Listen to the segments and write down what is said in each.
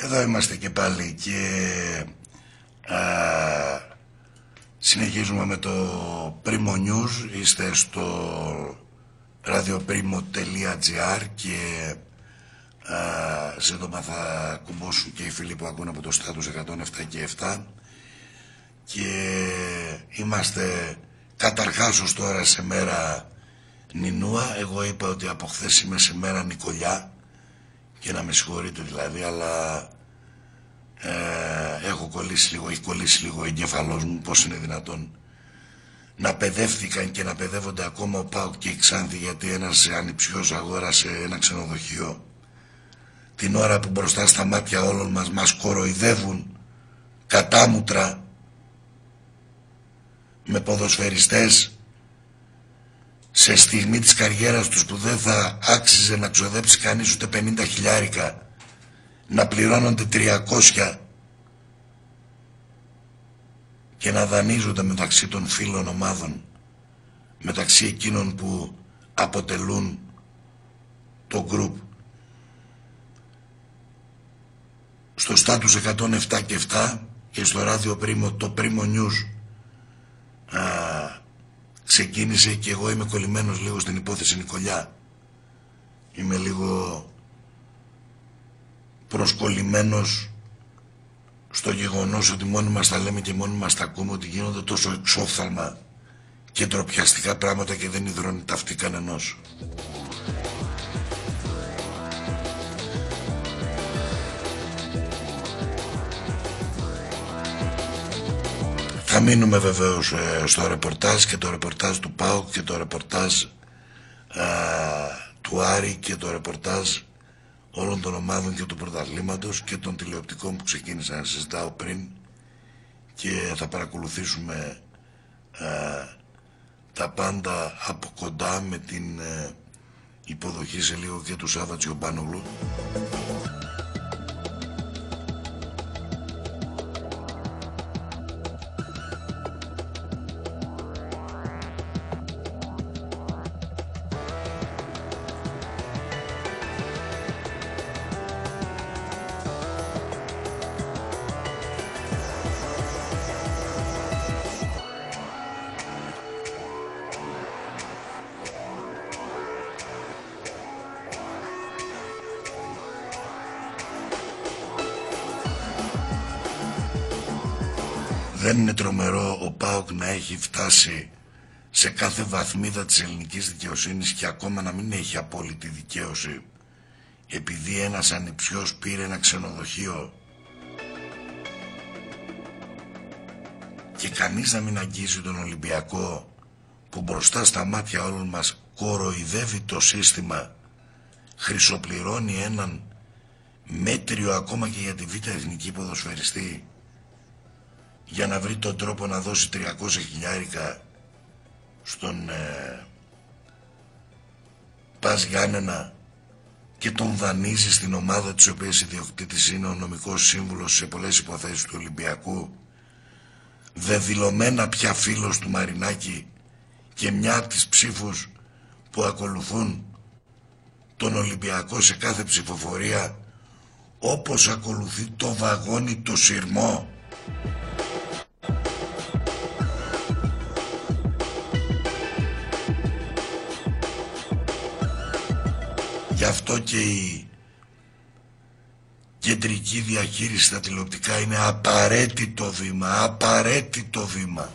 Εδώ είμαστε και πάλι και συνεχίζουμε με το Primo News. Είστε στο radioprimo.gr και σύντομα θα κουμπώσουν και οι φίλοι που ακούν από το στάτους 107 και 7 και είμαστε καταρχάς ως τώρα σε μέρα Νινούα. Εγώ είπα ότι από χθες είμαι σε μέρα Νικολιά και να με συγχωρείτε δηλαδή, αλλά έχω κολλήσει λίγο, έχει κολλήσει λίγο ο εγκέφαλός μου. Πώς είναι δυνατόν να παιδεύτηκαν και να παιδεύονται ακόμα ο ΠΑΟΚ και η Ξάνθη γιατί ένας ανιψιός αγόρασε ένα ξενοδοχείο την ώρα που μπροστά στα μάτια όλων μας κοροϊδεύουν κατάμουτρα με ποδοσφαιριστές σε στιγμή της καριέρας τους που δεν θα άξιζε να ξοδέψει κανείς ούτε 50 χιλιάρικα, να πληρώνονται 300 και να δανείζονται μεταξύ των φίλων ομάδων, μεταξύ εκείνων που αποτελούν το γκρουπ. Στο στάτους 107 και 7 και στο ράδιο Primo, το Primo News ξεκίνησε και εγώ είμαι κολλημένος λίγο στην υπόθεση Νικολιά. Είμαι λίγο προσκολλημένος στο γεγονός ότι μόνοι μας τα λέμε και μόνοι μας τα ακούμε, ότι γίνονται τόσο εξόφθαλμα και ντροπιαστικά πράγματα και δεν υδρώνει ταυτή κανενός. Θα μείνουμε βεβαίως στο ρεπορτάζ και το ρεπορτάζ του ΠΑΟΚ και το ρεπορτάζ του Άρη και το ρεπορτάζ όλων των ομάδων και του πρωταθλήματος και των τηλεοπτικών που ξεκίνησα να συζητάω πριν και θα παρακολουθήσουμε τα πάντα από κοντά με την υποδοχή σε λίγο και του Σάββα Τζιομπάνογλου. Δεν είναι τρομερό ο ΠΑΟΚ να έχει φτάσει σε κάθε βαθμίδα της ελληνικής δικαιοσύνης και ακόμα να μην έχει απόλυτη δικαίωση επειδή ένας ανιψιός πήρε ένα ξενοδοχείο και κανείς να μην αγγίζει τον Ολυμπιακό που μπροστά στα μάτια όλων μας κοροϊδεύει το σύστημα, χρυσοπληρώνει έναν μέτριο ακόμα και για τη Β' Εθνική ποδοσφαιριστή για να βρει τον τρόπο να δώσει 300 χιλιάρικα στον Πας Γιάννενα και τον δανείζει στην ομάδα της οποίας ιδιοκτήτης είναι ο νομικός σύμβουλος σε πολλές υποθέσεις του Ολυμπιακού, δεδηλωμένα πια φίλος του Μαρινάκη και μια από τις ψήφους που ακολουθούν τον Ολυμπιακό σε κάθε ψηφοφορία, όπως ακολουθεί το βαγόνι το σειρμό. Γι' αυτό και η κεντρική διαχείριση στα τηλεοπτικά είναι απαραίτητο βήμα, απαραίτητο βήμα.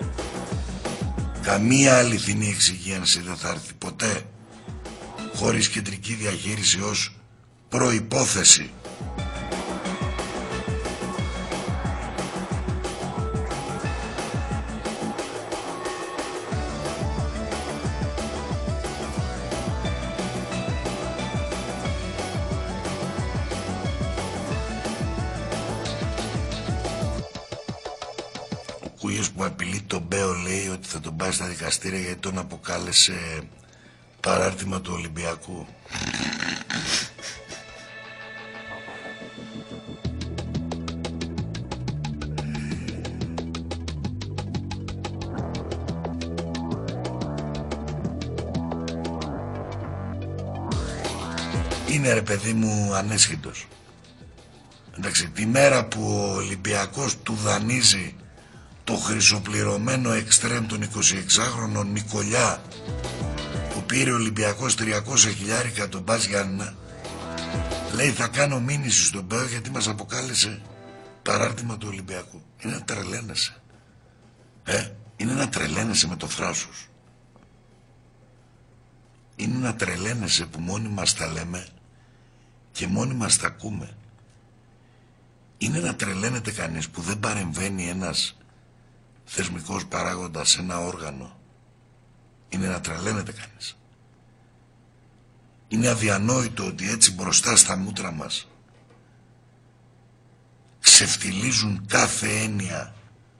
Καμία αληθινή εξυγίανση δεν θα έρθει ποτέ χωρίς κεντρική διαχείριση ως προϋπόθεση. Που απειλεί τον Μπέο, λέει ότι θα τον πάει στα δικαστήρια γιατί τον αποκάλεσε παράρτημα του Ολυμπιακού. Είναι ρε παιδί μου ανέσχυτος. Εντάξει, τη μέρα που ο Ολυμπιακός του δανείζει το χρυσοπληρωμένο εξτρέμ των 26χρονων Νικολιά, που πήρε ο Ολυμπιακός 300.000 τον Μπας Γιάννηνα, λέει θα κάνω μήνυση στον ΠΕΟ γιατί μας αποκάλεσε παράρτημα του Ολυμπιακού. Είναι να τρελαίνεσαι. Είναι να τρελαίνεσαι με το θράσος. Είναι να τρελαίνεσαι που μόνοι μας τα λέμε και μόνοι μας τα ακούμε. Είναι να τρελαίνεται κανείς που δεν παρεμβαίνει ένας θεσμικός παράγοντας σε ένα όργανο. Είναι να τρελαίνεται κανείς. Είναι αδιανόητο ότι έτσι μπροστά στα μούτρα μας ξεφτιλίζουν κάθε έννοια,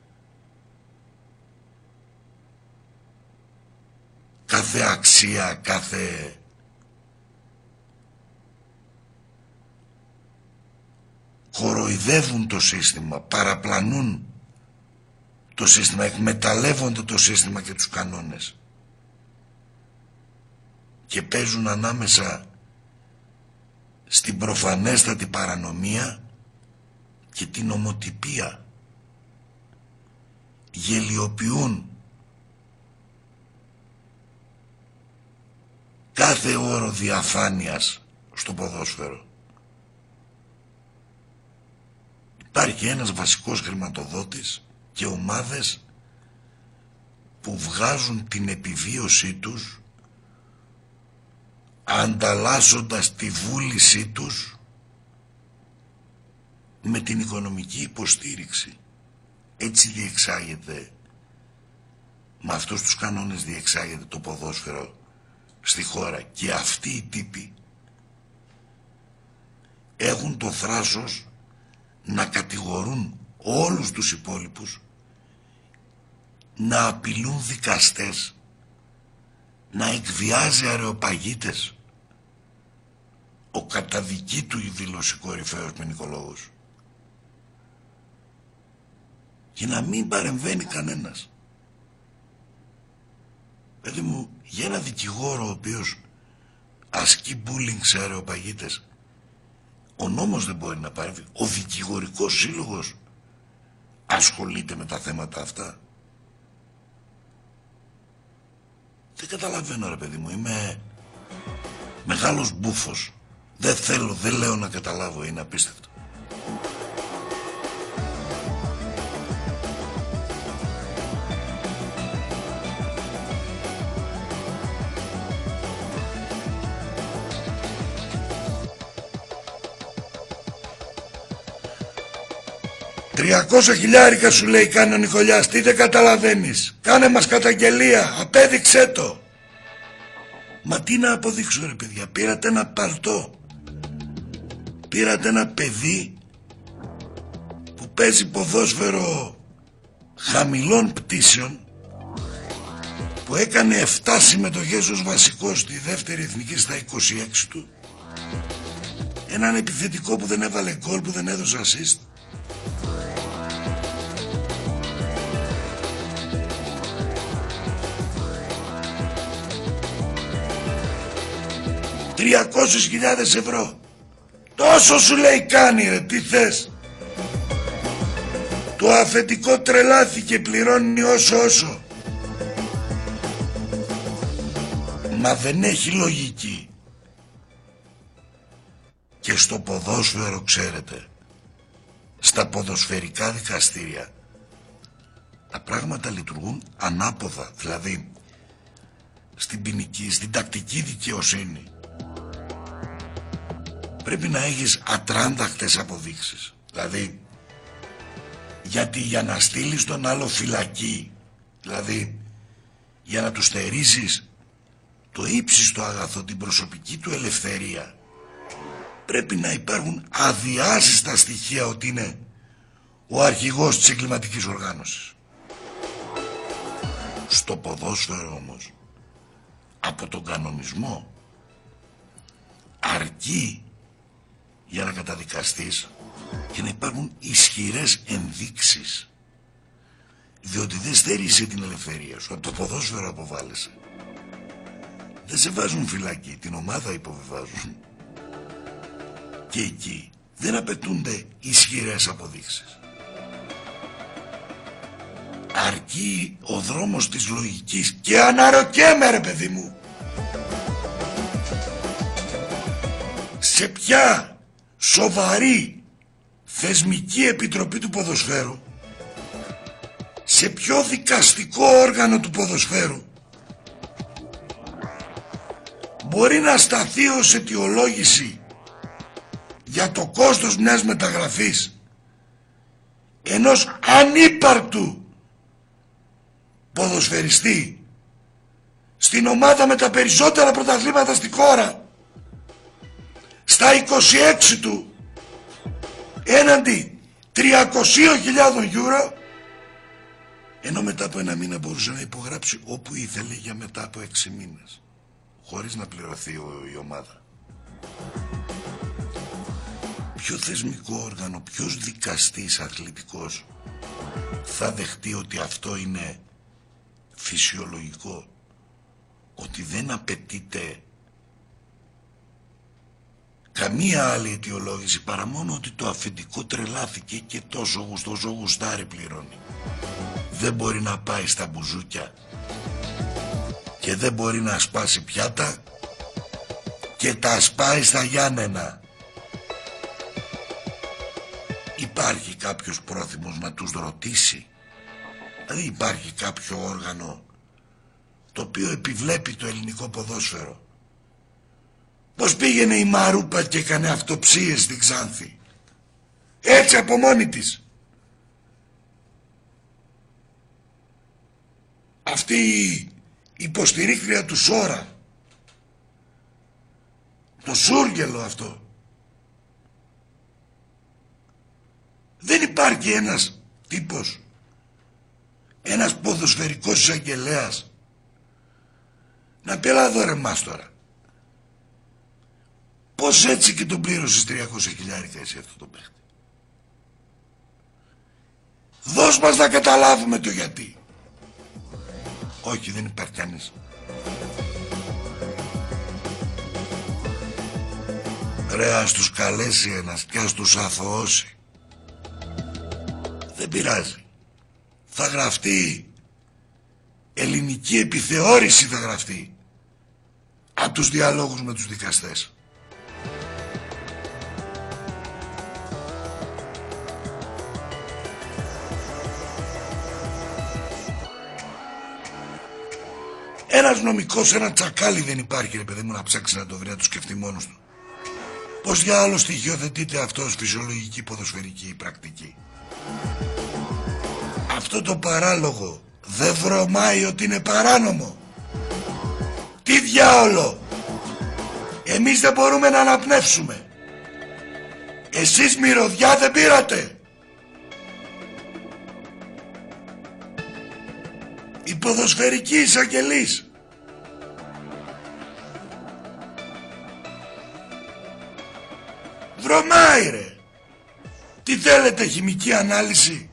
κάθε αξία, κάθε κοροϊδεύουν το σύστημα, παραπλανούν το σύστημα, εκμεταλλεύονται το σύστημα και τους κανόνες και παίζουν ανάμεσα στην προφανέστατη παρανομία και την ομοτυπία. Γελιοποιούν κάθε όρο διαφάνειας στο ποδόσφαιρο. Υπάρχει ένας βασικός χρηματοδότης και ομάδες που βγάζουν την επιβίωσή τους ανταλλάσσοντας τη βούλησή τους με την οικονομική υποστήριξη. Έτσι διεξάγεται, με αυτούς τους κανόνες διεξάγεται το ποδόσφαιρο στη χώρα. Και αυτοί οι τύποι έχουν το θράσος να κατηγορούν όλους τους υπόλοιπους, να απειλούν δικαστές, να εκβιάζει αρεοπαγίτες. Ο κατά δική του η δήλωση κορυφαίος ποινικολόγος. Και να μην παρεμβαίνει κανένας. Παιδί μου, για ένα δικηγόρο ο οποίος ασκεί bullying σε αρεοπαγίτες, ο νόμος δεν μπορεί να παρέμβει. Ο δικηγορικός σύλλογος ασχολείται με τα θέματα αυτά. Δεν καταλαβαίνω ρε παιδί μου, είμαι μεγάλος μπούφος. Δεν θέλω, δεν λέω να καταλάβω, είναι απίστευτο. $300.000 σου λέει κάνει ο Νικολιάς. Τι δεν καταλαβαίνεις? Κάνε μας καταγγελία, απέδειξέ το. Μα τι να αποδείξω ρε παιδιά? Πήρατε ένα παλτό, πήρατε ένα παιδί που παίζει ποδόσφαιρο χαμηλών πτήσεων, που έκανε 7 συμμετοχές ως βασικός στη δεύτερη εθνική στα 26 του, έναν επιθετικό που δεν έβαλε γκολ, που δεν έδωσε assist. €300.000. Τόσο σου λέει κάνει ρε, τι θες? Το αφεντικό τρελάθηκε, πληρώνει όσο. Μα δεν έχει λογική. Και στο ποδόσφαιρο, ξέρετε, στα ποδοσφαιρικά δικαστήρια τα πράγματα λειτουργούν ανάποδα. Δηλαδή στην ποινική, στην τακτική δικαιοσύνη πρέπει να έχεις ατράνταχτες αποδείξεις. Δηλαδή, γιατί για να στείλεις τον άλλο φυλακή, δηλαδή για να του στερήσεις το ύψιστο αγαθό, την προσωπική του ελευθερία, πρέπει να υπάρχουν αδιάσυστα στοιχεία ότι είναι ο αρχηγός της εγκληματικής οργάνωσης. Στο ποδόσφαιρο όμως, από τον κανονισμό, αρκεί για να καταδικαστείς και να υπάρχουν ισχυρές ενδείξεις, διότι δεν στερείσαι την ελευθερία σου. Από το ποδόσφαιρο αποβάλλεσαι. Δεν σε βάζουν φυλακή, την ομάδα υποβιβάζουν. Και εκεί Δεν απαιτούνται ισχυρές αποδείξεις. Αρκεί ο δρόμος της λογικής. Και αναρωτιέμαι, ρε παιδί μου, σε ποια σοβαρή θεσμική επιτροπή του ποδοσφαίρου, σε ποιο δικαστικό όργανο του ποδοσφαίρου μπορεί να σταθεί ως αιτιολόγηση για το κόστος μιας μεταγραφής ενός ανύπαρκτου ποδοσφαιριστή στην ομάδα με τα περισσότερα πρωταθλήματα στη χώρα, στα 26 του, έναντι 300.000 euro, ενώ μετά από ένα μήνα μπορούσε να υπογράψει όπου ήθελε για μετά από 6 μήνες χωρίς να πληρωθεί η ομάδα. Ποιο θεσμικό όργανο, ποιος δικαστής αθλητικός θα δεχτεί ότι αυτό είναι φυσιολογικό, ότι δεν απαιτείται καμία άλλη αιτιολόγηση παρά μόνο ότι το αφεντικό τρελάθηκε και τόσο γουστάρι πληρώνει. Δεν μπορεί να πάει στα μπουζούκια και δεν μπορεί να σπάσει πιάτα και τα σπάει στα Γιάννενα. Υπάρχει κάποιος πρόθυμος να τους ρωτήσει? Δηλαδή υπάρχει κάποιο όργανο το οποίο επιβλέπει το ελληνικό ποδόσφαιρο? Πώς πήγαινε η Μαρούπα και έκανε αυτοψίες στην Ξάνθη, έτσι από μόνη της? Αυτή η υποστηρίκτρια του Σόρα, το Σούργελο αυτό, δεν υπάρχει ένας τύπος, ένας ποδοσφαιρικός εισαγγελέας να πει έλα εδώ ρε μάστορα, πώς έτσι και τον πλήρωσες 300.000 εσύ αυτό το παίχτη? Δώσ' μας να καταλάβουμε το γιατί. Όχι, δεν υπάρχει κανείς. Ρε, ας τους καλέσει ένας και ας τους αθωώσει. Δεν πειράζει. Θα γραφτεί ελληνική επιθεώρηση, θα γραφτεί από τους διαλόγους με τους δικαστές. Ένας νομικός, ένα τσακάλι δεν υπάρχει, ρε παιδί μου, να ψάξει να το βρει, να το σκεφτεί μόνος του. Πώς για άλλο στοιχειοθετείται αυτό ως φυσιολογική ποδοσφαιρική πρακτική? Αυτό το παράλογο δεν βρωμάει ότι είναι παράνομο? Τι διάολο! Εμείς δεν μπορούμε να αναπνεύσουμε. Εσείς μυρωδιά δεν πήρατε? Οι ποδοσφαιρικοί εισαγγελείς. Βρωμάει ρε. Τι θέλετε, χημική ανάλυση?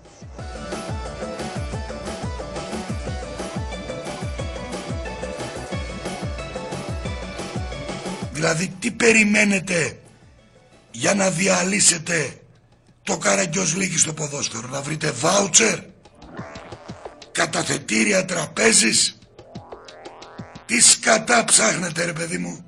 Δηλαδή τι περιμένετε για να διαλύσετε το Καραγκιόζλικι στο ποδόσφαιρο? Να βρείτε βάουτσερ, καταθετήρια τραπέζης? Τι σκατά ψάχνετε ρε παιδί μου?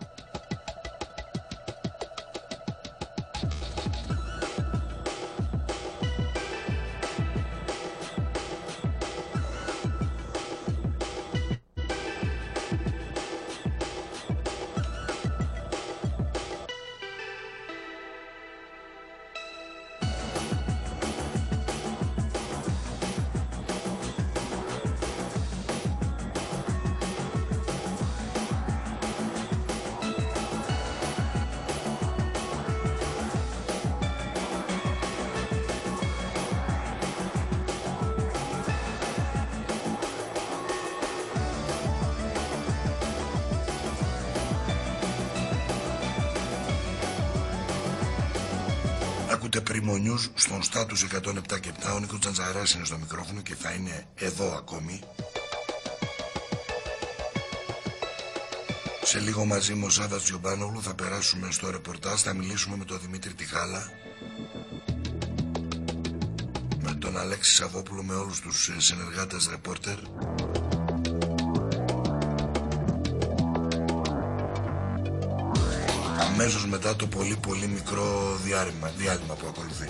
Ακούτε Πριμονιούς στον Στάτους 107 και 7. Ο Νίκος Τζαντζαράς είναι στο μικρόφωνο και θα είναι εδώ ακόμη. Σε λίγο μαζί με ο Σάββας Τζιομπάνογλου θα περάσουμε στο ρεπορτάζ, θα μιλήσουμε με τον Δημήτρη Τιχάλα, με τον Αλέξη Σαββόπουλο, με όλους τους συνεργάτες ρεπόρτερ. Αμέσως μετά το πολύ μικρό διάλειμμα που ακολουθεί.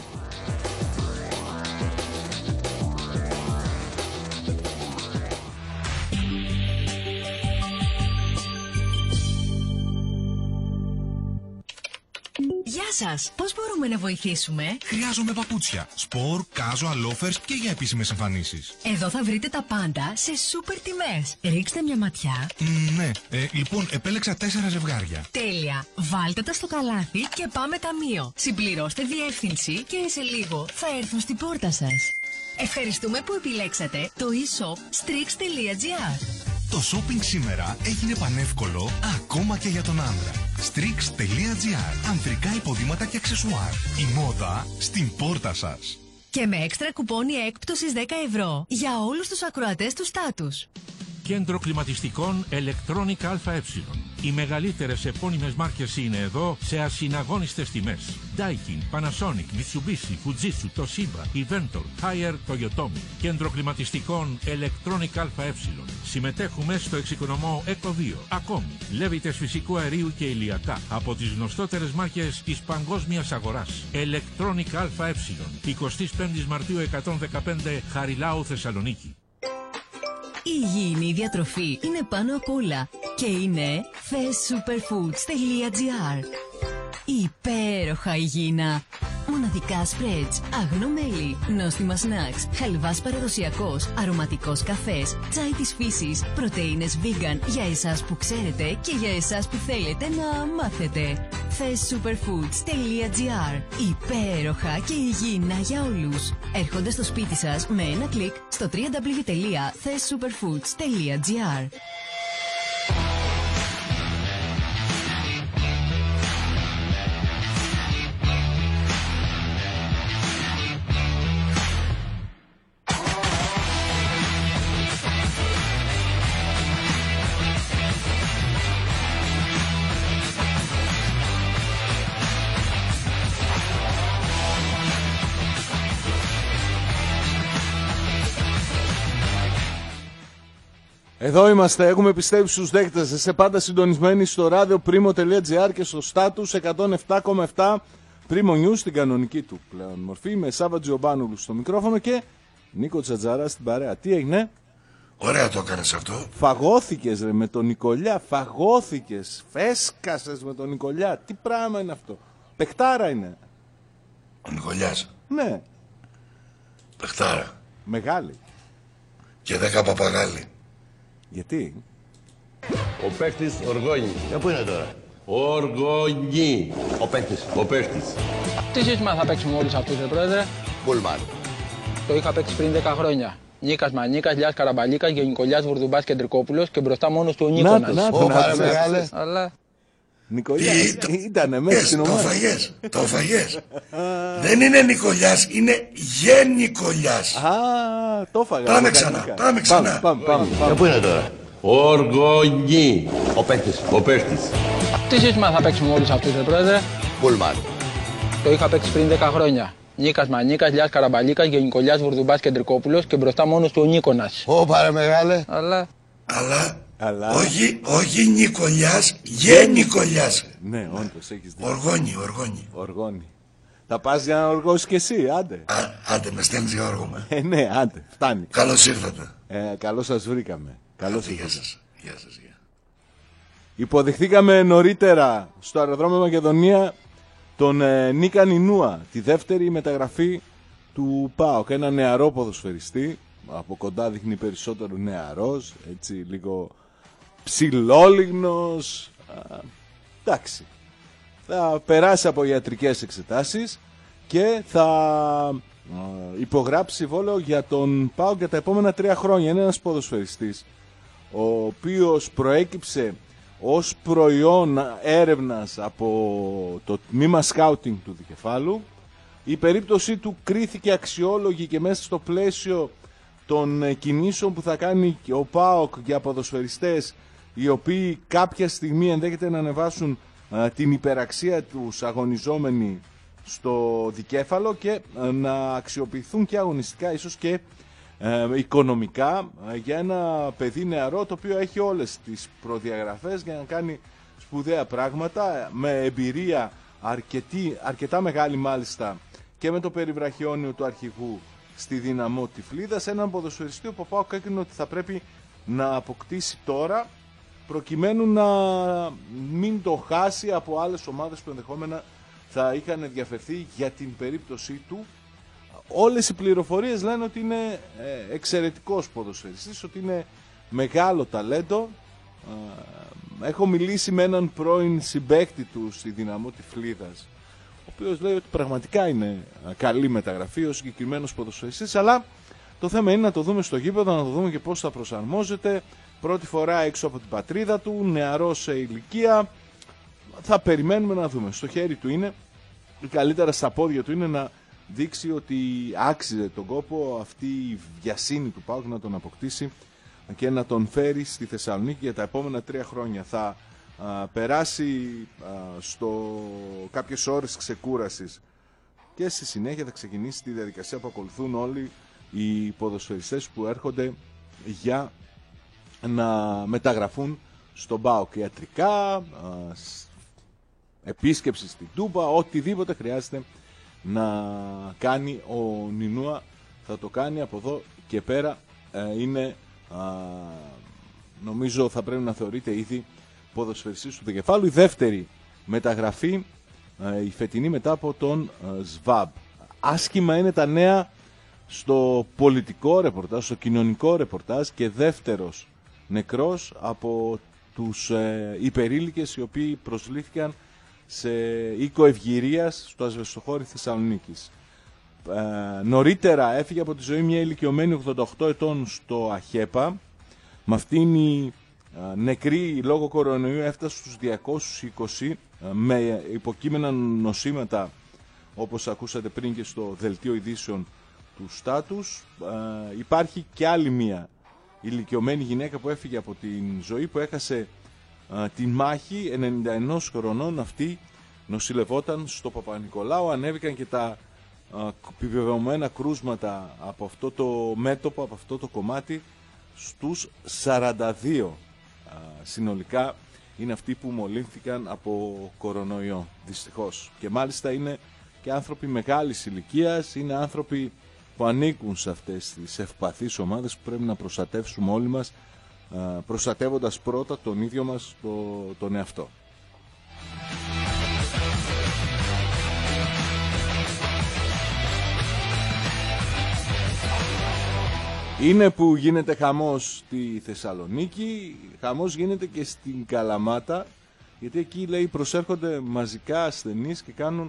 Γεια σας, πώς μπορούμε να βοηθήσουμε? Χρειάζομαι παπούτσια, σπορ, casual, loafers και για επίσημες εμφανίσεις. Εδώ θα βρείτε τα πάντα σε σούπερ τιμές. Ρίξτε μια ματιά. Ναι, λοιπόν επέλεξα 4 ζευγάρια. Τέλεια, βάλτε τα στο καλάθι και πάμε ταμείο. Συμπληρώστε διεύθυνση και σε λίγο θα έρθουν στην πόρτα σας. Ευχαριστούμε που επιλέξατε το e-shop strix.gr. Το shopping σήμερα έγινε πανεύκολο ακόμα και για τον άντρα. Strix.gr. Ανδρικά υποδήματα και αξεσουάρ. Η μόδα στην πόρτα σας. Και με έξτρα κουπόνι έκπτωσης 10 ευρώ για όλους τους ακροατές του Στάτους. Κέντρο κλιματιστικών Electronic ΑΕ. Οι μεγαλύτερες επώνυμες μάρκες είναι εδώ σε ασυναγώνιστες τιμές. Daikin, Panasonic, Mitsubishi, Fujitsu, Toshiba, Inventor, Haier, Toyotomi. Κέντρο κλιματιστικών Electronic ΑΕ. Συμμετέχουμε στο εξοικονομό Eco 2. Ακόμη, λέβητες φυσικού αερίου και ηλιακά από τις γνωστότερες μάρκες της παγκόσμιας αγοράς. Electronic ΑΕ. 25 Μαρτίου 115 Χαριλάου, Θεσσαλονίκη. Η υγιεινή διατροφή είναι πάνω απ' όλα και είναι thessuperfoods.gr. Υπέροχα υγιεινά. Μοναδικά σπρέτς, αγνό μέλι, νόστιμα σνακς, χαλβάς παραδοσιακός, αρωματικός καφές, τσάι της φύσης, πρωτεΐνες vegan για εσάς που ξέρετε και για εσάς που θέλετε να μάθετε. thessuperfoods.gr. Υπέροχα και υγιεινά για όλους. Έρχονται στο σπίτι σας με ένα κλικ στο www.thessuperfoods.gr. Εδώ είμαστε, έχουμε επιστρέψει στους δέκτες. Είστε πάντα συντονισμένοι στο radioprimo.gr και στο status 107,7 Primo News, στην κανονική του πλέον μορφή, με Σάββα Τζιομπάνογλου στο μικρόφωνο και Νίκο Τσατζαρά στην παρέα. Τι έγινε? Ωραία το έκανες αυτό. Φαγώθηκες ρε με τον Νικολιά, φαγώθηκες, φέσκασες με τον Νικολιά. Τι πράγμα είναι αυτό? Παιχτάρα είναι. Ο Νικολιάς. Ναι. Παιχτάρα. Μεγάλη. Και 10 παπαγάλοι. Γιατί? Ο παίκτης Οργόνη. Πού είναι τώρα? Οργόνη. Ο παίκτης. Ο παίκτης. Τι σύστημα θα παίξουμε όλους αυτούς, πρόεδρε? Πούλμαν. Το είχα παίξει πριν 10 χρόνια. Νίκας Μανίκας, Λιάς Καραμπαλίκας και Νικολιάς Βουρδουμπάς Κεντρικόπουλος και μπροστά μόνος του ο Νίκονας. Ω, πάρε μεγάλε. Αλλά... Νικολιά, ήτανε μέσα στην ομάδα. Το φαγές. Δεν είναι Νικολιάς, είναι Γεννικολιάς. Α, το φάγα. Πάμε ξανά. Πάμε. Πού είναι τώρα? Οργόνη. Ο παίκτης. Ο παίκτης. Τι σύστημα θα παίξουμε όλους αυτούς, πρόεδρε? Πούλμαν. Το είχα παίξει πριν 10 χρόνια. Νίκας Μανίκας, Λιάς Καραμπαλίκας και Νικολιάς Βουρδουμπάς Κεντρικόπουλος και μπροστά μόνος του ο Νίκονας. Ω, πάρε μεγάλε. Αλλά... όχι Νικολιάς, Γεννικολιάς. Ναι, όντως έχεις δει. Οργόνη. Θα πας για να οργώσεις κι εσύ, άντε. Άντε με στέλνεις για όργωμα. Ναι, άντε, φτάνει. Καλώς ήρθατε. Καλώς σας βρήκαμε. Γεια σας. Υποδεχθήκαμε νωρίτερα στο αεροδρόμιο Μακεδονία τον Νίκα Νινούα, τη δεύτερη μεταγραφή του ΠΑΟΚ. Ένα νεαρό ποδοσφαιριστή, από κοντά δείχνει περισσότερο νεαρός, έτσι λίγο ψηλόλιγνος. Εντάξει, θα περάσει από ιατρικές εξετάσεις και θα υπογράψει συμβόλαιο για τον ΠΑΟΚ για τα επόμενα 3 χρόνια. Είναι ένας ποδοσφαιριστής ο οποίος προέκυψε ως προϊόν έρευνας από το τμήμα σκάουτινγκ του Δικεφάλου. Η περίπτωσή του κρίθηκε αξιόλογη και μέσα στο πλαίσιο των κινήσεων που θα κάνει ο ΠΑΟΚ για ποδοσφαιριστές οι οποίοι κάποια στιγμή ενδέχεται να ανεβάσουν την υπεραξία τους αγωνιζόμενοι στο δικέφαλο και να αξιοποιηθούν και αγωνιστικά, ίσως και οικονομικά, για ένα παιδί νεαρό το οποίο έχει όλες τις προδιαγραφές για να κάνει σπουδαία πράγματα, με εμπειρία αρκετά μεγάλη μάλιστα και με το περιβραχιόνιο του αρχηγού στη Δυναμό Τυφλίδας, έναν ποδοσφαιριστή που ο ΠΑΟΚ έκρινε ότι θα πρέπει να αποκτήσει τώρα, προκειμένου να μην το χάσει από άλλες ομάδες που ενδεχόμενα θα είχαν ενδιαφερθεί για την περίπτωσή του. Όλες οι πληροφορίες λένε ότι είναι εξαιρετικός ποδοσφαιριστής, ότι είναι μεγάλο ταλέντο. Έχω μιλήσει με έναν πρώην συμπαίκτη του στη Δυναμό Τυφλίδας, ο οποίος λέει ότι πραγματικά είναι καλή μεταγραφή ο συγκεκριμένος ποδοσφαιριστής, αλλά το θέμα είναι να το δούμε στο γήπεδο, να το δούμε και πώς θα προσαρμόζεται. Πρώτη φορά έξω από την πατρίδα του, νεαρός σε ηλικία. Θα περιμένουμε να δούμε. Στο χέρι του είναι, ή καλύτερα στα πόδια του είναι, να δείξει ότι άξιζε τον κόπο αυτή η βιασύνη του ΠΑΟΚ να τον αποκτήσει και να τον φέρει στη Θεσσαλονίκη για τα επόμενα 3 χρόνια. Θα περάσει στο κάποιες ώρες ξεκούρασης και στη συνέχεια θα ξεκινήσει τη διαδικασία που ακολουθούν όλοι οι ποδοσφαιριστές που έρχονται για να μεταγραφούν στον ΠΑΟΚ. Ιατρικά, επίσκεψη στην Τούμπα, οτιδήποτε χρειάζεται να κάνει ο Νινούα θα το κάνει. Από εδώ και πέρα είναι, νομίζω θα πρέπει να θεωρείται ήδη ποδοσφαιριστής του δικεφάλου. Η δεύτερη μεταγραφή, η φετινή, μετά από τον ΣΒΑΜ. Άσχημα είναι τα νέα στο πολιτικό ρεπορτάζ, στο κοινωνικό ρεπορτάζ, και δεύτερος νεκρός από τους υπερήλικες οι οποίοι προσλήφθηκαν σε οίκο ευγυρίας στο ασβεστοχώρι Θεσσαλονίκης. Νωρίτερα έφυγε από τη ζωή μια ηλικιωμένη 88 ετών στο ΑΧΕΠΑ. Με αυτήν η νεκρή λόγω κορονοϊού έφτασε στους 220 με υποκείμενα νοσήματα, όπως ακούσατε πριν και στο δελτίο ειδήσεων του Στάτους. Υπάρχει και άλλη μία ηλικιωμένη γυναίκα που έφυγε από την ζωή, που έχασε την μάχη, 91 χρονών. Αυτή νοσηλευόταν στο Παπα-Νικολάου. Ανέβηκαν και τα επιβεβαιωμένα κρούσματα από αυτό το μέτωπο, από αυτό το κομμάτι, στους 42 συνολικά είναι αυτοί που μολύνθηκαν από κορονοϊό, δυστυχώς. Και μάλιστα είναι και άνθρωποι μεγάλης ηλικίας, είναι άνθρωποι που ανήκουν σε αυτές τις ευπαθείς ομάδες που πρέπει να προστατεύσουμε όλοι μας, προστατεύοντας πρώτα τον ίδιο μας τον εαυτό. Είναι που γίνεται χαμός στη Θεσσαλονίκη, χαμός γίνεται και στην Καλαμάτα, γιατί εκεί, λέει, προσέρχονται μαζικά ασθενείς και κάνουν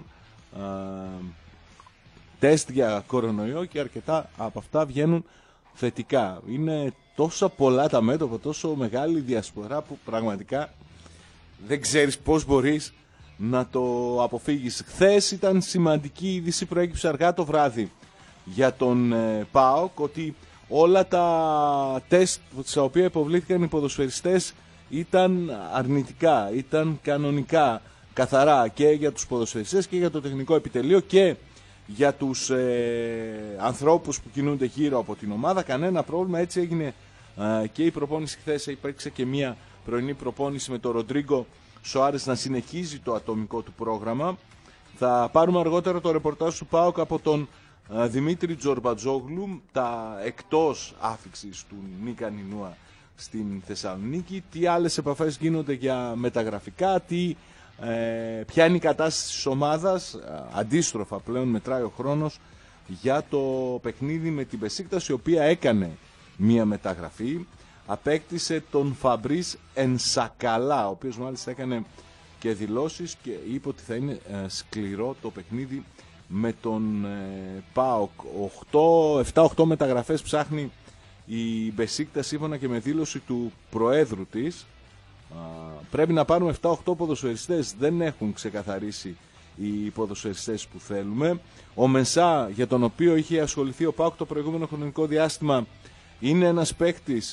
τεστ για κορονοϊό και αρκετά από αυτά βγαίνουν θετικά. Είναι τόσα πολλά τα μέτωπα, τόσο μεγάλη διασπορά που πραγματικά δεν ξέρεις πώς μπορείς να το αποφύγεις. Χθες ήταν σημαντική είδηση, προέκυψε αργά το βράδυ για τον ΠΑΟΚ, ότι όλα τα τεστ στα οποία υποβλήθηκαν οι ποδοσφαιριστές ήταν αρνητικά, ήταν κανονικά, καθαρά, και για τους ποδοσφαιριστές και για το τεχνικό επιτελείο και για τους ανθρώπους που κινούνται γύρω από την ομάδα. Κανένα πρόβλημα. Έτσι έγινε και η προπόνηση χθες. Υπήρξε και μια πρωινή προπόνηση με τον Ροντρίγκο Σοάρες να συνεχίζει το ατομικό του πρόγραμμα. Θα πάρουμε αργότερα το ρεπορτάζ του ΠΑΟΚ από τον Δημήτρη Τζορμπατζόγλου, τα εκτός άφιξης του Νίκα Νινούα στην Θεσσαλονίκη, τι άλλες επαφές γίνονται για μεταγραφικά, ποια είναι η κατάσταση της ομάδας. Αντίστροφα πλέον μετράει ο χρόνος για το παιχνίδι με την Μπεσίκτας, η οποία έκανε μία μεταγραφή. Απέκτησε τον Φαμπρίς Ενσακαλά, ο οποίος μάλιστα έκανε και δηλώσεις και είπε ότι θα είναι σκληρό το παιχνίδι με τον ΠΑΟΚ. 7-8 μεταγραφές ψάχνει η Μπεσίκτας, σύμφωνα και με δήλωση του προέδρου της. Πρέπει να πάρουμε 7-8 ποδοσφαιριστές. Δεν έχουν ξεκαθαρίσει οι ποδοσφαιριστές που θέλουμε. Ο Μενσά, για τον οποίο είχε ασχοληθεί ο ΠΑΟΚ το προηγούμενο χρονικό διάστημα, είναι ένας παίκτης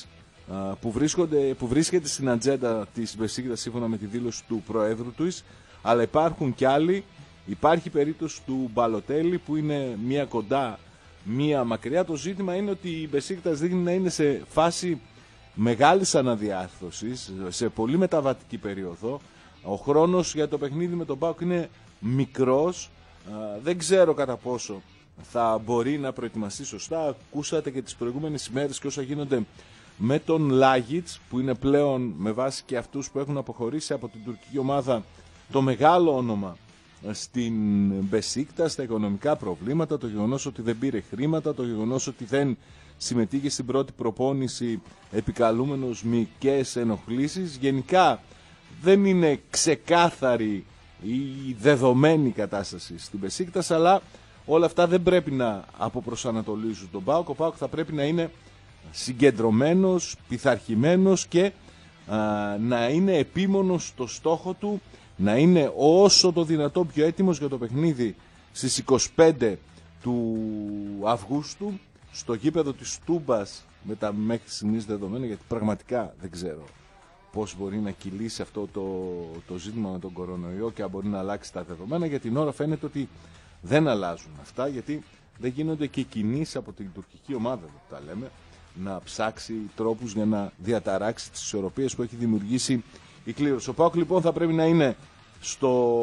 που βρίσκεται στην ατζέντα της Μπεσίκτας σύμφωνα με τη δήλωση του Προέδρου του, αλλά υπάρχουν κι άλλοι. Υπάρχει περίπτωση του Μπαλοτέλη που είναι μία κοντά, μία μακριά. Το ζήτημα είναι ότι η Μπεσίκτας δείχνει να είναι σε φάση μεγάλης αναδιάρθρωσης, σε πολύ μεταβατική περίοδο. Ο χρόνος για το παιχνίδι με τον ΠΑΟΚ είναι μικρός. Δεν ξέρω κατά πόσο θα μπορεί να προετοιμαστεί σωστά. Ακούσατε και τις προηγούμενες ημέρες και όσα γίνονται με τον Λάγιτς, που είναι πλέον με βάση και αυτούς που έχουν αποχωρήσει από την τουρκική ομάδα το μεγάλο όνομα στην Μπεσίκτα, στα οικονομικά προβλήματα, το γεγονός ότι δεν πήρε χρήματα, το γεγονός ότι δεν συμμετείχε στην πρώτη προπόνηση επικαλούμενος μυϊκές ενοχλήσεις. Γενικά δεν είναι ξεκάθαρη η δεδομένη κατάσταση στην Μπεσίκτας, αλλά όλα αυτά δεν πρέπει να αποπροσανατολίζουν τον ΠΑΟΚ. Ο ΠΑΟΚ θα πρέπει να είναι συγκεντρωμένος, πειθαρχημένος και να είναι επίμονος στο στόχο του, να είναι όσο το δυνατό πιο έτοιμος για το παιχνίδι στις 25 του Αυγούστου στο γήπεδο της Τούμπας, με τα μέχρι στιγμής δεδομένα, γιατί πραγματικά δεν ξέρω πώς μπορεί να κυλήσει αυτό το ζήτημα με τον κορονοϊό και αν μπορεί να αλλάξει τα δεδομένα. Για την ώρα φαίνεται ότι δεν αλλάζουν αυτά, γιατί δεν γίνονται και κινήσεις από την τουρκική ομάδα, που τα λέμε, να ψάξει τρόπους για να διαταράξει τις ισορροπίες που έχει δημιουργήσει η κλήρωση. Ο ΠΑΟΚ λοιπόν θα πρέπει να είναι στο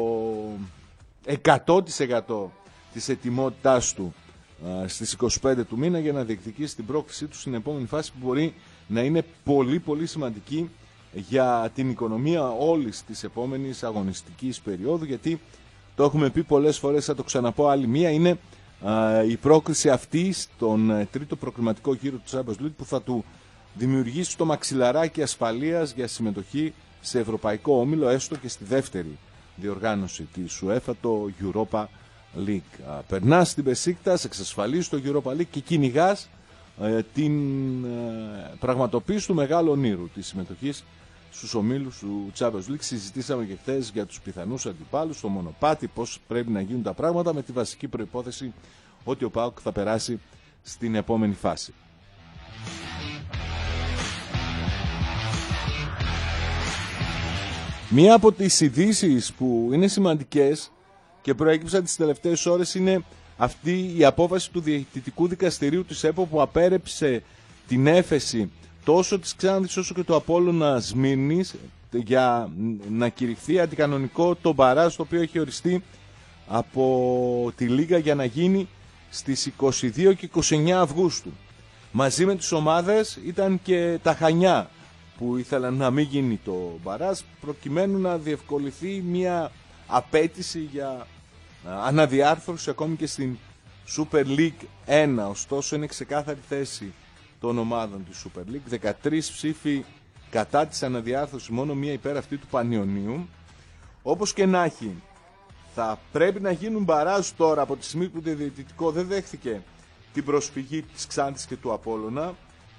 100% της ετοιμότητάς του στις 25 του μήνα για να διεκδικήσει την πρόκλησή του στην επόμενη φάση, που μπορεί να είναι πολύ πολύ σημαντική για την οικονομία όλης της επόμενης αγωνιστικής περίοδου, γιατί το έχουμε πει πολλές φορές, θα το ξαναπώ άλλη μία, είναι η πρόκριση αυτή στον τρίτο προκριματικό γύρο του Champions League, που θα του δημιουργήσει το μαξιλαράκι ασφαλείας για συμμετοχή σε ευρωπαϊκό όμιλο, έστω και στη δεύτερη διοργάνωση της UEFA, το Europa League. Περνάς στην Μπεσίκτας, εξασφαλίζεις το Europa League και κυνηγάς την πραγματοποίηση του μεγάλου ονείρου της συμμετοχής στους ομίλους του Champions League. Συζητήσαμε και χθες για τους πιθανούς αντιπάλους, το μονοπάτι, πώς πρέπει να γίνουν τα πράγματα, με τη βασική προϋπόθεση ότι ο ΠΑΟΚ θα περάσει στην επόμενη φάση. Μία από τις ειδήσεις που είναι σημαντικές και προέκυψαν τις τελευταίες ώρες είναι αυτή η απόφαση του Διαιτητικού Δικαστηρίου της ΕΠΟ, που απέρεψε την έφεση τόσο της Ξάνθης όσο και του Απόλλωνα Σμύρνης για να κηρυχθεί αντικανονικό το μπαράζ, το οποίο έχει οριστεί από τη Λίγα για να γίνει στις 22 και 29 Αυγούστου. Μαζί με τις ομάδες ήταν και τα Χανιά, που ήθελαν να μην γίνει το μπαράζ, προκειμένου να διευκολυθεί μια απέτηση για αναδιάρθρωση ακόμη και στην Super League 1. Ωστόσο είναι ξεκάθαρη θέση των ομάδων της Super League, 13 ψήφοι κατά της αναδιάρθρωσης, μόνο μία υπέρ αυτή του Πανιωνίου. Όπως και να έχει, θα πρέπει να γίνουν μπαράζ τώρα, από τη στιγμή που το διαιτητικό δεν δέχθηκε την προσφυγή της Ξάνθης και του Απόλλωνα,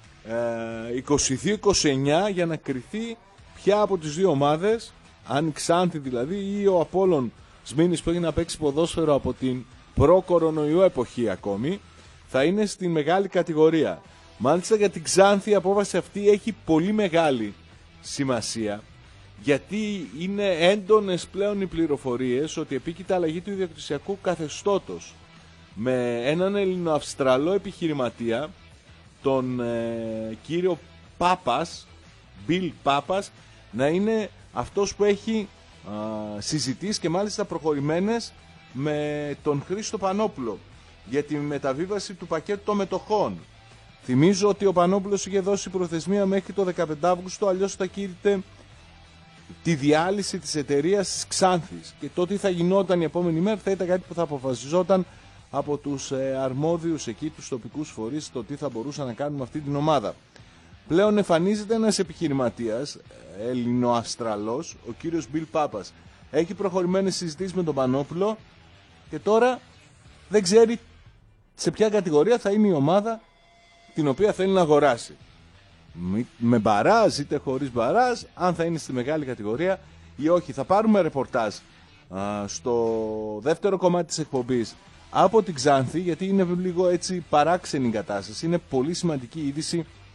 22-29, για να κριθεί ποια από τις δύο ομάδες, αν η Ξάνθη δηλαδή ή ο Απόλλων Σμύρνης, που έχει να παίξει ποδόσφαιρο από την προ-κορονοϊού εποχή ακόμη, θα είναι στην μεγάλη κατηγορία. Μάλιστα για την Ξάνθη η απόφαση αυτή έχει πολύ μεγάλη σημασία, γιατί είναι έντονες πλέον οι πληροφορίες ότι επίκειται αλλαγή του ιδιοκτησιακού καθεστώτος, με έναν Ελληνοαυστραλό επιχειρηματία, τον κύριο Πάπας, Bill Πάπας, να είναι αυτός που έχει συζητήσει και μάλιστα προχωρημένες με τον Χρήστο Πανόπουλο για τη μεταβίβαση του πακέτου των μετοχών. Θυμίζω ότι ο Πανόπουλος είχε δώσει προθεσμία μέχρι το 15 Αύγουστο, αλλιώς θα κήρυτε τη διάλυση της εταιρείας της Ξάνθης, και το τι θα γινόταν η επόμενη μέρα θα ήταν κάτι που θα αποφασιζόταν από τους αρμόδιους εκεί, τους τοπικούς φορείς, το τι θα μπορούσαν να κάνουν με αυτή την ομάδα. Πλέον εμφανίζεται ένας επιχειρηματίας, Ελληνοαυστραλός, ο κύριος Bill Πάπας. Έχει προχωρημένες συζητήσεις με τον Πανόπουλο και τώρα δεν ξέρει σε ποια κατηγορία θα είναι η ομάδα την οποία θέλει να αγοράσει. Με μπαράζ είτε χωρίς μπαράζ, αν θα είναι στη μεγάλη κατηγορία ή όχι. Θα πάρουμε ρεπορτάζ στο δεύτερο κομμάτι της εκπομπής από την Ξάνθη, γιατί είναι λίγο έτσι παράξενη η κατάσταση. Είναι πολύ σημαντική είδηση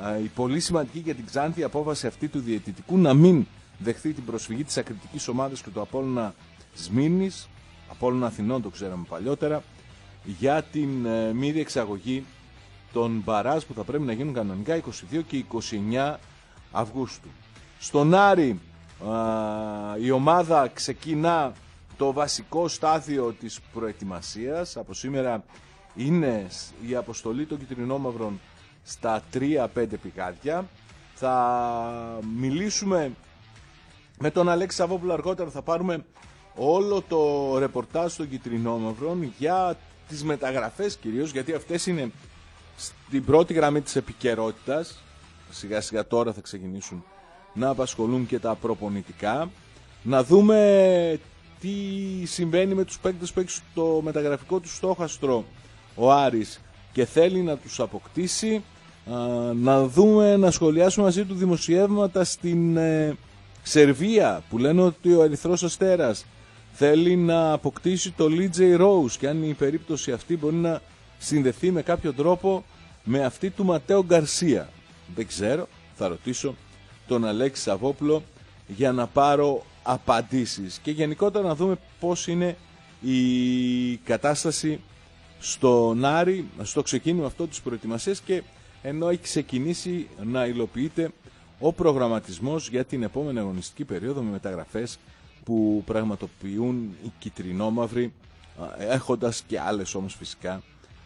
η πολύ σημαντική για την Ξάνθη απόφαση αυτή του διαιτητικού να μην δεχθεί την προσφυγή της ακριτικής ομάδας και του Απόλλωνα Σμύρνης, Απόλλωνα Αθηνών το ξέραμε παλιότερα, για την μη διεξαγωγή των μπαράζ που θα πρέπει να γίνουν κανονικά 22 και 29 Αυγούστου. Στον Άρη η ομάδα ξεκινά το βασικό στάδιο της προετοιμασίας. Από σήμερα είναι η αποστολή των κυτρινόμαυρων στα 3-5 πηγάδια. Θα μιλήσουμε με τον Αλέξη Σαββόπουλο αργότερα, θα πάρουμε όλο το ρεπορτάζ των κυτρινόμαυρων για τις μεταγραφές κυρίως, γιατί αυτές είναι στην πρώτη γραμμή της επικαιρότητας. Σιγά σιγά τώρα θα ξεκινήσουν να απασχολούν και τα προπονητικά. Να δούμε τι συμβαίνει με τους παίκτες που έχει στο μεταγραφικό του στόχαστρο ο Άρης και θέλει να τους αποκτήσει. Να δούμε, να σχολιάσουμε μαζί του δημοσιεύματα στην Σερβία που λένε ότι ο Ερυθρός Αστέρας θέλει να αποκτήσει το Λίτζεϊ Ρόους και αν η περίπτωση αυτή μπορεί να συνδεθεί με κάποιο τρόπο με αυτή του Ματέο Γκαρσία. Δεν ξέρω, θα ρωτήσω τον Αλέξη Σαββόπουλο για να πάρω απαντήσεις και γενικότερα να δούμε πώς είναι η κατάσταση στον Άρη στο ξεκίνημα αυτό της προετοιμασίας και ενώ έχει ξεκινήσει να υλοποιείται ο προγραμματισμός για την επόμενη αγωνιστική περίοδο με μεταγραφές που πραγματοποιούν οι κυτρινόμαυροι, έχοντας και άλλες όμως φυσικά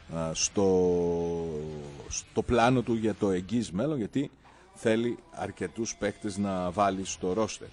στο πλάνο του για το εγγύς μέλλον, γιατί θέλει αρκετούς παίκτες να βάλει στο ρόστερ.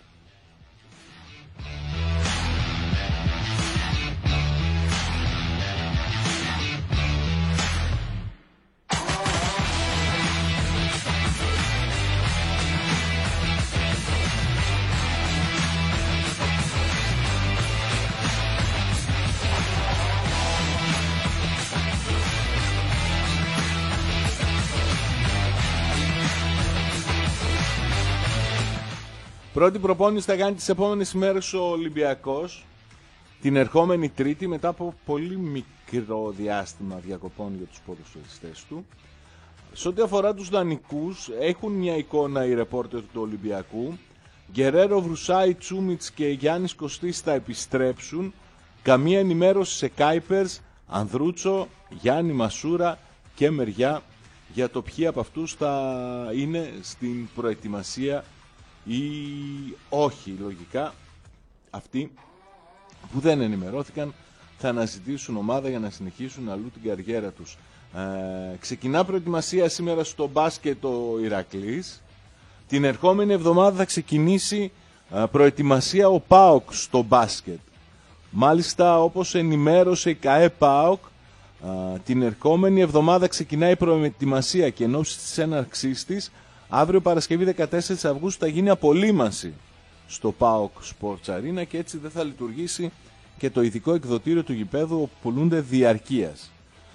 Πρώτη προπόνηση θα κάνει τις επόμενες ημέρες ο Ολυμπιακός, την ερχόμενη Τρίτη, μετά από πολύ μικρό διάστημα διακοπών για τους ποδοσφαιριστές του. Σε ό,τι αφορά τους δανεικούς, έχουν μια εικόνα οι ρεπόρτερ του Ολυμπιακού. Γκερέρο, Βρουσάη, Τσούμιτς και Γιάννης Κωστής θα επιστρέψουν. Καμία ενημέρωση σε Κάιπερς, Ανδρούτσο, Γιάννη Μασούρα και Μεριά για το ποιοι από αυτούς θα είναι στην προετοιμασία ή όχι. Λογικά αυτοί που δεν ενημερώθηκαν θα αναζητήσουν ομάδα για να συνεχίσουν αλλού την καριέρα τους. Ξεκινά προετοιμασία σήμερα στο μπάσκετ ο Ηρακλής. Την ερχόμενη εβδομάδα θα ξεκινήσει προετοιμασία ο ΠΑΟΚ στο μπάσκετ. Μάλιστα, όπως ενημέρωσε η ΚΑΕ ΠΑΟΚ, την ερχόμενη εβδομάδα ξεκινάει η προετοιμασία και εν ώψη της έναρξής της, αύριο Παρασκευή 14 Αυγούστου θα γίνει απολύμανση στο ΠΑΟΚ Sports Arena και έτσι δεν θα λειτουργήσει και το ειδικό εκδοτήριο του γηπέδου όπου πουλούνται διαρκείας.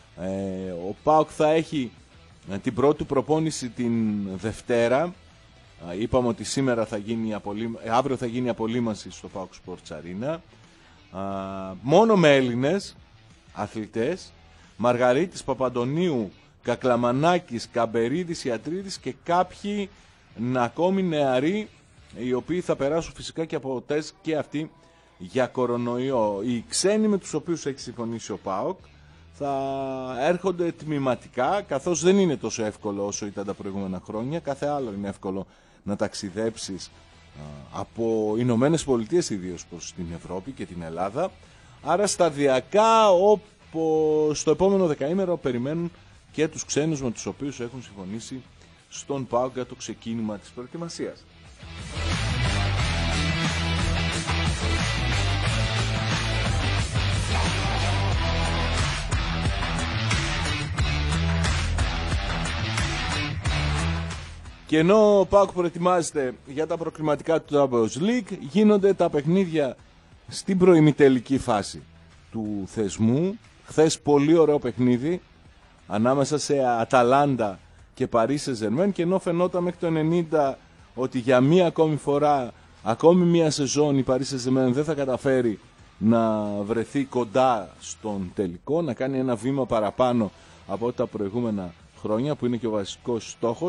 Ο ΠΑΟΚ θα έχει την πρώτη προπόνηση την Δευτέρα. Είπαμε ότι σήμερα αύριο θα γίνει απολύμανση στο ΠΑΟΚ Sports Arena. Μόνο με Έλληνες αθλητές, Μαργαρίτης, Παπαντονίου, Κακλαμανάκης, Καμπερίδης, Ιατρίδης και κάποιοι ακόμη νεαροί, οι οποίοι θα περάσουν φυσικά και από τεστ και αυτοί για κορονοϊό. Οι ξένοι με τους οποίους έχει συμφωνήσει ο ΠΑΟΚ θα έρχονται τμηματικά, καθώς δεν είναι τόσο εύκολο όσο ήταν τα προηγούμενα χρόνια. Κάθε άλλο είναι εύκολο να ταξιδέψεις από Ηνωμένες Πολιτείες ιδίως προς την Ευρώπη και την Ελλάδα. Άρα σταδιακά στο επόμενο δεκαήμερο περιμένουν και τους ξένους με τους οποίους έχουν συμφωνήσει στον ΠΑΟΚ για το ξεκίνημα της προετοιμασίας. Και ενώ ο ΠΑΟΚ προετοιμάζεται για τα προκριματικά του Champions League, γίνονται τα παιχνίδια στην προημιτελική φάση του θεσμού. Χθες πολύ ωραίο παιχνίδι ανάμεσα σε Αταλάντα και Παρί Σεν-Ζερμέν, και ενώ φαινόταν μέχρι το 90 ότι για μία ακόμη φορά, ακόμη μία σεζόν η Παρί Σεν-Ζερμέν δεν θα καταφέρει να βρεθεί κοντά στον τελικό, να κάνει ένα βήμα παραπάνω από τα προηγούμενα χρόνια που είναι και ο βασικός στόχος,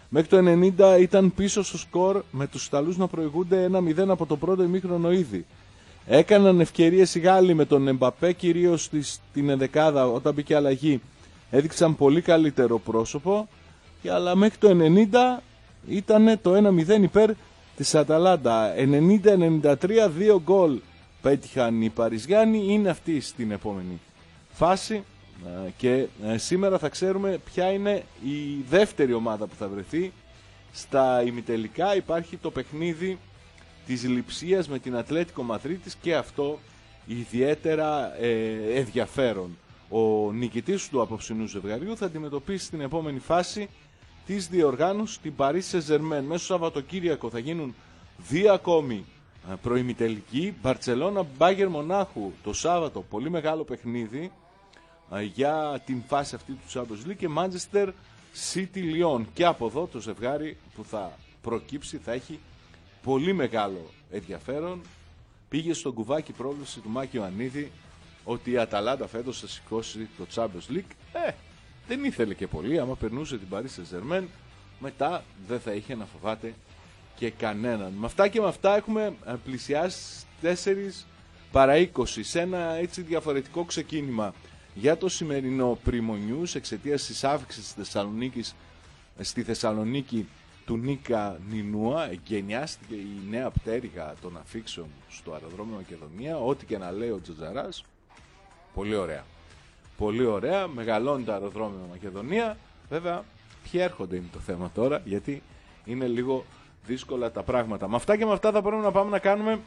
Μέχρι το 90 ήταν πίσω στο σκορ με τους Ιταλούς να προηγούνται 1-0 από το πρώτο ημίχρονο ήδη. Έκαναν ευκαιρίες οι Γάλλοι με τον Εμπαπέ, κυρίως στην ενδεκάδα όταν μπήκε αλλαγή. Έδειξαν πολύ καλύτερο πρόσωπο, αλλά μέχρι το 90 ήταν το 1-0 υπέρ της Αταλάντα. 90-93 2 γκολ πέτυχαν οι Παριζιάνοι, είναι αυτοί στην επόμενη φάση και σήμερα θα ξέρουμε ποια είναι η δεύτερη ομάδα που θα βρεθεί στα ημιτελικά. Υπάρχει το παιχνίδι της Λειψίας με την Ατλέτικο Μαδρίτης και αυτό ιδιαίτερα ενδιαφέρον. Ο νικητής του απόψινού ζευγαριού θα αντιμετωπίσει στην επόμενη φάση της διοργάνωσης την Paris Saint-Germain. Μέσω Σαββατοκύριακο θα γίνουν 2 ακόμη προημιτελικοί. Μπαρτσελώνα Μπάγερ Μονάχου το Σάββατο, πολύ μεγάλο παιχνίδι για την φάση αυτή του Champions League, και Manchester City Lyon. Και από εδώ το ζευγάρι που θα προκύψει θα έχει πολύ μεγάλο ενδιαφέρον. Πήγε στον κουβάκι πρόβλεψη του Μάκη Ιωαννίδη ότι η Αταλάντα φέτος θα σηκώσει το Champions League. Δεν ήθελε και πολύ, άμα περνούσε την Paris Saint-Germain μετά δεν θα είχε να φοβάται και κανέναν. Με αυτά και με αυτά έχουμε πλησιάσει 4 παρά 20 σε ένα έτσι διαφορετικό ξεκίνημα για το σημερινό Primo News εξαιτίας της αύξησης στη Θεσσαλονίκη του Νίκα Νινούα. Εγκαινιάστηκε η νέα πτέρυγα των αφήξεων στο αεροδρόμιο Μακεδονία, ό,τι και να λέει ο Τζοτζαράς. Πολύ ωραία. Πολύ ωραία, μεγαλώνει το αεροδρόμιο Μακεδονία. Βέβαια, ποιοι έρχονται είναι το θέμα τώρα, γιατί είναι λίγο δύσκολα τα πράγματα. Με αυτά και με αυτά θα μπορούμε να πάμε να κάνουμε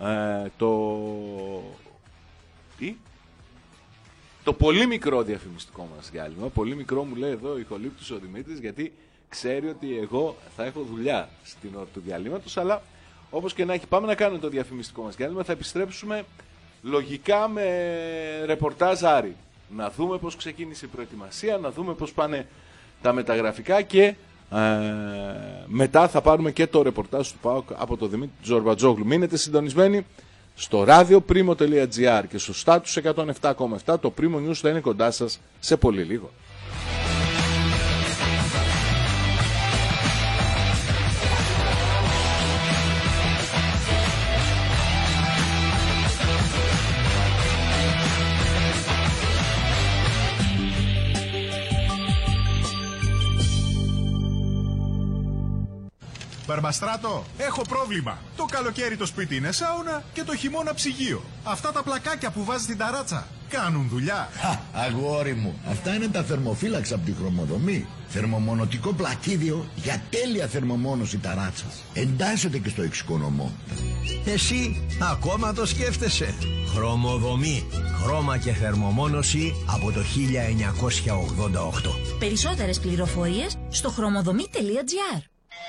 το πολύ μικρό διαφημιστικό μας διάλειμμα. Πολύ μικρό μου λέει εδώ ο ηχολήπτης ο Δημήτρης, γιατί ξέρει ότι εγώ θα έχω δουλειά στην ώρα του διαλύματος, αλλά όπως και να έχει, πάμε να κάνουμε το διαφημιστικό μας διάλειμμα. Θα επιστρέψουμε λογικά με ρεπορτάζ Άρη. Να δούμε πώς ξεκίνησε η προετοιμασία, να δούμε πώς πάνε τα μεταγραφικά και μετά θα πάρουμε και το ρεπορτάζ του ΠΑΟΚ από τον Δημήτρη Τζορμπατζόγλου. Μείνετε συντονισμένοι στο radioprimo.gr και στο Status 107,7. Το Primo News θα είναι κοντά σας σε πολύ λίγο. Μπαρμπαστράτο, έχω πρόβλημα. Το καλοκαίρι το σπίτι είναι σάουνα και το χειμώνα ψυγείο. Αυτά τα πλακάκια που βάζει στην ταράτσα κάνουν δουλειά. Αγόρι μου, αυτά είναι τα θερμοφύλαξα από τη Χρωμοδομή. Θερμομονωτικό πλακίδιο για τέλεια θερμομόνωση ταράτσας. Εντάσσεται και στο εξοικονομώ. Εσύ ακόμα το σκέφτεσαι. Χρωμοδομή. Χρώμα και θερμομόνωση από το 1988. Περισσότερες πληροφορίες στο χρωμοδομή.gr.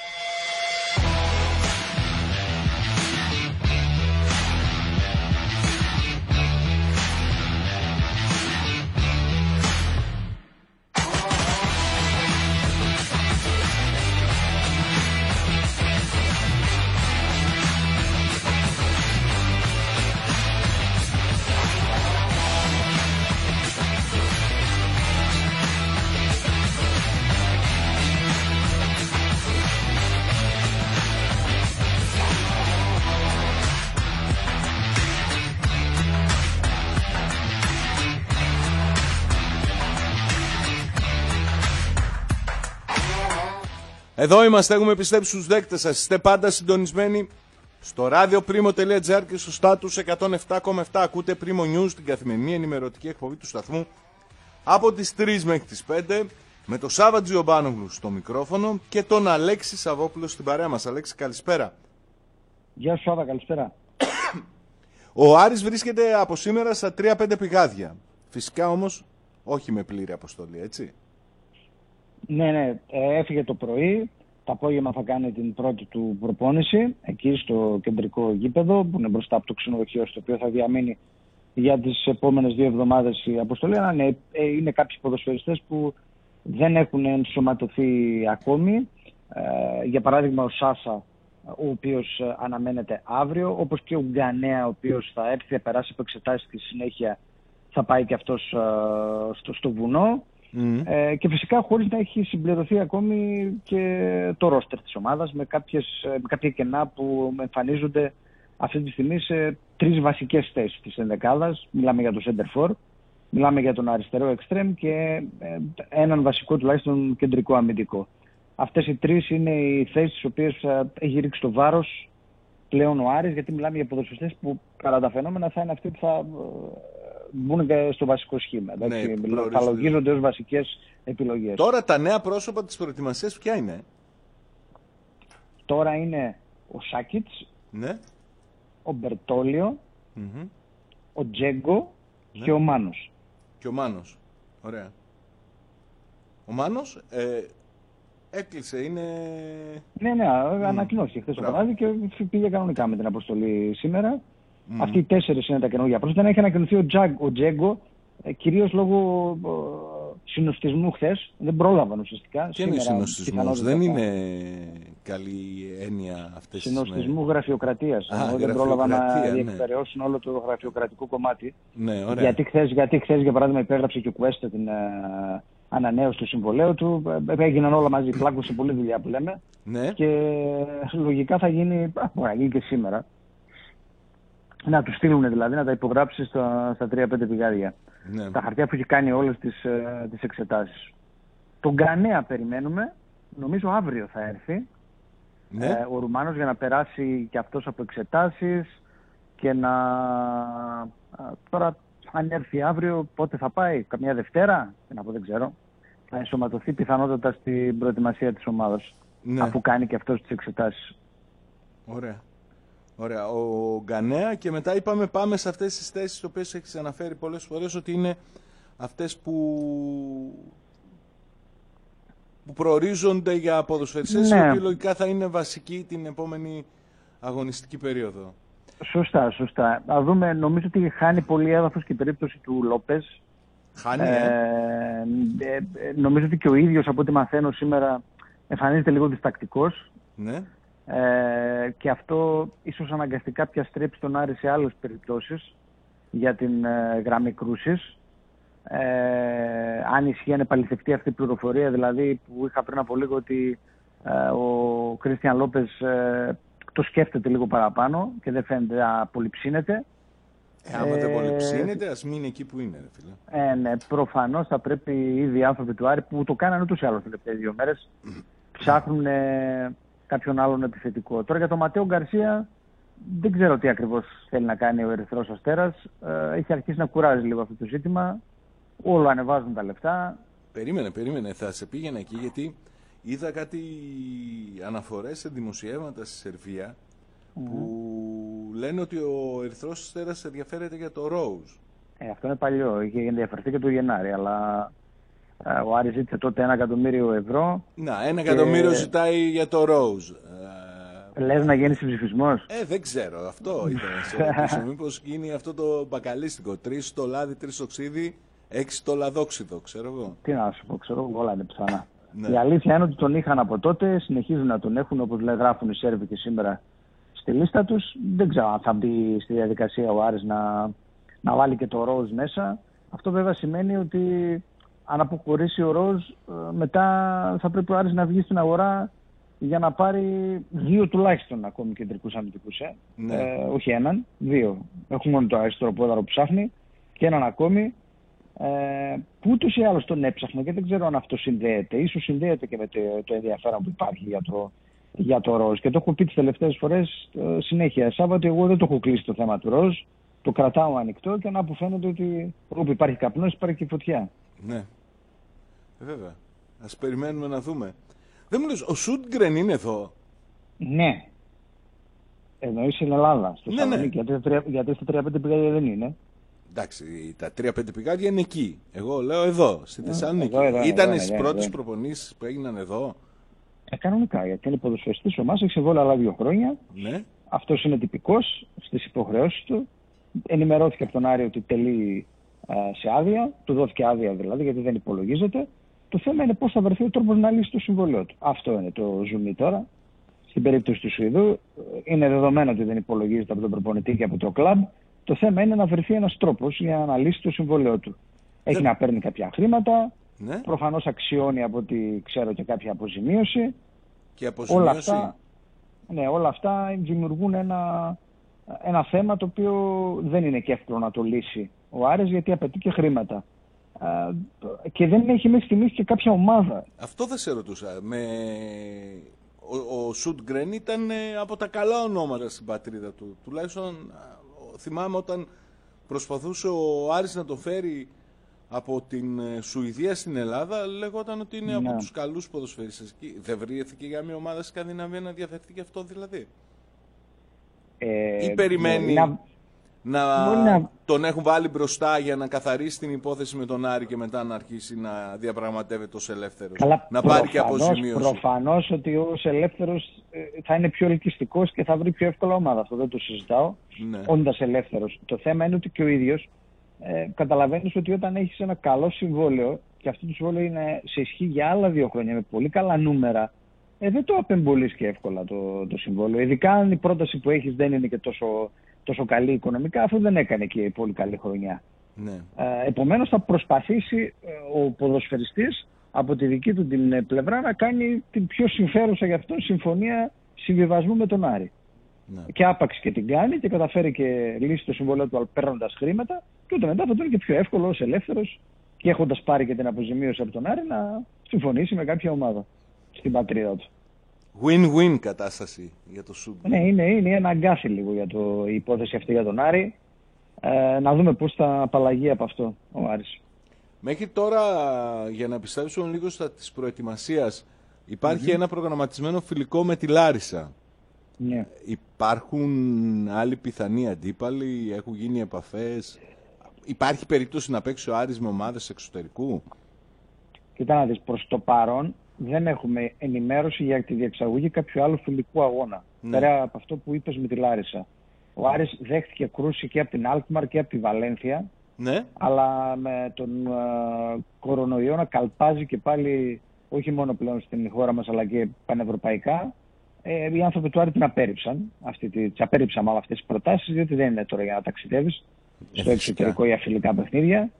Εδώ είμαστε, έχουμε πιστέψει στους δέκτες σας. Είστε πάντα συντονισμένοι στο radioprimo.gr και στο Status 107,7. Ακούτε Primo News, την καθημερινή ενημερωτική εκπομπή του σταθμού από τις 3 μέχρι τις 5, με τον Σάββα Τζιομπάνογλου στο μικρόφωνο και τον Αλέξη Σαββόπουλο στην παρέα μας. Αλέξη, καλησπέρα. Γεια σου Σάββα, καλησπέρα. Ο Άρης βρίσκεται από σήμερα στα 3-5 πηγάδια. Φυσικά όμως όχι με πλήρη αποστολή, έτσι. Ναι, έφυγε το πρωί. Το απόγευμα θα κάνει την πρώτη του προπόνηση εκεί στο κεντρικό γήπεδο που είναι μπροστά από το ξενοδοχείο, στο οποίο θα διαμείνει για τις επόμενες 2 εβδομάδες η αποστολή. Είναι κάποιοι ποδοσφαιριστές που δεν έχουν ενσωματωθεί ακόμη. Για παράδειγμα ο Σάσα, ο οποίος αναμένεται αύριο, όπως και ο Γκανέα, ο οποίος θα έρθει, θα περάσει από εξετάσεις και στη συνέχεια θα πάει και αυτός στο βουνό. Και φυσικά χωρίς να έχει συμπληρωθεί ακόμη και το ρόστερ της ομάδας με κάποια κενά που εμφανίζονται αυτή τη στιγμή σε 3 βασικές θέσεις της ενδεκάδας. Μιλάμε για το center for, μιλάμε για τον αριστερό extreme και έναν βασικό τουλάχιστον κεντρικό αμυντικό. Αυτές οι 3 είναι οι θέσεις στις οποίες έχει ρίξει το βάρος πλέον ο Άρης, γιατί μιλάμε για ποδοσφαιριστές που κατά τα φαινόμενα θα είναι αυτοί που θα μπουν και στο βασικό σχήμα. Ναι, θα λογίζονται ως βασικές επιλογές. Τώρα τα νέα πρόσωπα της προετοιμασίας ποια είναι? Τώρα είναι ο Σάκιτς, ναι, ο Μπερτόλιο, ο Τζέγκο, ναι, και ο Μάνος. Και ο Μάνος, ωραία. Ο Μάνος έκλεισε, είναι... Ναι, ανακοινώθηκε χθες το βράδυ και πήγε κανονικά με την αποστολή σήμερα. Αυτοί οι 4 είναι τα καινούργια πρόσωπα. Δεν έχει ανακοινωθεί ο Τζέγκο, κυρίως λόγω συνοστισμού χθες. Δεν πρόλαβαν ουσιαστικά. Και είναι συνοστισμός, δεν είναι καλή έννοια αυτές τις μέρες. Συνοστισμού γραφειοκρατίας. Δεν πρόλαβαν να διεκπεραιώσουν όλο το γραφειοκρατικό κομμάτι. Ναι, ωραία. Γιατί χθες για παράδειγμα υπέγραψε και ο Κουέστα την ανανέωση του συμβολέου του. Έγιναν όλα μαζί. Πλάκωσε πολλή δουλειά που λέμε. Ναι. Και λογικά θα γίνει, μπορεί να γίνει και σήμερα. Να του στείλουν δηλαδή, να τα υπογράψει στα 3-5 πηγάδια. Ναι. Τα χαρτιά που έχει κάνει όλες τις εξετάσεις. Τον Γκανέα περιμένουμε. Νομίζω αύριο θα έρθει. Ναι. Ο Ρουμάνος για να περάσει και αυτός από εξετάσεις και να... Τώρα αν έρθει αύριο πότε θα πάει, καμιά Δευτέρα, δεν ξέρω. Θα ενσωματωθεί πιθανότατα στην προετοιμασία της ομάδας. Ναι. Αφού κάνει και αυτός τις εξετάσεις. Ωραία. Ωραία. Ο Γκανέα και μετά πάμε σε αυτές τις θέσεις τις οποίες έχεις αναφέρει πολλές φορές ότι είναι αυτές που προορίζονται για ποδοσφαιριστές, ναι, οι οποίοι λογικά θα είναι βασικοί την επόμενη αγωνιστική περίοδο. Σωστά. Να δούμε, νομίζω ότι χάνει πολύ έδαφος και η περίπτωση του Λόπες. Χάνει, νομίζω ότι και ο ίδιος από ό,τι μαθαίνω σήμερα εμφανίζεται λίγο διστακτικός. Ναι. Και αυτό ίσως αναγκαστικά πια στρέψει τον Άρη σε άλλες περιπτώσεις για την γραμμή κρούσης. Αν ισχύει, αν επαληθευτεί αυτή η πληροφορία, δηλαδή που είχα πριν από λίγο ότι ο Κρίστιαν Λόπες το σκέφτεται λίγο παραπάνω και δεν φαίνεται να πολυψύνεται. Άμα δεν πολυψύνεται, ας μείνει εκεί που είναι, φίλε. Ναι, προφανώς θα πρέπει ήδη οι άνθρωποι του Άρη που το κάνανε ούτως ή άλλως τις τελευταίες 2 μέρες ψάχνουν κάποιον άλλον επιθετικό. Τώρα για τον Ματέο Γκαρσία δεν ξέρω τι ακριβώς θέλει να κάνει ο Ερυθρός Αστέρας. Έχει αρχίσει να κουράζει λίγο αυτό το ζήτημα. Όλο ανεβάζουν τα λεφτά. Περίμενε. Θα σε πήγαινα εκεί γιατί είδα κάτι αναφορές σε δημοσιεύματα στη Σερβία που λένε ότι ο Ερυθρός Αστέρας ενδιαφέρεται για το Rose. Αυτό είναι παλιό. Είχε ενδιαφερθεί και το Γενάρη, αλλά ο Άρης ζήτησε τότε 1 εκατομμύριο ευρώ. Να, 1 εκατομμύριο ζητάει για το Rose. Λες να γίνει συμψηφισμός? Δεν ξέρω. Αυτό ήθελα να σε ρωτήσω. Μήπως γίνει αυτό το μπακαλίστικο. 3 στο λάδι, 3 στο ξύδι, 6 στο λαδόξιδο, ξέρω εγώ. Τι να σου πω, ξέρω εγώ, όλα είναι πιθανά. Ναι. Η αλήθεια είναι ότι τον είχαν από τότε, συνεχίζουν να τον έχουν, όπως γράφουν οι Σέρβοι και σήμερα στη λίστα τους. Δεν ξέρω αν θα μπει στη διαδικασία ο Άρης να βάλει και το Rose μέσα. Αυτό βέβαια σημαίνει ότι αν αποχωρήσει ο Ροζ, μετά θα πρέπει ο Άρης να βγει στην αγορά για να πάρει 2 τουλάχιστον ακόμη κεντρικούς αμυντικούς. Ναι. Όχι 1, 2. Έχουμε μόνο το αριστερό πόδαρο που ψάχνει και έναν ακόμη που ούτως ή άλλως τον έψαχνε και δεν ξέρω αν αυτό συνδέεται. Ίσως συνδέεται και με το ενδιαφέρον που υπάρχει για το Ροζ. Και το έχω πει τις τελευταίες φορές συνέχεια. Σάββατο εγώ δεν το έχω κλείσει το θέμα του Ροζ. Το κρατάω ανοιχτό και να που φαίνεται ότι όπου υπάρχει καπνός υπάρχει και φωτιά. Ναι. Βέβαια. Ας περιμένουμε να δούμε. Δεν μου λες, ο Σούντγκρεν είναι εδώ? Ναι. Εννοείς στην Ελλάδα, στο Θεσσαλονίκη, γιατί στα 3-5 πηγάδια δεν είναι. Εντάξει, τα 3-5 πηγάδια είναι εκεί. Εγώ λέω εδώ, στη Θεσσαλονίκη. Ήτανε στις πρώτες προπονήσεις που έγιναν εδώ? Κανονικά, γιατί είναι ποδοσφαιριστής ομάδας, έχει συμβόλαιο άλλα 2 χρόνια. Ναι. Αυτός είναι τυπικός στις υποχρεώσεις του. Ενημερώθηκε από τον Άρη ότι τελεί σε άδεια, του δόθηκε άδεια δηλαδή, γιατί δεν υπολογίζεται. Το θέμα είναι πώς θα βρεθεί ο τρόπος να λύσει το συμβόλαιο του. Αυτό είναι το ζουμί τώρα. Στην περίπτωση του Σουηδού, είναι δεδομένο ότι δεν υπολογίζεται από τον προπονητή και από το κλαμπ. Το θέμα είναι να βρεθεί ένας τρόπος για να λύσει το συμβόλαιο του. Έχει να παίρνει κάποια χρήματα, Ναι. Προφανώς αξιώνει από ό,τι ξέρω και κάποια αποζημίωση. Και αποζημίωση. Όλα αυτά δημιουργούν ένα θέμα το οποίο δεν είναι και εύκολο να το λύσει ο Άρης, γιατί απαιτεί και χρήματα. Και δεν έχει μέχρι στιγμής και κάποια ομάδα. Αυτό δεν σε ρωτούσα. Ο Σούντγκρεν ήταν από τα καλά ονόματα στην πατρίδα του. Τουλάχιστον θυμάμαι όταν προσπαθούσε ο Άρης να το φέρει από την Σουηδία στην Ελλάδα, λέγονταν ότι είναι από τους καλούς ποδοσφαιριστές. Δεν βρέθηκε για μια ομάδα Σκανδιναβία να διαθέτει αυτό δηλαδή? Ή περιμένει να τον έχουν βάλει μπροστά για να καθαρίσει την υπόθεση με τον Άρη και μετά να αρχίσει να διαπραγματεύεται ως ελεύθερος? Να πάρει και αποζημίωση. Προφανώς ότι ως ελεύθερος θα είναι πιο ελκυστικός και θα βρει πιο εύκολα ομάδα. Αυτό δεν το συζητάω. Ναι. Όντας ελεύθερος. Το θέμα είναι ότι και ο ίδιος καταλαβαίνεις ότι όταν έχεις ένα καλό συμβόλαιο, και αυτό το συμβόλαιο είναι σε ισχύ για άλλα 2 χρόνια με πολύ καλά νούμερα, δεν το απεμπολείς και εύκολα το συμβόλαιο. Ειδικά αν η πρόταση που έχεις δεν είναι και τόσο καλή οικονομικά, αυτό δεν έκανε και πολύ καλή χρονιά. Ναι. Επομένως θα προσπαθήσει ο ποδοσφαιριστής από τη δική του την πλευρά να κάνει την πιο συμφέρουσα για αυτόν συμφωνία συμβιβασμού με τον Άρη. Ναι. Και άπαξ και την κάνει και καταφέρει και λύσει το συμβόλαιο του παίρνοντας χρήματα, και ούτε μετά θα το είναι και πιο εύκολο ως ελεύθερος και έχοντας πάρει και την αποζημίωση από τον Άρη να συμφωνήσει με κάποια ομάδα στην πατρίδα του. Win-win κατάσταση για το Σούντγκρεν. Ναι, είναι ένα αγκάθι λίγο για η υπόθεση αυτή για τον Άρη. Να δούμε πώς θα απαλλαγεί από αυτό ο Άρης. Μέχρι τώρα, για να επιστρέψουμε λίγο στα της προετοιμασίας, υπάρχει ένα προγραμματισμένο φιλικό με τη Λάρισα. Ναι. Υπάρχουν άλλοι πιθανοί αντίπαλοι, έχουν γίνει επαφές? Υπάρχει περίπτωση να παίξει ο Άρης με ομάδες εξωτερικού? Κοίτα να δεις, προς το παρόν δεν έχουμε ενημέρωση για τη διεξαγωγή κάποιου άλλου φιλικού αγώνα. Ναι. Πέρα από αυτό που είπες με τη Λάρισα. Ο Άρης δέχτηκε κρούση και από την Αλκμαρ και από τη Βαλένθια. Ναι. Αλλά με τον κορονοϊό να καλπάζει και πάλι, όχι μόνο πλέον στην χώρα μας αλλά και πανευρωπαϊκά, οι άνθρωποι του Άρη την απέρριψαν. Απέρριψαν μάλλον αυτές τις προτάσεις, διότι δεν είναι τώρα για να ταξιδεύεις στο εξωτερικό για φιλικά παιχνίδια.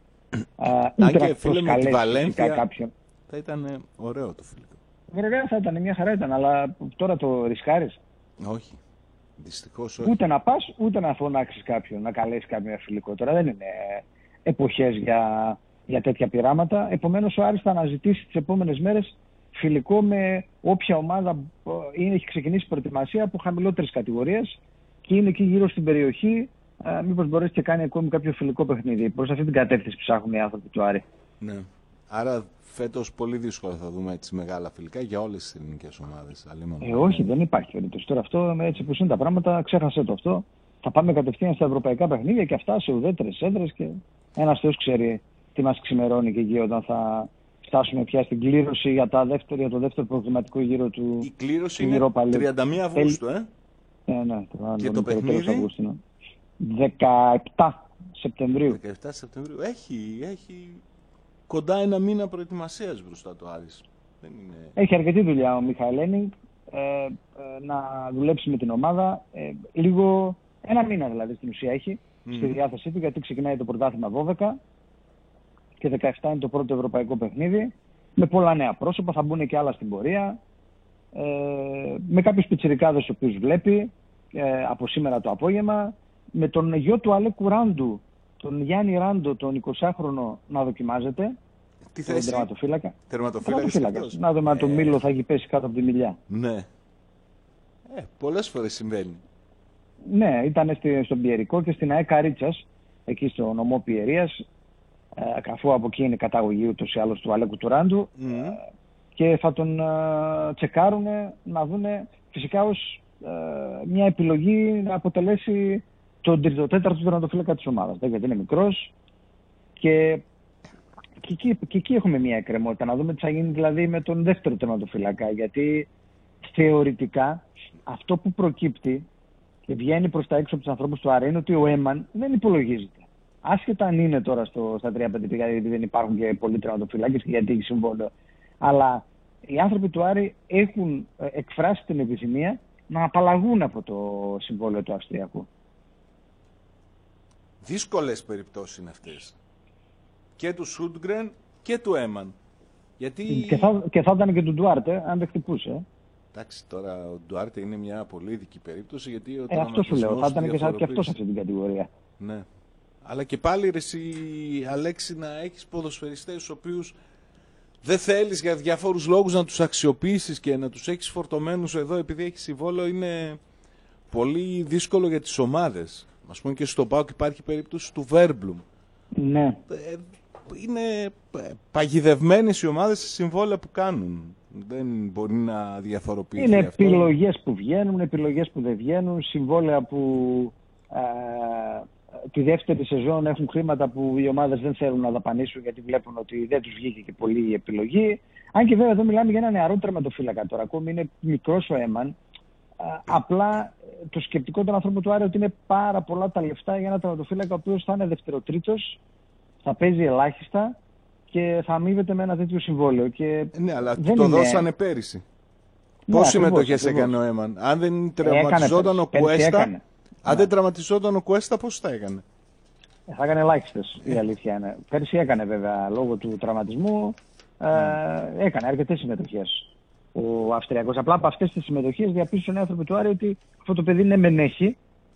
Αν και φίλε με τη Βαλένθια κάποιον. Θα ήταν ωραίο το φιλικό. Βέβαια θα ήταν, μια χαρά ήταν, αλλά τώρα το ρισκάρεις? Όχι. Δυστυχώς όχι. Ούτε να πας, ούτε να φωνάξεις κάποιον, να καλέσεις κάποιον για φιλικό. Τώρα δεν είναι εποχές για τέτοια πειράματα. Επομένως ο Άρης θα αναζητήσει τις επόμενες μέρες φιλικό με όποια ομάδα έχει ξεκινήσει προετοιμασία από χαμηλότερες κατηγορίες και είναι εκεί γύρω στην περιοχή. Μήπως μπορέσει και κάνει ακόμη κάποιο φιλικό παιχνίδι. Προς αυτή την κατεύθυνση ψάχνουν οι άνθρωποι του Άρη. Ναι. Άρα φέτος πολύ δύσκολα θα δούμε έτσι μεγάλα φιλικά για όλες τις ελληνικές ομάδες. Όχι, δεν υπάρχει περίπτωση. Τώρα αυτό, έτσι που είναι τα πράγματα, ξέχασε το αυτό. Θα πάμε κατευθείαν στα ευρωπαϊκά παιχνίδια και αυτά σε ουδέτερες έδρες και ένας Θεός ξέρει τι μας ξημερώνει και εκεί όταν θα φτάσουμε πια στην κλήρωση για το δεύτερο προγραμματικό γύρο του. Η κλήρωση είναι 31 Αυγούστου, Ναι, και το παιχνίδι 17 Σεπτεμβρίου. 17 Σεπτεμβρίου. Έχει κοντά ένα μήνα προετοιμασίας μπροστά το Άρης. Δεν είναι... Έχει αρκετή δουλειά ο Μιχαήλ Ένινγκ να δουλέψει με την ομάδα. Λίγο, ένα μήνα δηλαδή στην ουσία έχει στη διάθεσή του, γιατί ξεκινάει το πρωτάθλημα 12 και 17 είναι το πρώτο ευρωπαϊκό παιχνίδι. Με πολλά νέα πρόσωπα, θα μπουν και άλλα στην πορεία. Με κάποιους πιτσιρικάδες τους οποίους βλέπει από σήμερα το απόγευμα. Με τον γιο του Αλέκου Ράντου, τον Γιάννη Ράντο, τον 20χρονο, να δοκιμάζεται. Τι θέση? Τερματοφύλακας. Να δούμε αν το Μήλο θα έχει πέσει κάτω από τη μιλιά. Ναι. Πολλές φορές συμβαίνει. Ναι, ήταν στον Πιερικό και στην ΑΕΚ Ρίτσας, εκεί στο νομό Πιερίας, αφού από εκεί είναι καταγωγή ούτως ή άλλως του Αλέκου του Ράντου, και θα τον τσεκάρουν να δούνε φυσικά ως μια επιλογή να αποτελέσει τον τρίτο-τέταρτο τερματοφύλακα της ομάδας, γιατί είναι μικρός και εκεί έχουμε μια εκκρεμότητα, να δούμε τι θα γίνει δηλαδή με τον δεύτερο τερματοφύλακα, γιατί θεωρητικά αυτό που προκύπτει και βγαίνει προς τα έξω από τους ανθρώπους του Άρη είναι ότι ο Έμαν δεν υπολογίζεται. Άσχετα αν είναι τώρα στα 3-5 πήγα, γιατί δεν υπάρχουν και πολλοί τερματοφυλάκες και γιατί έχει συμβόλαιο. Αλλά οι άνθρωποι του Άρη έχουν εκφράσει την επιθυμία να απαλλαγούν από το συμβόλαιο του Αυστριακού. Δύσκολες περιπτώσεις είναι αυτές. Και του Σούντγκρεν και του Έμαν. Γιατί... Και θα ήταν και του Ντουάρτε, αν δεν χτυπούσε. Εντάξει, τώρα ο Ντουάρτε είναι μια πολύ ειδική περίπτωση, γιατί αυτό σου λέω, θα ήταν και αυτό σε αυτή την κατηγορία. Ναι. Αλλά και πάλι ρε εσύ, Αλέξη, να έχεις ποδοσφαιριστές τους οποίους δεν θέλεις για διάφορους λόγους να τους αξιοποιήσεις και να τους έχεις φορτωμένους εδώ επειδή έχεις συμβόλαιο, είναι πολύ δύσκολο για τις ομάδες. Ας πούμε και στο ΠΑΟΚ υπάρχει περίπτωση του Βέρμπλουμ. Ναι. Είναι παγιδευμένες οι ομάδες σε συμβόλαια που κάνουν. Δεν μπορεί να διαφοροποιηθεί είναι αυτό. Είναι επιλογές που βγαίνουν, επιλογές που δεν βγαίνουν, συμβόλαια που τη δεύτερη σεζόν έχουν χρήματα που οι ομάδες δεν θέλουν να δαπανίσουν γιατί βλέπουν ότι δεν τους βγήκε και πολύ η επιλογή. Αν και βέβαια εδώ μιλάμε για ένα νεαρό τερματοφύλακα τώρα, ακόμη είναι μικρός ο Έμαν. Απλά το σκεπτικό των ανθρώπων του Άρη ότι είναι πάρα πολλά τα λεφτά για ένα τερματοφύλακα ο οποίος θα είναι δευτεροτρίτος, θα παίζει ελάχιστα και θα αμείβεται με ένα τέτοιο συμβόλαιο. Και ναι, αλλά το δώσανε πέρυσι. Πόσες συμμετοχές έκανε ο Έμαν? Αν δεν τραυματιζόταν ο Κουέστα, αν δεν τραυματιζόταν ο Κουέστα, πώς θα έκανε? Θα έκανε ελάχιστες, η αλήθεια είναι. Πέρυσι έκανε βέβαια λόγω του τραυματισμού, έκανε αρκετές συμμετοχές ο Αυστριακός. Απλά από αυτές τις συμμετοχές διαπίστωσαν οι άνθρωποι του Άρη ότι αυτό το παιδί ναι μεν έχει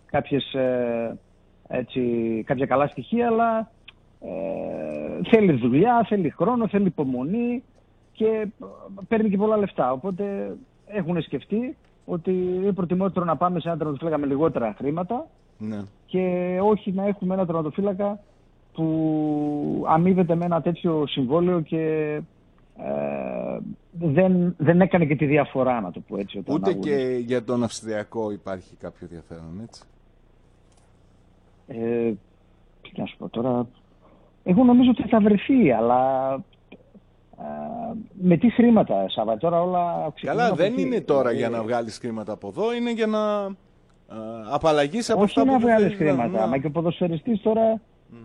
κάποια καλά στοιχεία, αλλά θέλει δουλειά, θέλει χρόνο, θέλει υπομονή και παίρνει και πολλά λεφτά. Οπότε έχουν σκεφτεί ότι είναι προτιμότερο να πάμε σε ένα τερματοφύλακα με λιγότερα χρήματα, ναι, και όχι να έχουμε ένα τερματοφύλακα που αμείβεται με ένα τέτοιο συμβόλαιο και δεν έκανε και τη διαφορά, να το πω έτσι. Ούτε και για τον Αυστριακό υπάρχει κάποιο ενδιαφέρον, έτσι? Τι να σου πω τώρα, εγώ νομίζω ότι θα βρεθεί, αλλά με τι χρήματα, Σάβα, τώρα όλα ξεκινούν. Καλά, δεν είναι τώρα για να βγάλεις χρήματα από εδώ, είναι για να απαλλαγείς από αυτά που δεν θέλεις. Όχι να βγάλεις χρήματα, μα και ο ποδοσφαιριστής τώρα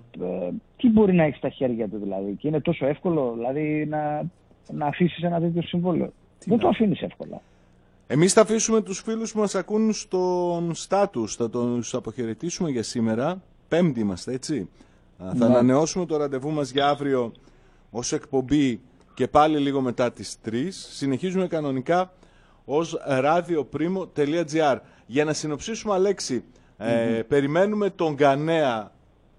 τι μπορεί να έχει στα χέρια του δηλαδή, και είναι τόσο εύκολο δηλαδή να αφήσεις ένα τέτοιο συμβόλαιο? Δεν το αφήνεις εύκολα. Εμείς θα αφήσουμε τους φίλους που μας ακούν στον στάτους, θα τους αποχαιρετήσουμε για σήμερα. Πέμπτη είμαστε, έτσι? Θα ανανεώσουμε το ραντεβού μας για αύριο ως εκπομπή και πάλι λίγο μετά τις 3. Συνεχίζουμε κανονικά ως radioprimo.gr. Για να συνοψίσουμε, Αλέξη, περιμένουμε τον Γκανέα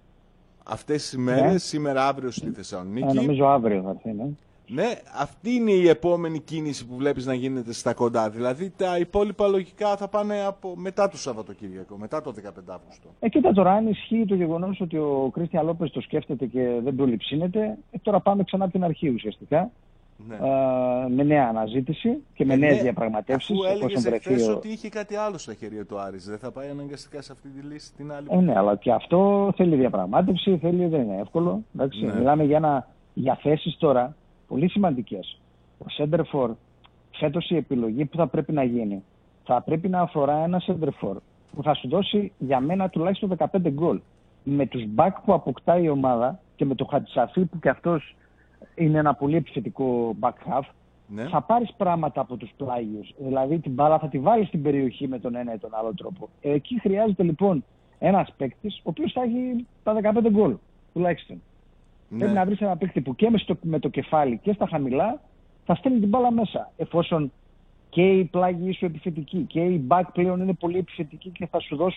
αυτές τις ημέρες, σήμερα αύριο στη Θεσσαλονίκη. Νομίζω αύριο θα έρθει, ναι. Ναι, αυτή είναι η επόμενη κίνηση που βλέπεις να γίνεται στα κοντά. Δηλαδή τα υπόλοιπα λογικά θα πάνε μετά το Σαββατοκύριακο, μετά το 15 Αύγουστο. Κοίτα τώρα, αν ισχύει το γεγονός ότι ο Κρίστιαν Λόπες το σκέφτεται και δεν το λειψύνεται, τώρα πάμε ξανά από την αρχή ουσιαστικά. Ναι. Με νέα αναζήτηση και με νέες διαπραγματεύσεις. Αφού έλεγες εχθές ότι είχε κάτι άλλο στα χέρια του Άρης, δεν θα πάει αναγκαστικά σε αυτή τη λύση την άλλη? Ναι, αλλά και αυτό θέλει διαπραγμάτευση, δεν είναι εύκολο. Ναι. Μιλάμε για θέσεις τώρα πολύ σημαντικές. Ο Σέντερφορ, φέτος η επιλογή που θα πρέπει να γίνει, θα πρέπει να αφορά ένα Σέντερφορ που θα σου δώσει για μένα τουλάχιστον 15 γκολ. Με τους μπακ που αποκτάει η ομάδα και με το Χατσαφή που και αυτός είναι ένα πολύ επιθετικό back half, ναι, θα πάρεις πράγματα από τους πλάγιους. Δηλαδή την μπάλα θα τη βάλεις στην περιοχή με τον ένα ή τον άλλο τρόπο. Εκεί χρειάζεται λοιπόν ένας παίκτης ο οποίος θα έχει τα 15 γκολ τουλάχιστον. Ναι. Πρέπει να βρεις ένα παίκτη που και με το κεφάλι και στα χαμηλά θα στέλνει την μπάλα μέσα. Εφόσον και οι πλάγιοι σου επιθετικοί και οι back πλέον είναι πολύ επιθετικοί και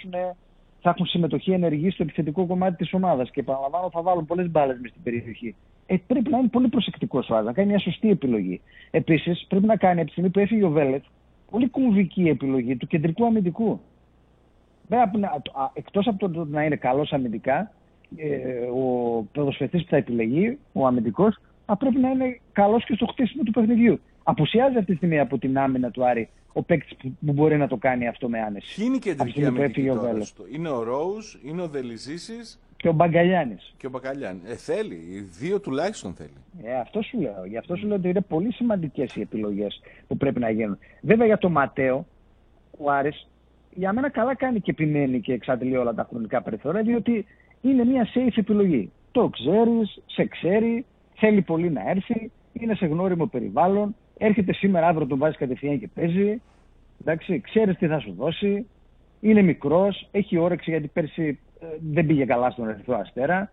θα έχουν συμμετοχή ενεργή στο επιθετικό κομμάτι της ομάδας. Και επαναλαμβάνω, θα βάλουν πολλές μπάλες μες στην περιοχή. Πρέπει να είναι πολύ προσεκτικός ο Άρης, να κάνει μια σωστή επιλογή. Επίσης, πρέπει να κάνει από τη στιγμή που έφυγε ο Βέλετ πολύ κομβική επιλογή του κεντρικού αμυντικού. Εκτός από το να είναι καλός αμυντικά, ο ποδοσφαιριστής που θα επιλεγεί, ο αμυντικός, θα πρέπει να είναι καλός και στο χτίσιμο του παιχνιδιού. Απουσιάζει αυτή τη στιγμή από την άμυνα του Άρη ο παίκτης που μπορεί να το κάνει αυτό με άνεση. Ποιοι είναι οι κεντρικοί αμυντικοί τώρα? Είναι ο Ρόους, είναι ο Δελιζήσης και ο Μπαγκαλιάνης. Θέλει, οι δύο τουλάχιστον θέλει. Αυτό σου λέω. Γι' αυτό σου λέω ότι είναι πολύ σημαντικές οι επιλογές που πρέπει να γίνουν. Βέβαια για τον Ματέο, ο Άρης για μένα καλά κάνει και επιμένει και εξαντλεί όλα τα χρονικά περιθώρια, διότι είναι μια safe επιλογή. Το ξέρεις, σε ξέρει, θέλει πολύ να έρθει, είναι σε γνώριμο περιβάλλον, έρχεται σήμερα, αύριο τον βάζει κατευθείαν και παίζει. Εντάξει, ξέρεις τι θα σου δώσει, είναι μικρός, έχει όρεξη γιατί πέρσι δεν πήγε καλά στον Ερυθρό Αστέρα.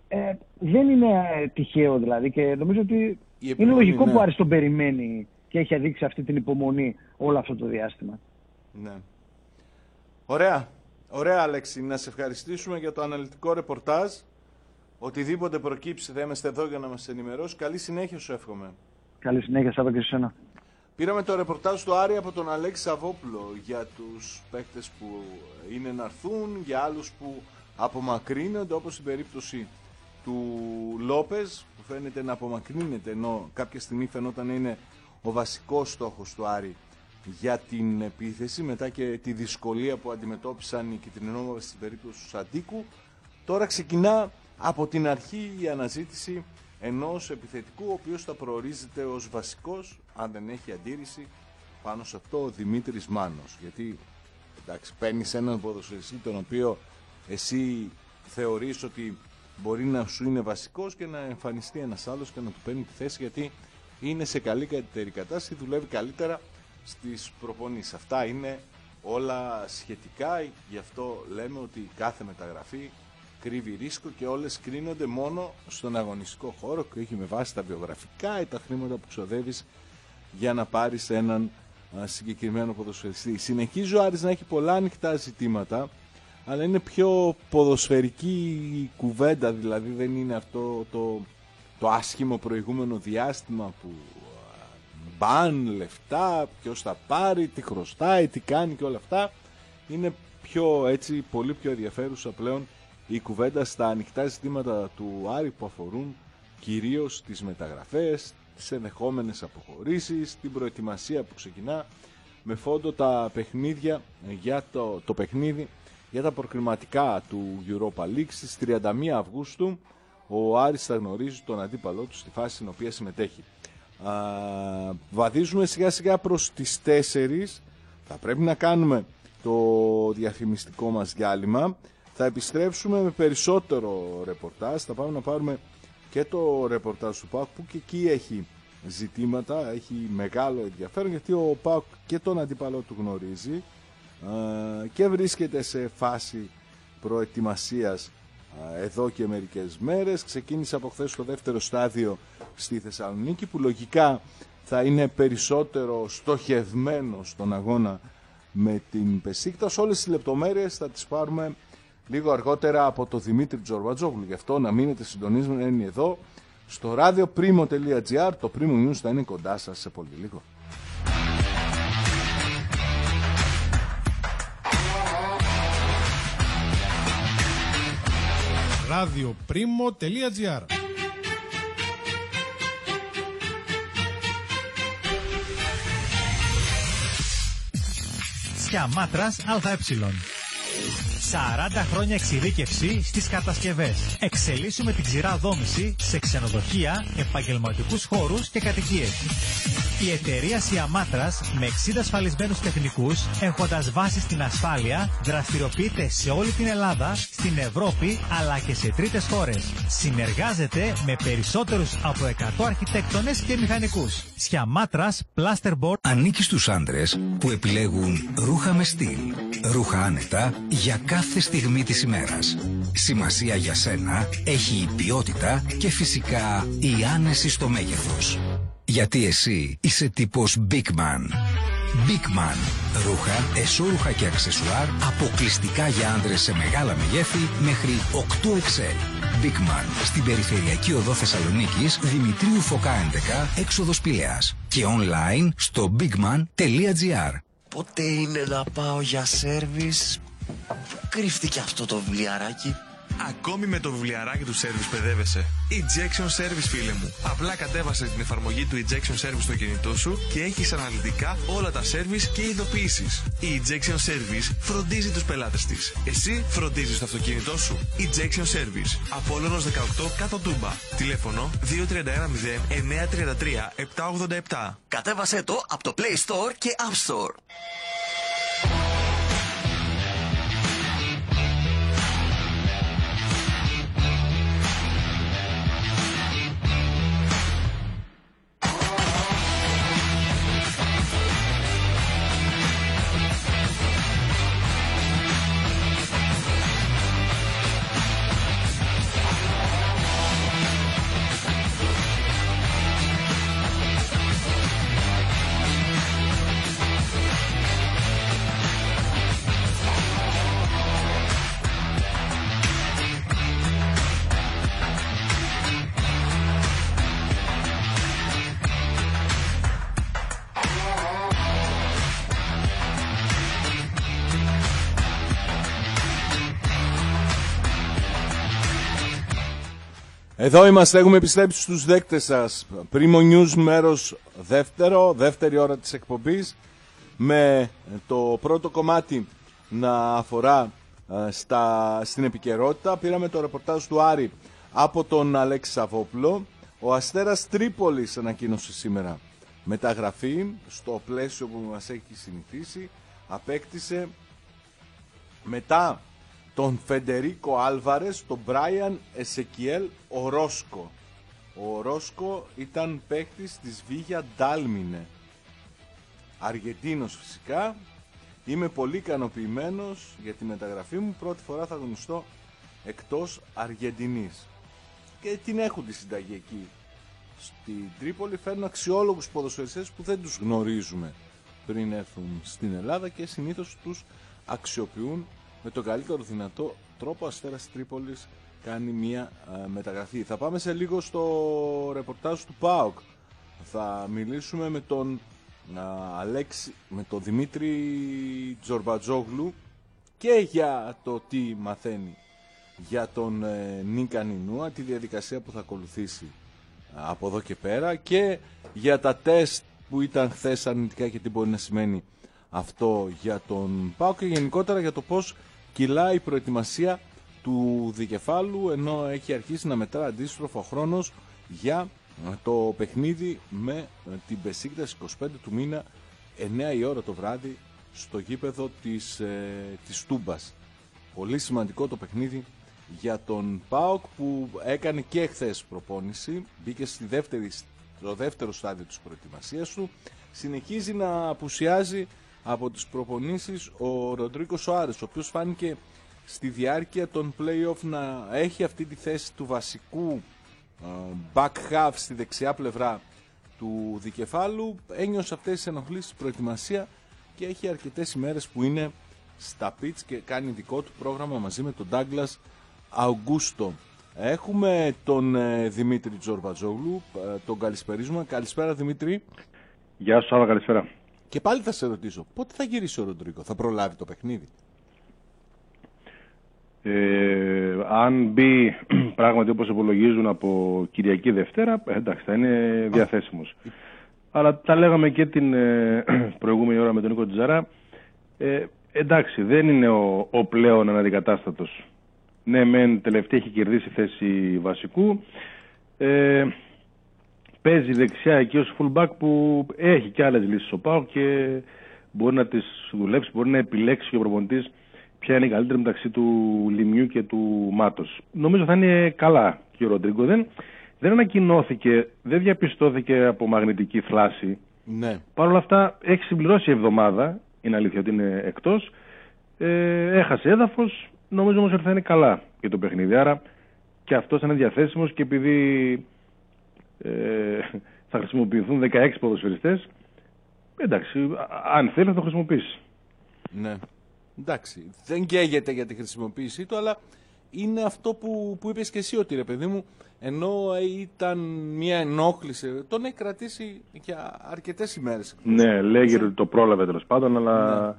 δεν είναι τυχαίο δηλαδή και νομίζω ότι είναι λογικό που ο Άρης τον περιμένει και έχει αδείξει αυτή την υπομονή όλο αυτό το διάστημα. Ναι. Ωραία. Ωραία, Αλέξη. Να σε ευχαριστήσουμε για το αναλυτικό ρεπορτάζ. Οτιδήποτε προκύψει θα είμαστε εδώ για να μας ενημερώσει. Καλή συνέχεια σου εύχομαι. Καλή συνέχεια, Σάββα, και σε εσένα. Πήραμε το ρεπορτάζ του Άρη από τον Αλέξη Σαββόπουλο για τους παίκτες που είναι να έρθουν, για άλλους που απομακρύνονται, όπως στην περίπτωση του Λόπες που φαίνεται να απομακρύνεται, ενώ κάποια στιγμή φαινόταν να είναι ο βασικός στόχος του Άρη για την επίθεση, μετά και τη δυσκολία που αντιμετώπισαν οι κυτρινόμαυροι στην περίπτωση του Σαντίκου. Τώρα ξεκινά από την αρχή η αναζήτηση ενός επιθετικού, ο οποίος θα προορίζεται ως βασικός, αν δεν έχει αντίρρηση πάνω σε αυτό, ο Δημήτρης Μάνος. Γιατί εντάξει, παίρνεις έναν ποδοσφαιριστή τον οποίο εσύ θεωρείς ότι μπορεί να σου είναι βασικός και να εμφανιστεί ένας άλλος και να του παίρνει τη θέση, γιατί είναι σε καλύτερη κατάσταση, δουλεύει καλύτερα στις προπονήσεις. Αυτά είναι όλα σχετικά, γι' αυτό λέμε ότι κάθε μεταγραφή κρύβει ρίσκο και όλες κρίνονται μόνο στον αγωνιστικό χώρο και όχι με βάση τα βιογραφικά ή τα χρήματα που ξοδεύεις για να πάρεις έναν συγκεκριμένο ποδοσφαιριστή. Συνεχίζει ο Άρης να έχει πολλά ανοιχτά ζητήματα, αλλά είναι πιο ποδοσφαιρική κουβέντα, δηλαδή δεν είναι αυτό το άσχημο προηγούμενο διάστημα που μπαν, λεφτά, ποιος θα πάρει, τι χρωστάει, τι κάνει και όλα αυτά. Είναι πιο έτσι, πολύ πιο ενδιαφέρουσα πλέον η κουβέντα στα ανοιχτά ζητήματα του Άρη που αφορούν κυρίως τις μεταγραφές, τις ενδεχόμενες αποχωρήσεις, την προετοιμασία που ξεκινά με φόντο τα παιχνίδια για το παιχνίδι για τα προκριματικά του Europa League. Στις 31 Αυγούστου ο Άρης θα γνωρίζει τον αντίπαλό του στη φάση στην οποία συμμετέχει. Βαδίζουμε σιγά σιγά προς τις 4. Θα πρέπει να κάνουμε το διαφημιστικό μας διάλειμμα. Θα επιστρέψουμε με περισσότερο ρεπορτάζ. Θα πάμε να πάρουμε και το ρεπορτάζ του ΠΑΟΚ που και εκεί έχει ζητήματα, έχει μεγάλο ενδιαφέρον, γιατί ο ΠΑΟΚ και τον αντίπαλό του γνωρίζει και βρίσκεται σε φάση προετοιμασίας εδώ και μερικές μέρες. Ξεκίνησε από χθες το δεύτερο στάδιο στη Θεσσαλονίκη, που λογικά θα είναι περισσότερο στοχευμένο στον αγώνα με την Πεσίκτας. Όλες τις λεπτομέρειες θα τις πάρουμε λίγο αργότερα από το Δημήτρη Τζορβατζόγλου. Γι' αυτό να μείνετε συντονισμένοι εδώ στο radioprimo.gr. Το Primo News θα είναι κοντά σας σε πολύ λίγο. radioprimo.gr. Σιαμάτρας ΑΕ. 40 χρόνια εξειδίκευση στις κατασκευές. Εξελίσσουμε την ξηρά δόμηση σε ξενοδοχεία, επαγγελματικούς χώρους και κατοικίες. Η εταιρεία Σιαμάτρας με 60 ασφαλισμένους τεχνικούς, έχοντας βάση στην ασφάλεια, δραστηριοποιείται σε όλη την Ελλάδα, στην Ευρώπη αλλά και σε τρίτες χώρες. Συνεργάζεται με περισσότερους από 100 αρχιτέκτονες και μηχανικούς. Σιαμάτρας Plasterboard. Ανήκει στους άντρες που επιλέγουν ρούχα με στυλ. Ρούχα άνετα για κάθε στιγμή της ημέρας. Σημασία για σένα έχει η ποιότητα και φυσικά η άνεση στο μέγεθος. Γιατί εσύ είσαι τύπος Big Man. Big Man. Ρούχα, εσώρουχα και αξεσουάρ αποκλειστικά για άντρες σε μεγάλα μεγέθη μέχρι 8XL. Big Man. Στην περιφερειακή οδό Θεσσαλονίκης, Δημητρίου Φωκά 11, έξοδος Πηλαίας. Και online στο bigman.gr. Πότε είναι να πάω για σέρβις? Κρύφτηκε αυτό το βιβλιαράκι. Ακόμη με το βιβλιαράκι του Service παιδεύεσαι. Ejection Service, φίλε μου. Απλά κατέβασε την εφαρμογή του Ejection Service στο κινητό σου και έχεις αναλυτικά όλα τα service και ειδοποιήσεις. Η Ejection Service φροντίζει τους πελάτες της. Εσύ φροντίζεις το αυτοκίνητό σου. Ejection Service. Απόλλωνος 18 κάτω Τούμπα. Τηλέφωνο 2310-933-787. Κατέβασέ το από το Play Store και App Store. Εδώ είμαστε, έχουμε επιστρέψει στους δέκτες σας. Primo News μέρος δεύτερη ώρα της εκπομπής, με το πρώτο κομμάτι να αφορά στην επικαιρότητα. Πήραμε το ρεπορτάζ του Άρη από τον Αλέξη Σαββόπουλο. Ο Αστέρας Τρίπολης ανακοίνωσε σήμερα μεταγραφή στο πλαίσιο που μας έχει συνηθίσει. Απέκτησε μετά τον Φεντερίκο Άλβαρες, τον Μπράιαν Εσεκιέλ Ορόσκο. Ο Ορόσκο ήταν παίκτης της Βίγια Ντάλμινε, Αργεντίνος φυσικά. Είμαι πολύ ικανοποιημένος για τη μεταγραφή μου. Πρώτη φορά θα αγωνιστώ εκτός Αργεντινής. Και την έχουν τη συνταγή εκεί. Στην Τρίπολη φέρνουν αξιόλογους ποδοσφαιριστές που δεν τους γνωρίζουμε πριν έρθουν στην Ελλάδα και συνήθως τους αξιοποιούν με τον καλύτερο δυνατό τρόπο. Αστέρας Τρίπολης κάνει μια μεταγραφή. Θα πάμε σε λίγο στο ρεπορτάζ του ΠΑΟΚ. Θα μιλήσουμε με τον Αλέξη, με τον Δημήτρη Τζορμπατζόγλου και για το τι μαθαίνει για τον Νίκα Νινούα, τη διαδικασία που θα ακολουθήσει από εδώ και πέρα, και για τα τεστ που ήταν χθες αρνητικά και τι μπορεί να σημαίνει αυτό για τον ΠΑΟΚ, και γενικότερα για το πώς κυλάει η προετοιμασία του δικεφάλου, ενώ έχει αρχίσει να μετρά αντίστροφο χρόνος για το παιχνίδι με την Μπεσίκτας 25 του μήνα, 9 η ώρα το βράδυ, στο γήπεδο της Τούμπας. Πολύ σημαντικό το παιχνίδι για τον ΠΑΟΚ, που έκανε και χθες προπόνηση, μπήκε στο δεύτερο στάδιο της προετοιμασίας του. Συνεχίζει να απουσιάζει από τις προπονήσεις ο Ροντρίκο Σοάρες, ο οποίος φάνηκε στη διάρκεια των play-off να έχει αυτή τη θέση του βασικού back half στη δεξιά πλευρά του δικεφάλου. Ένιωσε αυτές τις ενοχλήσεις στην προετοιμασία και έχει αρκετές ημέρες που είναι στα pitch και κάνει δικό του πρόγραμμα μαζί με τον Ντάγκλας Αουγκούστο. Έχουμε τον Δημήτρη Τζορμπατζόγλου, τον καλησπερίζουμε. Καλησπέρα Δημήτρη. Γεια σου Σάβα, καλησπέρα. Και πάλι θα σε ρωτήσω, πότε θα γυρίσει ο Ροντρίκο, θα προλάβει το παιχνίδι? Αν μπει πράγματι όπως υπολογίζουν από Κυριακή Δευτέρα, εντάξει, θα είναι διαθέσιμος. Αλλά τα λέγαμε και την προηγούμενη ώρα με τον Νίκο Τζαρά. Εντάξει, δεν είναι ο πλέον αναντικατάστατος. Ναι, μεν τελευταία έχει κερδίσει θέση βασικού. Παίζει δεξιά εκεί ως fullback που έχει και άλλες λύσεις ο ΠΑΟΚ και μπορεί να τις δουλέψει, μπορεί να επιλέξει ο προπονητής ποια είναι η καλύτερη μεταξύ του Λιμιού και του Μάτος. Νομίζω θα είναι καλά και ο Ροντρίγκο. Δεν ανακοινώθηκε, δεν διαπιστώθηκε από μαγνητική θλάση. Ναι. Παρ' όλα αυτά έχει συμπληρώσει η εβδομάδα, είναι αλήθεια ότι είναι εκτός. Έχασε έδαφος, νομίζω όμως ότι θα είναι καλά για το παιχνίδι. Άρα και αυτός θα είναι διαθέσιμος, και επειδή θα χρησιμοποιηθούν 16 ποδοσφαιριστές, εντάξει, αν θέλει θα το χρησιμοποιήσει. Ναι. Εντάξει, δεν καίγεται για τη χρησιμοποίησή του, αλλά είναι αυτό που είπες και εσύ, ότι ρε παιδί μου, ενώ ήταν μια ενόχληση, τον έχει κρατήσει για αρκετές ημέρες. Ναι, λέγεται ότι το πρόλαβε τέλος πάντων, αλλά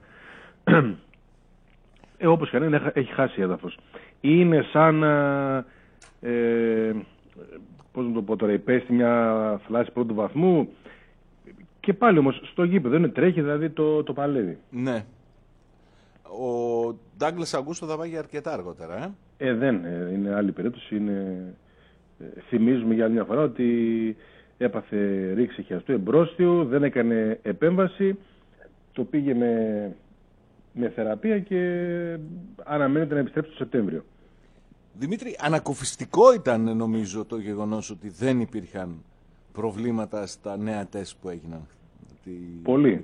ναι. Όπως και αν είναι, έχει χάσει έδαφος. Είναι σαν πώς να το πω τώρα, υπέστη μια θλάση πρώτου βαθμού, και πάλι όμως στο γήπεδο είναι, τρέχει δηλαδή το παλεύει. Ναι. Ο Ντάγκλας Αγκούστο θα πάει για αρκετά αργότερα, δεν είναι άλλη περίπτωση. Θυμίζουμε για άλλη μια φορά ότι έπαθε ρήξη χιαστού εμπρόστιου, δεν έκανε επέμβαση, το πήγε με θεραπεία και αναμένεται να επιστρέψει το Σεπτέμβριο. Δημήτρη, ανακουφιστικό ήταν νομίζω το γεγονός ότι δεν υπήρχαν προβλήματα στα νέα τεστ που έγιναν. Πολύ.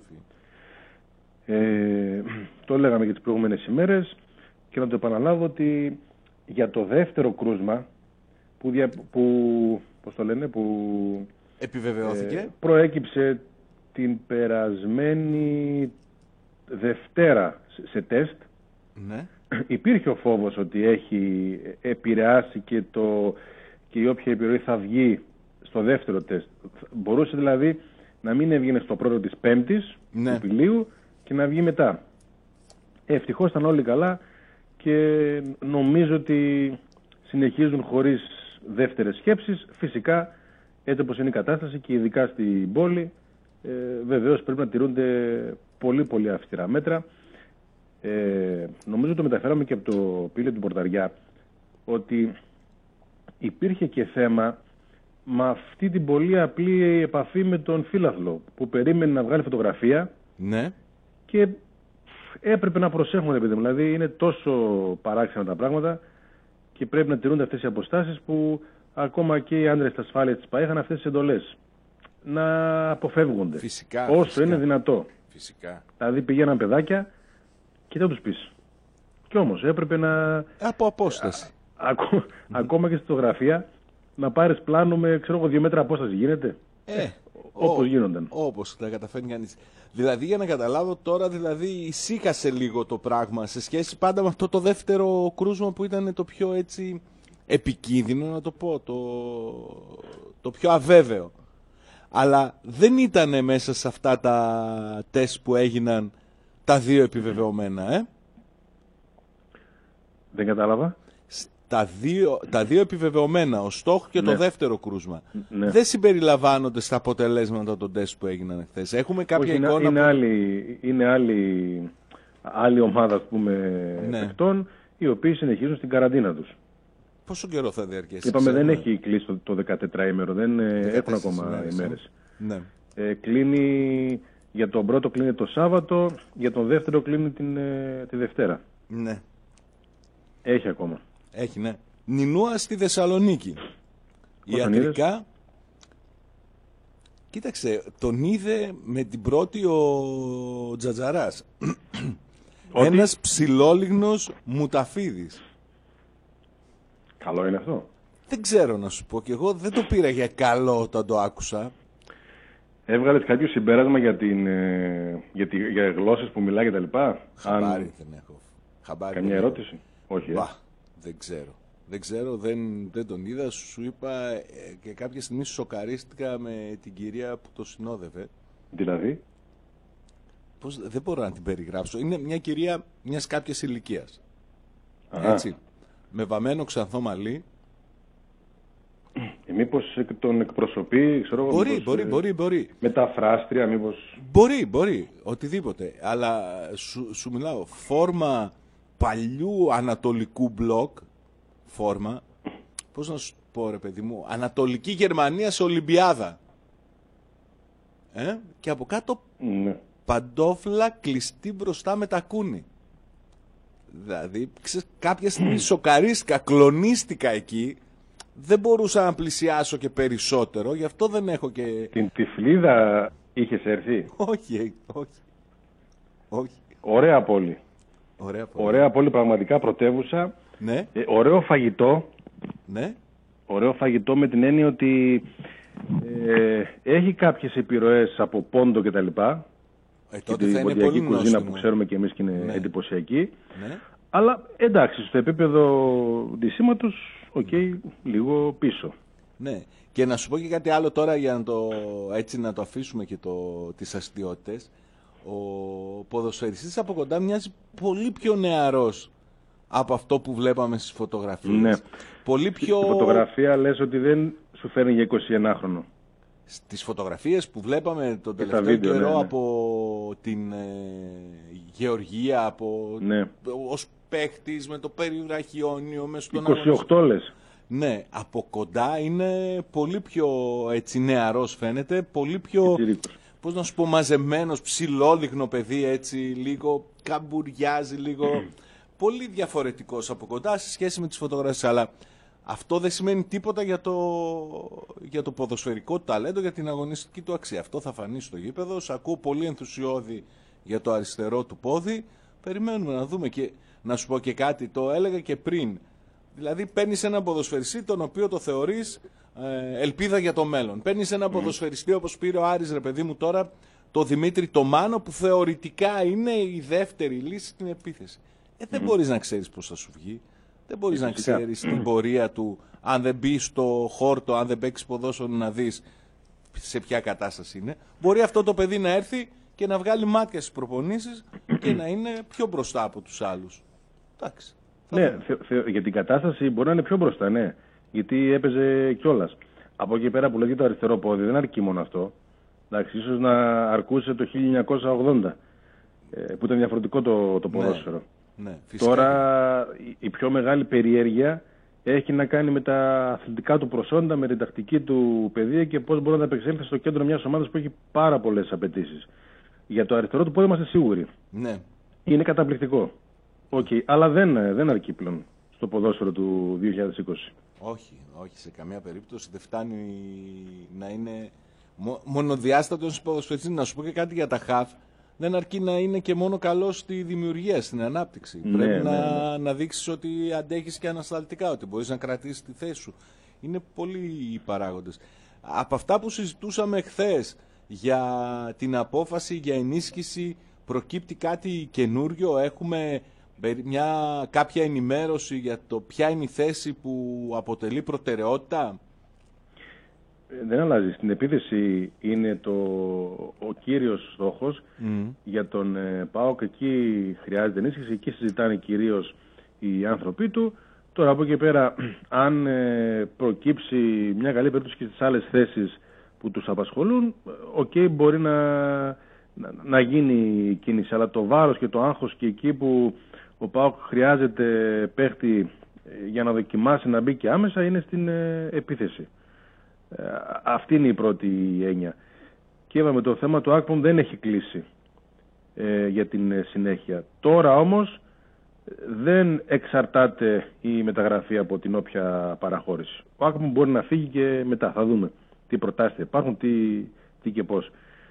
Το λέγαμε και τις προηγούμενες ημέρες, και να το επαναλάβω ότι για το δεύτερο κρούσμα που επιβεβαιώθηκε, προέκυψε την περασμένη Δευτέρα σε τεστ. Ναι. Υπήρχε ο φόβος ότι έχει επηρεάσει και η όποια επιρροή θα βγει στο δεύτερο τεστ. Μπορούσε δηλαδή να μην έβγαινε στο πρώτο της Πέμπτης, του Ιουλίου, και να βγει μετά. Ευτυχώς ήταν όλοι καλά και νομίζω ότι συνεχίζουν χωρίς δεύτερες σκέψεις. Φυσικά, έτσι όπως είναι η κατάσταση και ειδικά στην πόλη, βεβαίως πρέπει να τηρούνται πολύ πολύ αυστηρά μέτρα. Νομίζω το μεταφέραμε και από το πύλη του Πορταριά, ότι υπήρχε και θέμα με αυτή την πολύ απλή επαφή με τον φίλαθλο που περίμενε να βγάλει φωτογραφία. Ναι. Και έπρεπε να προσέχουμε, επειδή δηλαδή είναι τόσο παράξενα τα πράγματα και πρέπει να τηρούνται αυτές οι αποστάσεις που ακόμα και οι άντρες της ασφάλειας της ΠΑΕ είχαν αυτές τις εντολές να αποφεύγονται. Φυσικά, όσο φυσικά. είναι δυνατό. Φυσικά. Δηλαδή πηγαίναν παιδάκια και δεν τους πεις. Κι όμως έπρεπε να... Από απόσταση. Ακόμα και στη φωτογραφία να πάρεις πλάνο με 2 μέτρα απόσταση. Γίνεται. Όπως γίνονταν. Όπως τα καταφέρνει κανείς. Δηλαδή για να καταλάβω τώρα, δηλαδή ησύχασε λίγο το πράγμα σε σχέση πάντα με αυτό το δεύτερο κρούσμα που ήταν το πιο έτσι επικίνδυνο, να το πω, το πιο αβέβαιο. Αλλά δεν ήταν μέσα σε αυτά τα τεστ που έγιναν τα 2 επιβεβαιωμένα, Δεν κατάλαβα. Τα δύο επιβεβαιωμένα, ο Στόχ και το δεύτερο κρούσμα, δεν συμπεριλαμβάνονται στα αποτελέσματα των τεστ που έγιναν χθες. Έχουμε κάποια εικόνα είναι άλλη ομάδα, ας πούμε, παιχτών, οι οποίοι συνεχίζουν στην καραντίνα τους. Πόσο καιρό θα διαρκέσει? Είπαμε δεν έχει κλείσει το 14ημερο, δεν έχουν ακόμα ημέρες. Ναι. Κλείνει, για τον πρώτο κλείνει το Σάββατο, για τον δεύτερο κλείνει τη Δευτέρα. Ναι. Έχει ακόμα. Έχει, ναι. Νινούα στη Θεσσαλονίκη. Ιατρικά. Κοίταξε, τον είδε με την πρώτη ο Τζατζαράς. Ένας ψηλόλιγνος Μουταφίδης. Καλό είναι αυτό. Δεν ξέρω να σου πω, και εγώ δεν το πήρα για καλό όταν το άκουσα. Έβγαλες κάποιο συμπέρασμα για γλώσσες που μιλάει και τα λοιπά? Χαμπάρι δεν έχω. Καμιά ερώτηση? Όχι. Δεν ξέρω, δεν τον είδα. Σου είπα και κάποια στιγμή σοκαρίστηκα με την κυρία που το συνόδευε. Δηλαδή? Δεν μπορώ να την περιγράψω. Είναι μια κυρία μιας κάποιας ηλικίας. Έτσι. Με βαμμένο ξανθό μαλλί. Μήπως τον εκπροσωπεί, ξέρω εγώ. Μπορεί. Μεταφράστρια, μήπως. Μπορεί. Οτιδήποτε. Αλλά σου μιλάω. Φόρμα παλιού ανατολικού μπλοκ. Φόρμα. Πώς να σου πω, ρε παιδί μου. Ανατολική Γερμανία σε Ολυμπιάδα. Και από κάτω παντόφλα κλειστή μπροστά με τακούνι. Δηλαδή, κάποια στιγμή σοκαρίστηκα, κλονίστηκα εκεί. Δεν μπορούσα να πλησιάσω και περισσότερο, γι' αυτό δεν έχω και... Την Τυφλίδα είχες έρθει? Όχι. Ωραία πόλη. Ωραία πόλη, πραγματικά πρωτεύουσα. Ναι. Ωραίο φαγητό. Ναι. Ωραίο φαγητό με την έννοια ότι έχει κάποιες επιρροές από πόντο και τα λοιπά. Και τη βορειακή κουζίνα που ξέρουμε και εμείς και είναι εντυπωσιακή. Ναι. Αλλά εντάξει, στο επίπεδο ντυσίματος, λίγο πίσω. Ναι. Και να σου πω και κάτι άλλο τώρα για να το αφήσουμε και τις αστιότητες. Ο ποδοσφαιριστής από κοντά μοιάζει πολύ πιο νεαρός από αυτό που βλέπαμε στις φωτογραφίες. Ναι. Πολύ πιο... Στη φωτογραφία λες ότι δεν σου φέρνει για 21χρονο. Στις φωτογραφίες που βλέπαμε τον τελευταίο καιρό από την Γεωργία, ως παίχτης με το περιβραχιόνιο, με στον 28 λες. Ναι, από κοντά είναι πολύ πιο έτσι νεαρός φαίνεται, πολύ πιο, πώς να σου πω, μαζεμένος, ψηλόλιγνο παιδί, έτσι λίγο καμπουριάζει, λίγο πολύ διαφορετικός από κοντά σε σχέση με τις φωτογραφίες, αλλά αυτό δεν σημαίνει τίποτα για το ποδοσφαιρικό ταλέντο, για την αγωνιστική του αξία. Αυτό θα φανεί στο γήπεδο. Σ' ακούω πολύ ενθουσιώδη για το αριστερό του πόδι. Περιμένουμε να δούμε, και να σου πω και κάτι, το έλεγα και πριν. Δηλαδή παίρνεις έναν ποδοσφαιριστή τον οποίο το θεωρείς ελπίδα για το μέλλον. Παίρνεις έναν ποδοσφαιριστή όπως πήρε ο Άρης, ρε παιδί μου, τώρα, το Δημήτρη Τομάνο, που θεωρητικά είναι η δεύτερη λύση στην επίθεση. Δεν μπορείς να ξέρεις πώς θα σου βγει. Δεν μπορείς να ξέρεις την πορεία του, αν δεν μπει στο χόρτο, αν δεν παίξεις ποδόσφαιρο, να δεις σε ποια κατάσταση είναι. Μπορεί αυτό το παιδί να έρθει και να βγάλει μάτια στις προπονήσεις και να είναι πιο μπροστά από τους άλλους. Εντάξει. Ναι, για την κατάσταση μπορεί να είναι πιο μπροστά, ναι. Γιατί έπαιζε κιόλας. Από εκεί πέρα που λέγεται το αριστερό πόδι δεν αρκεί μόνο αυτό. Εντάξει, ίσως να αρκούσε το 1980 που ήταν διαφορετικό το ποδόσφαιρο. Ναι, τώρα η πιο μεγάλη περιέργεια έχει να κάνει με τα αθλητικά του προσόντα, με την τακτική του παιδεία και πώς μπορεί να επεξέλθει στο κέντρο μιας ομάδας που έχει πάρα πολλές απαιτήσεις. Για το αριστερό του πόδι είμαστε σίγουροι. Ναι. Είναι καταπληκτικό. Okay, αλλά δεν αρκεί πλέον στο ποδόσφαιρο του 2020. Όχι, σε καμία περίπτωση δεν φτάνει να είναι μονοδιάστατος ποδοσφαιριστής. Να σου πω και κάτι για τα χαφ. Δεν αρκεί να είναι και μόνο καλό στη δημιουργία, στην ανάπτυξη. Πρέπει να δείξεις ότι αντέχεις και ανασταλτικά, ότι μπορείς να κρατήσεις τη θέση σου. Είναι πολλοί οι παράγοντες. Από αυτά που συζητούσαμε χθες για την απόφαση για ενίσχυση, προκύπτει κάτι καινούριο? Έχουμε κάποια ενημέρωση για το ποια είναι η θέση που αποτελεί προτεραιότητα? Δεν αλλάζει. Στην επίθεση είναι ο κύριος στόχος για τον ΠΑΟΚ. Εκεί χρειάζεται ενίσχυση, εκεί συζητάνε κυρίως οι άνθρωποι του. Τώρα από εκεί πέρα, αν προκύψει μια καλή περίπτωση και στις άλλες θέσεις που τους απασχολούν, μπορεί να γίνει η κίνηση. Αλλά το βάρος και το άγχος και εκεί που ο ΠΑΟΚ χρειάζεται παίχτη για να δοκιμάσει να μπει και άμεσα είναι στην επίθεση. Αυτή είναι η πρώτη έννοια. Και είπαμε, το θέμα του Ακπομ δεν έχει κλείσει για την συνέχεια. Τώρα όμως δεν εξαρτάται η μεταγραφή από την όποια παραχώρηση. Ο Ακπομ μπορεί να φύγει και μετά θα δούμε τι προτάσεις υπάρχουν, τι και πώς.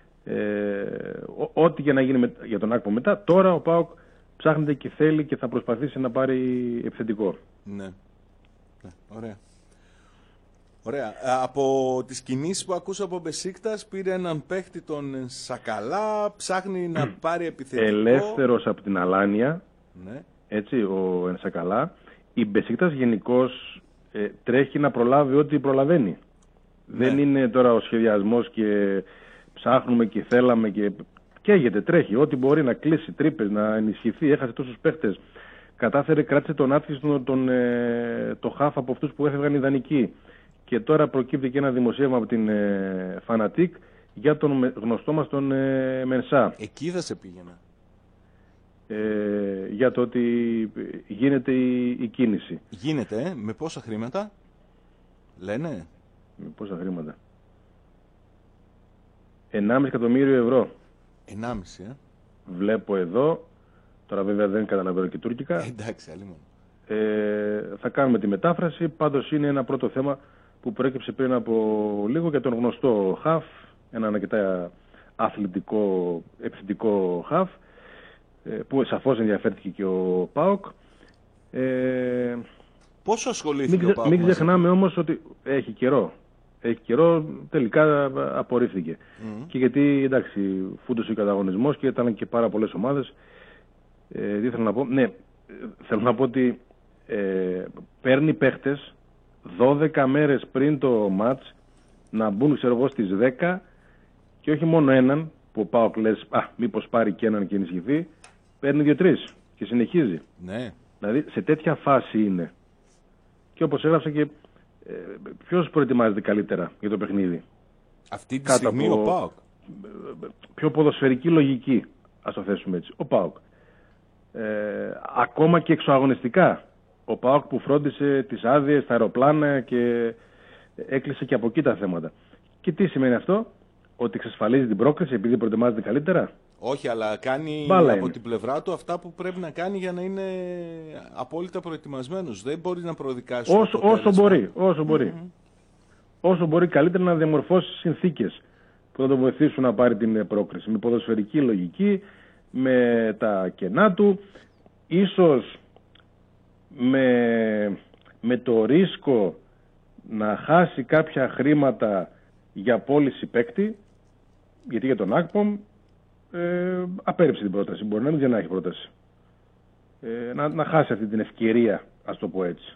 Ό,τι και να γίνει για τον Ακπομ μετά, τώρα ο ΠΑΟΚ ψάχνεται και θέλει και θα προσπαθήσει να πάρει επιθετικό. Ναι, ωραία. Ωραία. Από τις κινήσεις που ακούσα από Μπεσίκτας, πήρε έναν παίχτη τον Σακαλά, ψάχνει να πάρει επιθετικό. Ελεύθερος από την Αλάνια, ναι. Έτσι, ο Ενσακαλά. Η Μπεσίκτας γενικώς τρέχει να προλάβει ό,τι προλαβαίνει. Ναι. Δεν είναι τώρα ο σχεδιασμός και ψάχνουμε και θέλαμε και καίγεται, τρέχει. Ό,τι μπορεί να κλείσει τρύπες, να ενισχυθεί, έχασε τόσους παίχτες. Κατάφερε, κράτησε τον άθλιστο το χάφ από αυτούς που έφευγαν ιδανικοί. Και τώρα προκύπτει και ένα δημοσίευμα από την Φανατίκ για τον γνωστό μας τον Μενσά. Εκεί θα σε πήγαινα. Για το ότι γίνεται η κίνηση. Γίνεται, με πόσα χρήματα, λένε? Με πόσα χρήματα? 1,5 εκατομμύριο ευρώ. 1,5 Βλέπω εδώ, τώρα βέβαια δεν καταλαβαίνω και τουρκικά. Εντάξει, αλλήμον. Θα κάνουμε τη μετάφραση, πάντως είναι ένα πρώτο θέμα που προέκυψε πριν από λίγο για τον γνωστό χαφ, έναν αρκετά αθλητικό, επιθετικό χαφ, που σαφώς ενδιαφέρθηκε και ο ΠΑΟΚ. Πόσο ασχολήθηκε ο ΠΑΟΚ? Μην ξεχνάμε όμως ότι έχει καιρό. Έχει καιρό, τελικά απορρίφθηκε. Και γιατί, εντάξει, φούντωσε ο καταγωνισμός και ήταν και πάρα πολλές ομάδες. Τι θέλω να πω? Ναι, θέλω να πω ότι παίρνει παίχτες 12 μέρες πριν το μάτς να μπουν, ξέρω εγώ, στις 10 και όχι μόνο έναν που ο ΠΑΟΚ λες μήπως πάρει και έναν και ενισχυθεί, παίρνει 2-3 και συνεχίζει. Ναι. Δηλαδή σε τέτοια φάση είναι. Και όπως έγραψα και ποιος προετοιμάζεται καλύτερα για το παιχνίδι? Αυτή τη στιγμή ο ΠΑΟΚ. Πιο ποδοσφαιρική λογική, ας το θέσουμε έτσι, ο ΠΑΟΚ. Ακόμα και εξωαγωνιστικά. Ο ΠΑΟΚ που φρόντισε τις άδειες, τα αεροπλάνα και έκλεισε και από εκεί τα θέματα. Και τι σημαίνει αυτό? Ότι εξασφαλίζει την πρόκριση επειδή προετοιμάζεται καλύτερα? Όχι, αλλά κάνει από την πλευρά του αυτά που πρέπει να κάνει για να είναι απόλυτα προετοιμασμένος. Δεν μπορεί να προδικάσει όσο μπορεί. Όσο μπορεί καλύτερα να διαμορφώσει συνθήκες που θα τον βοηθήσουν να πάρει την πρόκριση. Με ποδοσφαιρική λογική, με τα κενά του, ίσως με το ρίσκο να χάσει κάποια χρήματα για πώληση παίκτη, γιατί για τον Ακπομ απέρριψε την πρόταση. Μπορεί να μην να έχει πρόταση. Να χάσει αυτή την ευκαιρία, ας το πω έτσι.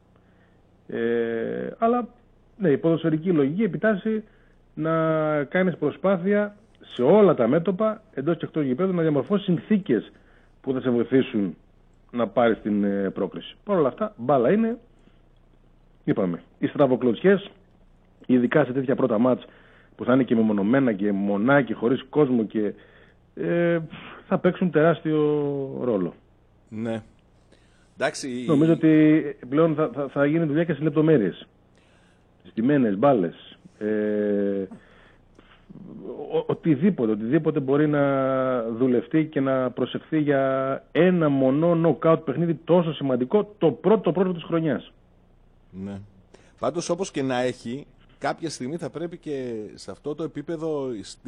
Αλλά ναι, η ποδοσφαιρική λογική επιτάσσει να κάνεις προσπάθεια σε όλα τα μέτωπα, εντός και εκτός γηπέδου, να διαμορφώσεις συνθήκες που θα σε βοηθήσουν να πάρεις την πρόκριση. Παρ' όλα αυτά, μπάλα είναι είπαμε, οι στραβοκλωτσιές, ειδικά σε τέτοια πρώτα μάτς που θα είναι και μεμονωμένα και μονά και χωρίς κόσμο και θα παίξουν τεράστιο ρόλο. Ναι. Εντάξει, νομίζω ότι πλέον θα γίνει δουλειά και στις λεπτομέρειες. Στημένες, μπάλες, οτιδήποτε μπορεί να δουλευτεί και να προσεχθεί για ένα μονό νοκάουτ παιχνίδι τόσο σημαντικό, το πρώτο της χρονιάς. Ναι. Πάντως όπως και να έχει, κάποια στιγμή θα πρέπει και σε αυτό το επίπεδο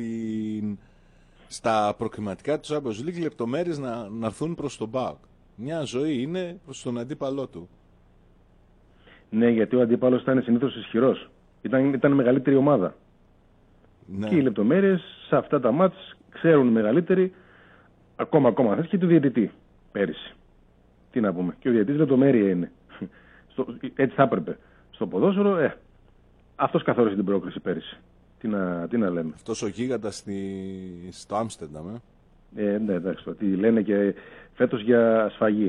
στα προκριματικά του Champions League λεπτομέρειες να έρθουν προς τον ΠΑΟΚ. Μια ζωή είναι προς τον αντίπαλό του. Ναι, γιατί ο αντίπαλος ήταν συνήθως ισχυρός. Ήταν μεγαλύτερη ομάδα. Ναι. Και οι λεπτομέρειες σε αυτά τα μάτς ξέρουν οι μεγαλύτεροι, ακόμα θες και του διαιτητή πέρυσι. Τι να πούμε. Και ο διαιτητής λεπτομέρεια είναι. Έτσι θα έπρεπε. Στο ποδόσφαιρο, αυτός καθόρισε την πρόκριση πέρυσι. Τι να λέμε. Αυτός ο γίγαντας στο Άμστερνταμ. Ναι, εντάξει. Τι λένε και φέτος για σφαγή.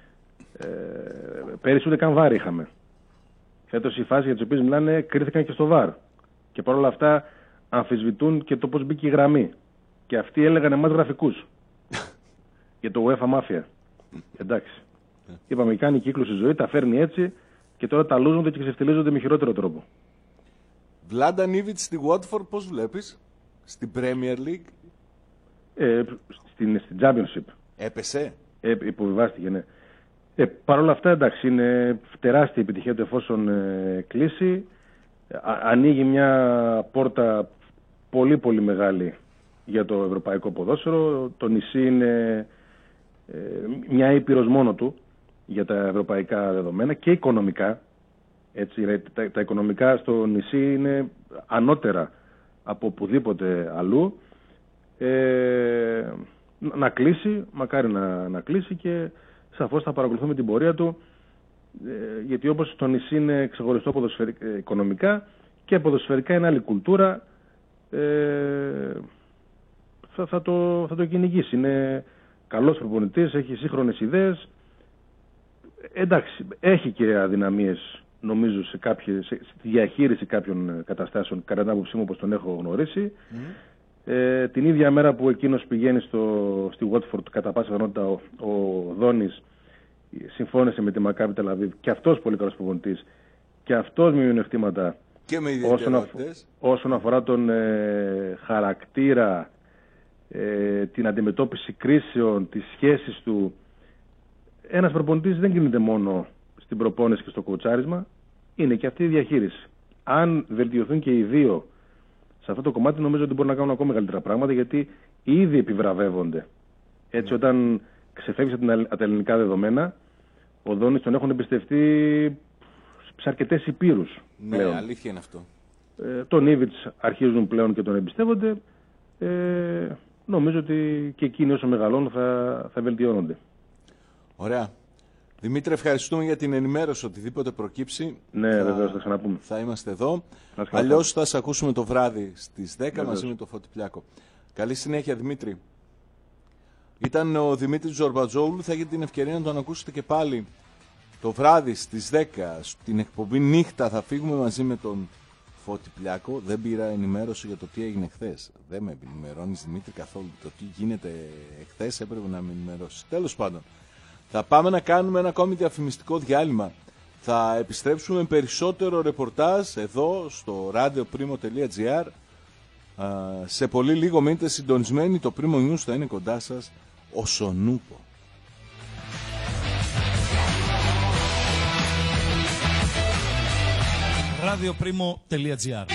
Πέρυσι ούτε καν βάρ είχαμε. Φέτος οι φάσεις για τις οποίες μιλάνε κρίθηκαν και στο βάρ. Και παρόλα αυτά αμφισβητούν και το πώς μπήκε η γραμμή. Και αυτοί έλεγαν εμάς γραφικούς. Για το UEFA Mafia. Εντάξει. Είπαμε, κάνει κύκλους η ζωή, τα φέρνει έτσι και τώρα τα λούζονται και ξεφτιλίζονται με χειρότερο τρόπο. Βλάνταν Ήβιτς στη Watford πώς βλέπεις? Στην Premier League? Στην Championship. Έπεσε. Υποβιβάστηκε, ναι. Παρ' όλα αυτά, εντάξει, είναι τεράστια επιτυχία του εφόσον κλείσει. Ανοίγει μια πόρτα πολύ πολύ μεγάλη για το ευρωπαϊκό ποδόσφαιρο. Το νησί είναι μια ήπειρος μόνο του για τα ευρωπαϊκά δεδομένα και οικονομικά. Έτσι, τα οικονομικά στο νησί είναι ανώτερα από οπουδήποτε αλλού. Να κλείσει, μακάρι να κλείσει και σαφώς θα παρακολουθούμε την πορεία του, γιατί όπως το νησί είναι ξεχωριστό οικονομικά και ποδοσφαιρικά είναι άλλη κουλτούρα, θα το κυνηγήσει. Είναι καλός προπονητής, έχει σύγχρονες ιδέες. Εντάξει, έχει και αδυναμίες νομίζω στη διαχείριση κάποιων καταστάσεων, κατά την άποψή μου, όπως τον έχω γνωρίσει. Την ίδια μέρα που εκείνος πηγαίνει στη Watford, κατά πάσα πιθανότητα ο Δόνης συμφώνησε με τη Μακάμπι Τελαβίβ, και αυτός πολύ καλός προπονητής και αυτός με μειονεκτήματα όσον αφορά τον χαρακτήρα, την αντιμετώπιση κρίσεων, τις σχέσεις του. Ένας προπονητής δεν κινείται μόνο στην προπόνηση και στο κοουτσάρισμα, είναι και αυτή η διαχείριση. Αν βελτιωθούν και οι δύο σε αυτό το κομμάτι, νομίζω ότι μπορούν να κάνουν ακόμα μεγαλύτερα πράγματα, γιατί ήδη επιβραβεύονται. Έτσι, όταν ξεφεύγει από τα ελληνικά δεδομένα, ο Δόνης τον έχουν εμπιστευτεί σε αρκετές υπήρους. Ναι, πλέον. Αλήθεια είναι αυτό. Τον Ήβιτς αρχίζουν πλέον και τον εμπιστεύονται. Νομίζω ότι και εκείνοι όσο μεγαλώνουν θα βελτιώνονται. Ωραία. Δημήτρη, ευχαριστούμε για την ενημέρωση. Οτιδήποτε προκύψει, ναι, βεβαίως, θα ξαναπούμε. Θα είμαστε εδώ. Αλλιώς θα σε ακούσουμε το βράδυ στις 10 βεβαίως, μαζί με τον Φώτη Πλιάκο. Καλή συνέχεια, Δημήτρη. Ήταν ο Δημήτρης Ζορμπατζόγλου. Θα έχετε την ευκαιρία να τον ακούσετε και πάλι το βράδυ στις 10 στην εκπομπή Νύχτα. Θα φύγουμε μαζί με τον Φώτη Πλιάκο. Δεν πήρα ενημέρωση για το τι έγινε χθες. Δεν με ενημερώνεις, Δημήτρη, καθόλου. Το τι γίνεται χθες έπρεπε να με ενημερώσεις. Τέλος πάντων, θα πάμε να κάνουμε ένα ακόμη διαφημιστικό διάλειμμα. Θα επιστρέψουμε με περισσότερο ρεπορτάζ εδώ στο radioprimo.gr. Σε πολύ λίγο μείνετε συντονισμένοι. Το Primo News θα είναι κοντά σας όσο νούπο. radioprimo.gr.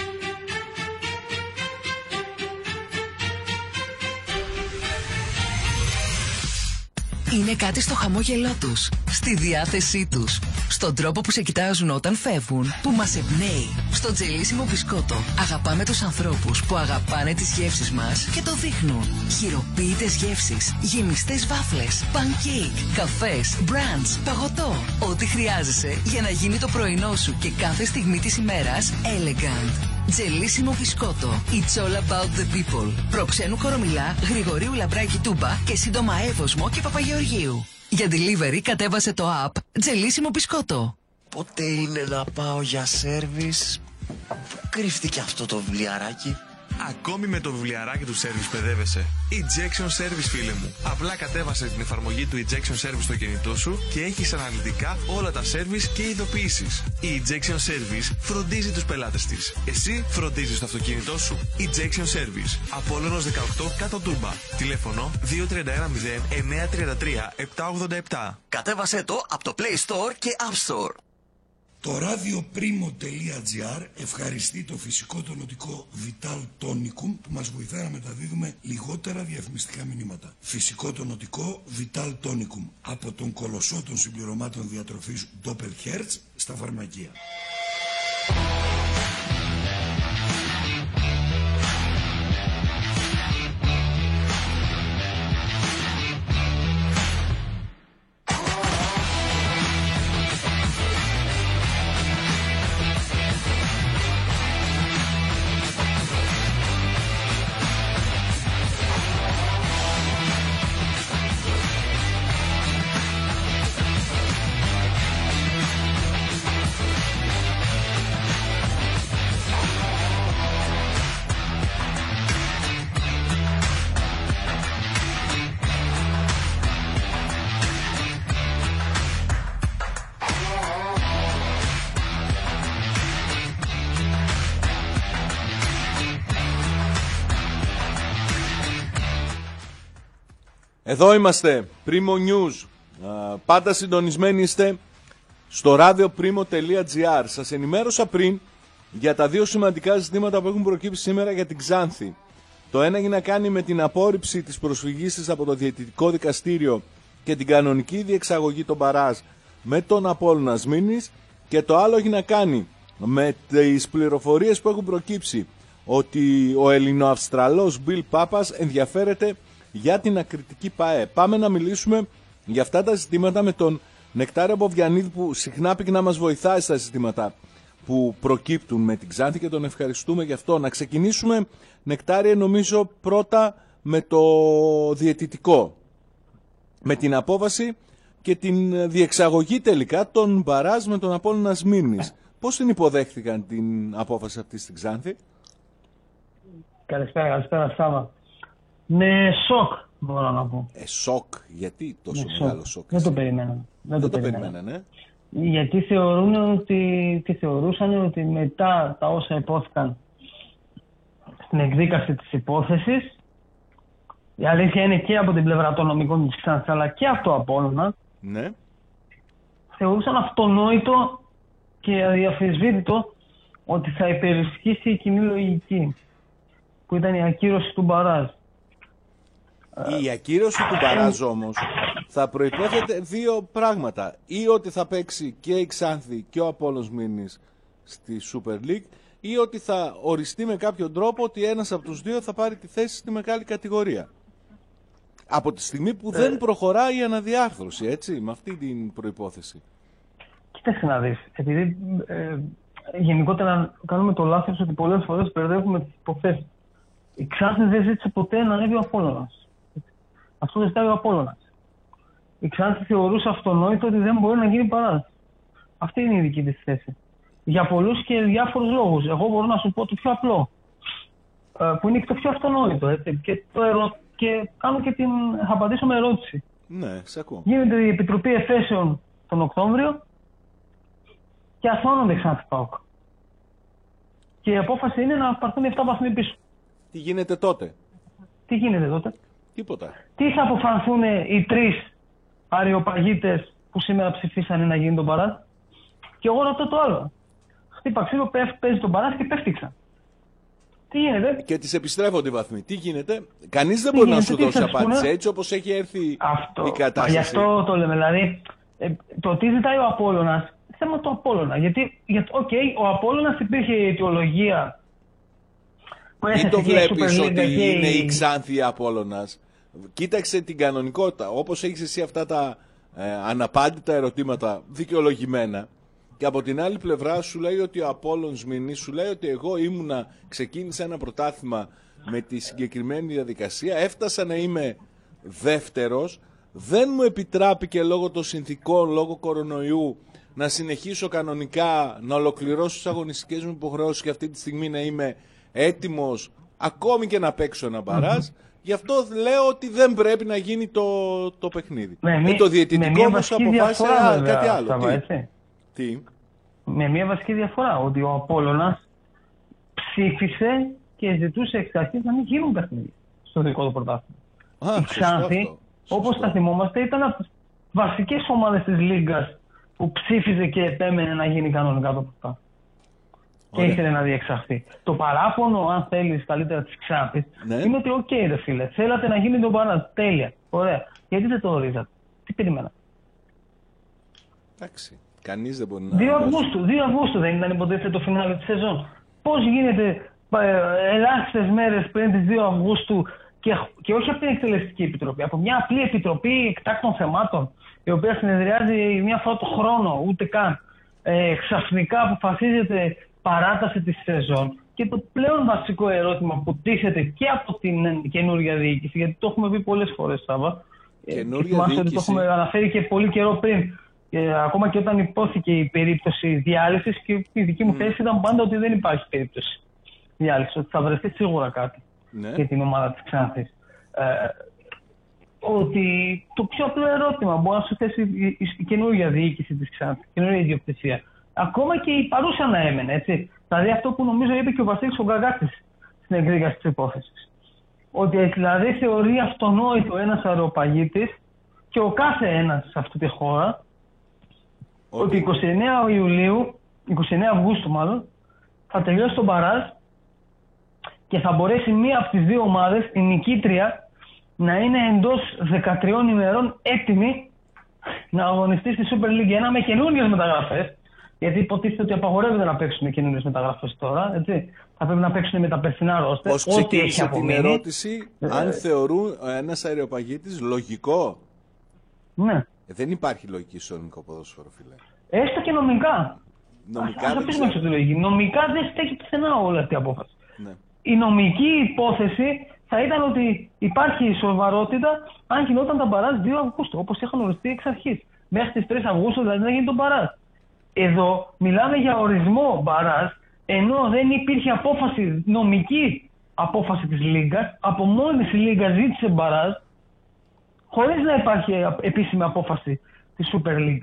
Είναι κάτι στο χαμόγελό τους, στη διάθεσή τους, στον τρόπο που σε κοιτάζουν όταν φεύγουν, που μας εμπνέει. Στο τζελίσιμο μπισκότο αγαπάμε τους ανθρώπους που αγαπάνε τις γεύσεις μας και το δείχνουν. Χειροποίητες γεύσεις, γεμιστές βάφλες, pancake, καφές, μπραντς, παγωτό. Ό,τι χρειάζεσαι για να γίνει το πρωινό σου και κάθε στιγμή της ημέρας elegant. Τζελίσιμο μπισκότο. It's all about the people. Προξένου Κορομιλά, Γρηγορίου Λαμπράκη Τούμπα και σύντομα Εύωσμο και Παπαγεωργίου. Για delivery κατέβασε το app Τζελίσιμο μπισκότο. Πότε είναι να πάω για σέρβις? Κρύφτηκε αυτό το βιβλιαράκι. Ακόμη με το βιβλιαράκι του Service παιδεύεσαι. Ejection Service, φίλε μου. Απλά κατέβασε την εφαρμογή του Ejection Service στο κινητό σου και έχεις αναλυτικά όλα τα service και ειδοποιήσεις. Η Ejection Service φροντίζει τους πελάτες της. Εσύ φροντίζεις το αυτοκίνητό σου. Ejection Service. Απόλλωνος 18 κάτω Τούρμπα. Τηλέφωνο 2310 933 787. Κατέβασέ το από το Play Store και App Store. Το radioprimo.gr ευχαριστεί το φυσικό τονωτικό Vital Tonicum που μας βοηθάει να μεταδίδουμε λιγότερα διαφημιστικά μηνύματα. Φυσικό τονωτικό Vital Tonicum από τον κολοσσό των συμπληρωμάτων διατροφής Doppelherz στα φαρμακεία. Εδώ είμαστε, Primo News. Πάντα συντονισμένοι είστε στο radioprimo.gr. Σας ενημέρωσα πριν για τα δύο σημαντικά ζητήματα που έχουν προκύψει σήμερα για την Ξάνθη. Το ένα έχει να κάνει με την απόρριψη της προσφυγής της από το Διαιτητικό Δικαστήριο και την κανονική διεξαγωγή των μπαράζ με τον Απόλλωνα Σμήνης, και το άλλο έχει να κάνει με τις πληροφορίες που έχουν προκύψει ότι ο Ελληνοαυστραλός Μπιλ Πάπας ενδιαφέρεται για την ακριτική ΠΑΕ. Πάμε να μιλήσουμε για αυτά τα ζητήματα με τον Νεκτάριο Μποβιανίδη, που συχνά πει να μας βοηθάει στα ζητήματα που προκύπτουν με την Ξάνθη και τον ευχαριστούμε γι' αυτό. Να ξεκινήσουμε, Νεκτάριε, νομίζω πρώτα με το διαιτητικό, με την απόβαση και την διεξαγωγή τελικά των μπαράζ με τον Απόλλωνα Σμύρνης. Πώς την υποδέχθηκαν την απόφαση αυτή στην Ξάνθη? Καλησπέρα Σάβα. Με σοκ, μπορώ να πω. Σοκ, γιατί τόσο μεγάλο σοκ? Δεν το περιμέναν. Δεν το περιμέναν, Γιατί θεωρούσαν ότι μετά τα όσα υπόθηκαν στην εκδίκαση της υπόθεσης, η αλήθεια είναι και από την πλευρά των νομικών της Ξάνθης αλλά και από το Απόλλωνα, ναι, θεωρούσαν αυτονόητο και αδιαφυσβήτητο ότι θα υπερισχύσει η κοινή λογική, που ήταν η ακύρωση του μπαράζ. Η ακύρωση του μπαράζ όμως θα προϋπόθεται δύο πράγματα. Ή ότι θα παίξει και η Ξάνθη και ο Απόλλωνας Μήνης στη Super League, ή ότι θα οριστεί με κάποιο τρόπο ότι ένας από τους δύο θα πάρει τη θέση στη μεγάλη κατηγορία. Από τη στιγμή που δεν προχωράει η αναδιάρθρωση, έτσι, με αυτή την προϋπόθεση. Κοίταξε να δεις, επειδή γενικότερα κάνουμε το λάθος ότι πολλές φορές μπερδεύουμε τις υποθέσεις. Η Ξάνθη δεν ζήτησε ποτέ να ανέβει ο Απόλλωνας. Αυτό δεν ζητάει ο Απόλλωνας. Η Ξάνθη θεωρούσε αυτονόητο ότι δεν μπορεί να γίνει παράδοση. Αυτή είναι η δική της θέση. Για πολλούς και διάφορους λόγους. Εγώ μπορώ να σου πω το πιο απλό, που είναι και το πιο αυτονόητο. Έτσι. Και κάνω και θα απαντήσω με ερώτηση. Ναι, σε ακούω. Γίνεται η Επιτροπή Εφέσεων τον Οκτώβριο και αθώνονται Ξάνθη ΠΑΟΚ. Και η απόφαση είναι να πάρθουν 7 βαθμοί πίσω. Τι γίνεται τότε? Τίποτα. Τι θα αποφανθούν οι 3 αριοπαγίτες που σήμερα ψηφίσανε να γίνει τον παράζ? Και εγώ ρωτώ το άλλο. Χτύπα ξύλο, παίζει τον παράζ και πέφτυξαν. Τι γίνεται? Και τις επιστρέφονται οι βαθμοί. Τι γίνεται? Κανείς δεν μπορεί να σου δώσει απάντηση έτσι όπως έχει έρθει η κατάσταση. Γι' αυτό το λέμε. Δηλαδή, το τι ζητάει ο Απόλλωνας, θέμα του Απόλλωνα. Γιατί ο Απόλλωνας υπήρχε η αιτιολογία. Ή το βλέπεις ότι είναι η Ξάνθη Απόλλωνας? Κοίταξε την κανονικότητα. Όπως έχεις εσύ αυτά τα αναπάντητα ερωτήματα δικαιολογημένα, και από την άλλη πλευρά σου λέει ότι ο Απόλλωνας Μήνης σου λέει ότι εγώ ξεκίνησα ένα πρωτάθλημα με τη συγκεκριμένη διαδικασία, έφτασα να είμαι δεύτερος, δεν μου επιτράπηκε λόγω των συνθήκων, λόγω κορονοϊού, να συνεχίσω κανονικά, να ολοκληρώσω τις αγωνιστικές μου υποχρεώσεις και αυτή τη στιγμή να είμαι έτοιμος ακόμη και να παίξω ένα μπαράζ. Γι' αυτό λέω ότι δεν πρέπει να γίνει το παιχνίδι. Το διαιτητικό όμως αποφάσισε κάτι άλλο. Τι? Με μια βασική διαφορά, ότι ο Απόλλωνας ψήφισε και ζητούσε εξ αρχής να μην γίνουν παιχνίδια στο δικό του πρωτάθλημα. Η Ξάνθη, όπως θα θυμόμαστε, ήταν από τις βασικές ομάδες της Λίγκας που ψήφιζε και επέμενε να γίνει κανονικά το πρωτάθλημα. Και ήθελε να διεξαχθεί. Το παράπονο, αν θέλεις καλύτερα της Ξάνθης, είναι ότι οκ, ρε φίλε, θέλατε να γίνει το μπαράζ. Τέλεια. Ωραία. Γιατί δεν το ορίζατε? Τι περιμένα? Εντάξει. Κανείς δεν μπορεί να... 2 Αυγούστου δεν ήταν υποτίθεται το φινάλε της σεζόν. Πώς γίνεται ελάχιστες μέρες πριν τις 2 Αυγούστου και όχι από την Εκτελεστική Επιτροπή, από μια απλή επιτροπή εκτάκτων θεμάτων, η οποία συνεδριάζει μια φορά το χρόνο, ούτε καν, ξαφνικά αποφασίζεται παράταση της σεζόν. Και το πλέον βασικό ερώτημα που τίθεται και από την καινούργια διοίκηση, γιατί το έχουμε πει πολλές φορές, Σάβα, και θυμάστε ότι το έχουμε αναφέρει και πολύ καιρό πριν, ακόμα και όταν υπόθηκε η περίπτωση διάλυσης, και η δική μου θέση ήταν πάντα ότι δεν υπάρχει περίπτωση διάλυσης, ότι θα βρεθεί σίγουρα κάτι για την ομάδα της Ξάνθης. Ότι το πιο απλό ερώτημα μπορεί να σου θέσει η καινούργια διοίκηση της Ξάνθης, η καινούργια ιδιοκτησία. Ακόμα και η παρούσα να έμενε, έτσι. Δηλαδή αυτό που νομίζω είπε και ο Βασίλης ο Γκαγκάτης στην εκδίκαση της υπόθεσης. Ότι δηλαδή θεωρεί αυτονόητο ένας αεροπαγίτης και ο κάθε ένας σε αυτή τη χώρα, ότι 29 Ιουλίου, 29 Αυγούστου μάλλον, θα τελειώσει το μπαράζ και θα μπορέσει μία από τις δύο ομάδες, η νικήτρια, να είναι εντός 13 ημερών έτοιμη να αγωνιστεί στη Super League 1 με καινούριες μεταγραφές. Γιατί υποτίθεται ότι απαγορεύεται να παίξουν καινούριες μεταγραφές τώρα, έτσι. Θα πρέπει να παίξουν με τα περσινά ρόστερ. Πώς ξεκίνησε την ερώτηση, αν θεωρούν ένας αεροπαγίτης λογικό? Ναι. Δεν υπάρχει λογική στο ελληνικό ποδόσφαιρο, φίλε. Έστω και νομικά. Νομικά ας αφήσουμε έξω τη λογική. Νομικά δεν στέκει πουθενά όλη αυτή η απόφαση. Ναι. Η νομική υπόθεση θα ήταν ότι υπάρχει σοβαρότητα αν γινόταν τα μπαράζ 2 Αυγούστου, όπως είχαν οριστεί εξ αρχής. Μέχρι τις 3 Αυγούστου δηλαδή να γίνει το μπαράζ. Εδώ μιλάμε για ορισμό μπαράζ, ενώ δεν υπήρχε απόφαση, νομική απόφαση της Λίγκας. Από μόνη της η Λίγκα ζήτησε μπαράζ, χωρίς να υπάρχει επίσημη απόφαση της Super League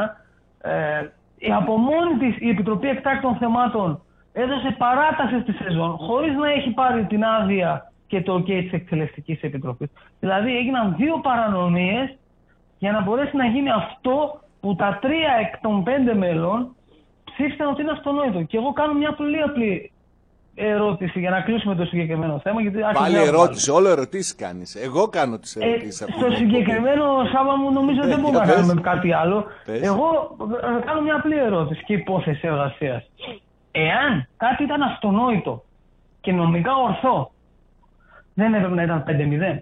1. Από μόνη της η Επιτροπή Εκτάκτων Θεμάτων έδωσε παράταση στη σεζόν, χωρίς να έχει πάρει την άδεια και το OK της Εκτελεστικής Επιτροπής. Δηλαδή έγιναν 2 παρανομίες για να μπορέσει να γίνει αυτό που τα 3 εκ των 5 μελών ψήφισαν ότι είναι αυτονόητο. Και εγώ κάνω μια πολύ απλή ερώτηση για να κλείσουμε το συγκεκριμένο θέμα. Γιατί πάλι ερώτηση, όλο ερωτήσεις κάνεις. Εγώ κάνω τις ερωτήσεις. Στο συγκεκριμένο Σάββα μου νομίζω δεν μπορούμε να κάνουμε κάτι άλλο. Εγώ κάνω μια απλή ερώτηση και υπόθεση εργασίας. Εάν κάτι ήταν αυτονόητο και νομικά ορθό, δεν έπρεπε να ήταν 5-0.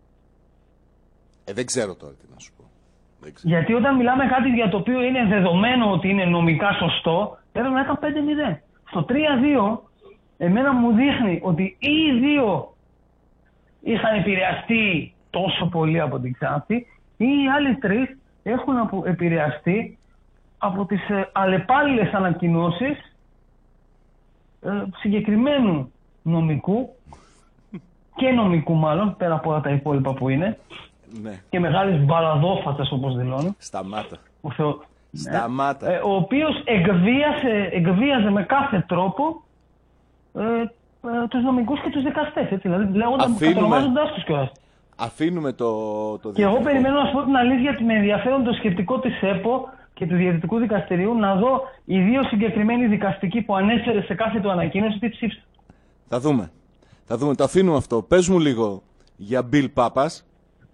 Δεν ξέρω τώρα τι να σου πω. Γιατί όταν μιλάμε κάτι για το οποίο είναι δεδομένο ότι είναι νομικά σωστό, έπρεπε να ήταν 5-0. Στο 3-2, εμένα μου δείχνει ότι ή οι δύο είχαν επηρεαστεί τόσο πολύ από την Ξάνθη, ή οι άλλοι 3 έχουν επηρεαστεί από τις αλλεπάλληλες ανακοινώσεις συγκεκριμένου νομικού και νομικού μάλλον, πέρα από όλα τα υπόλοιπα που είναι, ναι, και μεγάλες μπαλαδόφατσες όπως δηλώνει. Σταμάτα. Σταμάτα. Ο οποίος εκβίαζε με κάθε τρόπο τους νομικούς και τους δικαστές, έτσι, δηλαδή κατονομάζοντάς τους κιόλας. Αφήνουμε το και εγώ περιμένω να σου πω την αλήθεια ότι με ενδιαφέρον το σκεπτικό της ΕΠΟ και του Διαιτητικού Δικαστηρίου να δω οι 2 συγκεκριμένοι δικαστικοί που ανέφερε σε κάθε του ανακοίνωση τι ψήφισαν. Θα δούμε. Το αφήνουμε αυτό. Πες μου λίγο για Μπιλ Πάπας.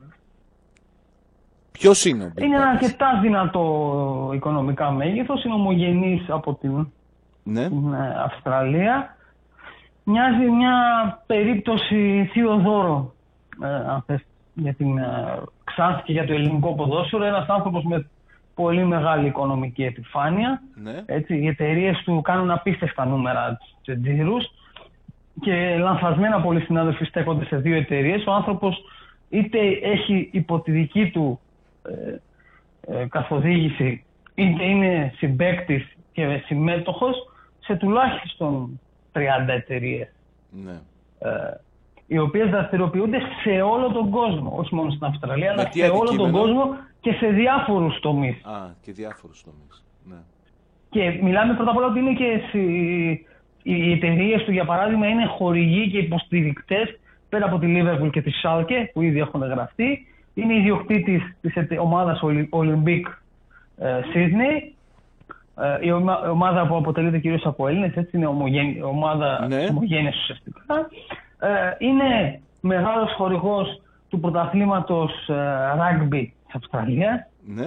Ποιος είναι ο Μπιλ Είναι ένα Πάπας? αρκετά δυνατό οικονομικά μέγεθος. Είναι ομογενής από την Αυστραλία. Μοιάζει μια περίπτωση Θεοδόρο, αν θες, για την Ξάνθη και για το ελληνικό ποδόσφαιρο. Ένας άνθρωπος με πολύ μεγάλη οικονομική επιφάνεια. Ναι. Έτσι, οι εταιρείες του κάνουν απίστευτα νούμερα σε τζίρους και λανθασμένα πολλοί συνάδελφοι στέκονται σε 2 εταιρείες. Ο άνθρωπος είτε έχει υπό τη δική του καθοδήγηση είτε είναι συμπαίκτης και συμμέτοχος σε τουλάχιστον 30 εταιρείες. Ναι. Οι οποίες δραστηριοποιούνται σε όλο τον κόσμο, όχι μόνο στην Αυστραλία, αλλά σε όλο τον κόσμο και σε διάφορους τομείς. Και διάφορους τομείς. Ναι. Και μιλάμε πρώτα απ' όλα ότι είναι και οι εταιρείες του, για παράδειγμα, είναι χορηγοί και υποστηρικτές πέρα από τη Liverpool και τη Schalke, που ήδη έχουν γραφτεί. Είναι ιδιοκτήτης της ομάδας Olympic Sydney, η ομάδα που αποτελείται κυρίως από Έλληνες, έτσι είναι ομάδα ομογένειας ουσιαστικά. Είναι μεγάλος χορηγός του πρωταθλήματος rugby της Αυστραλίας,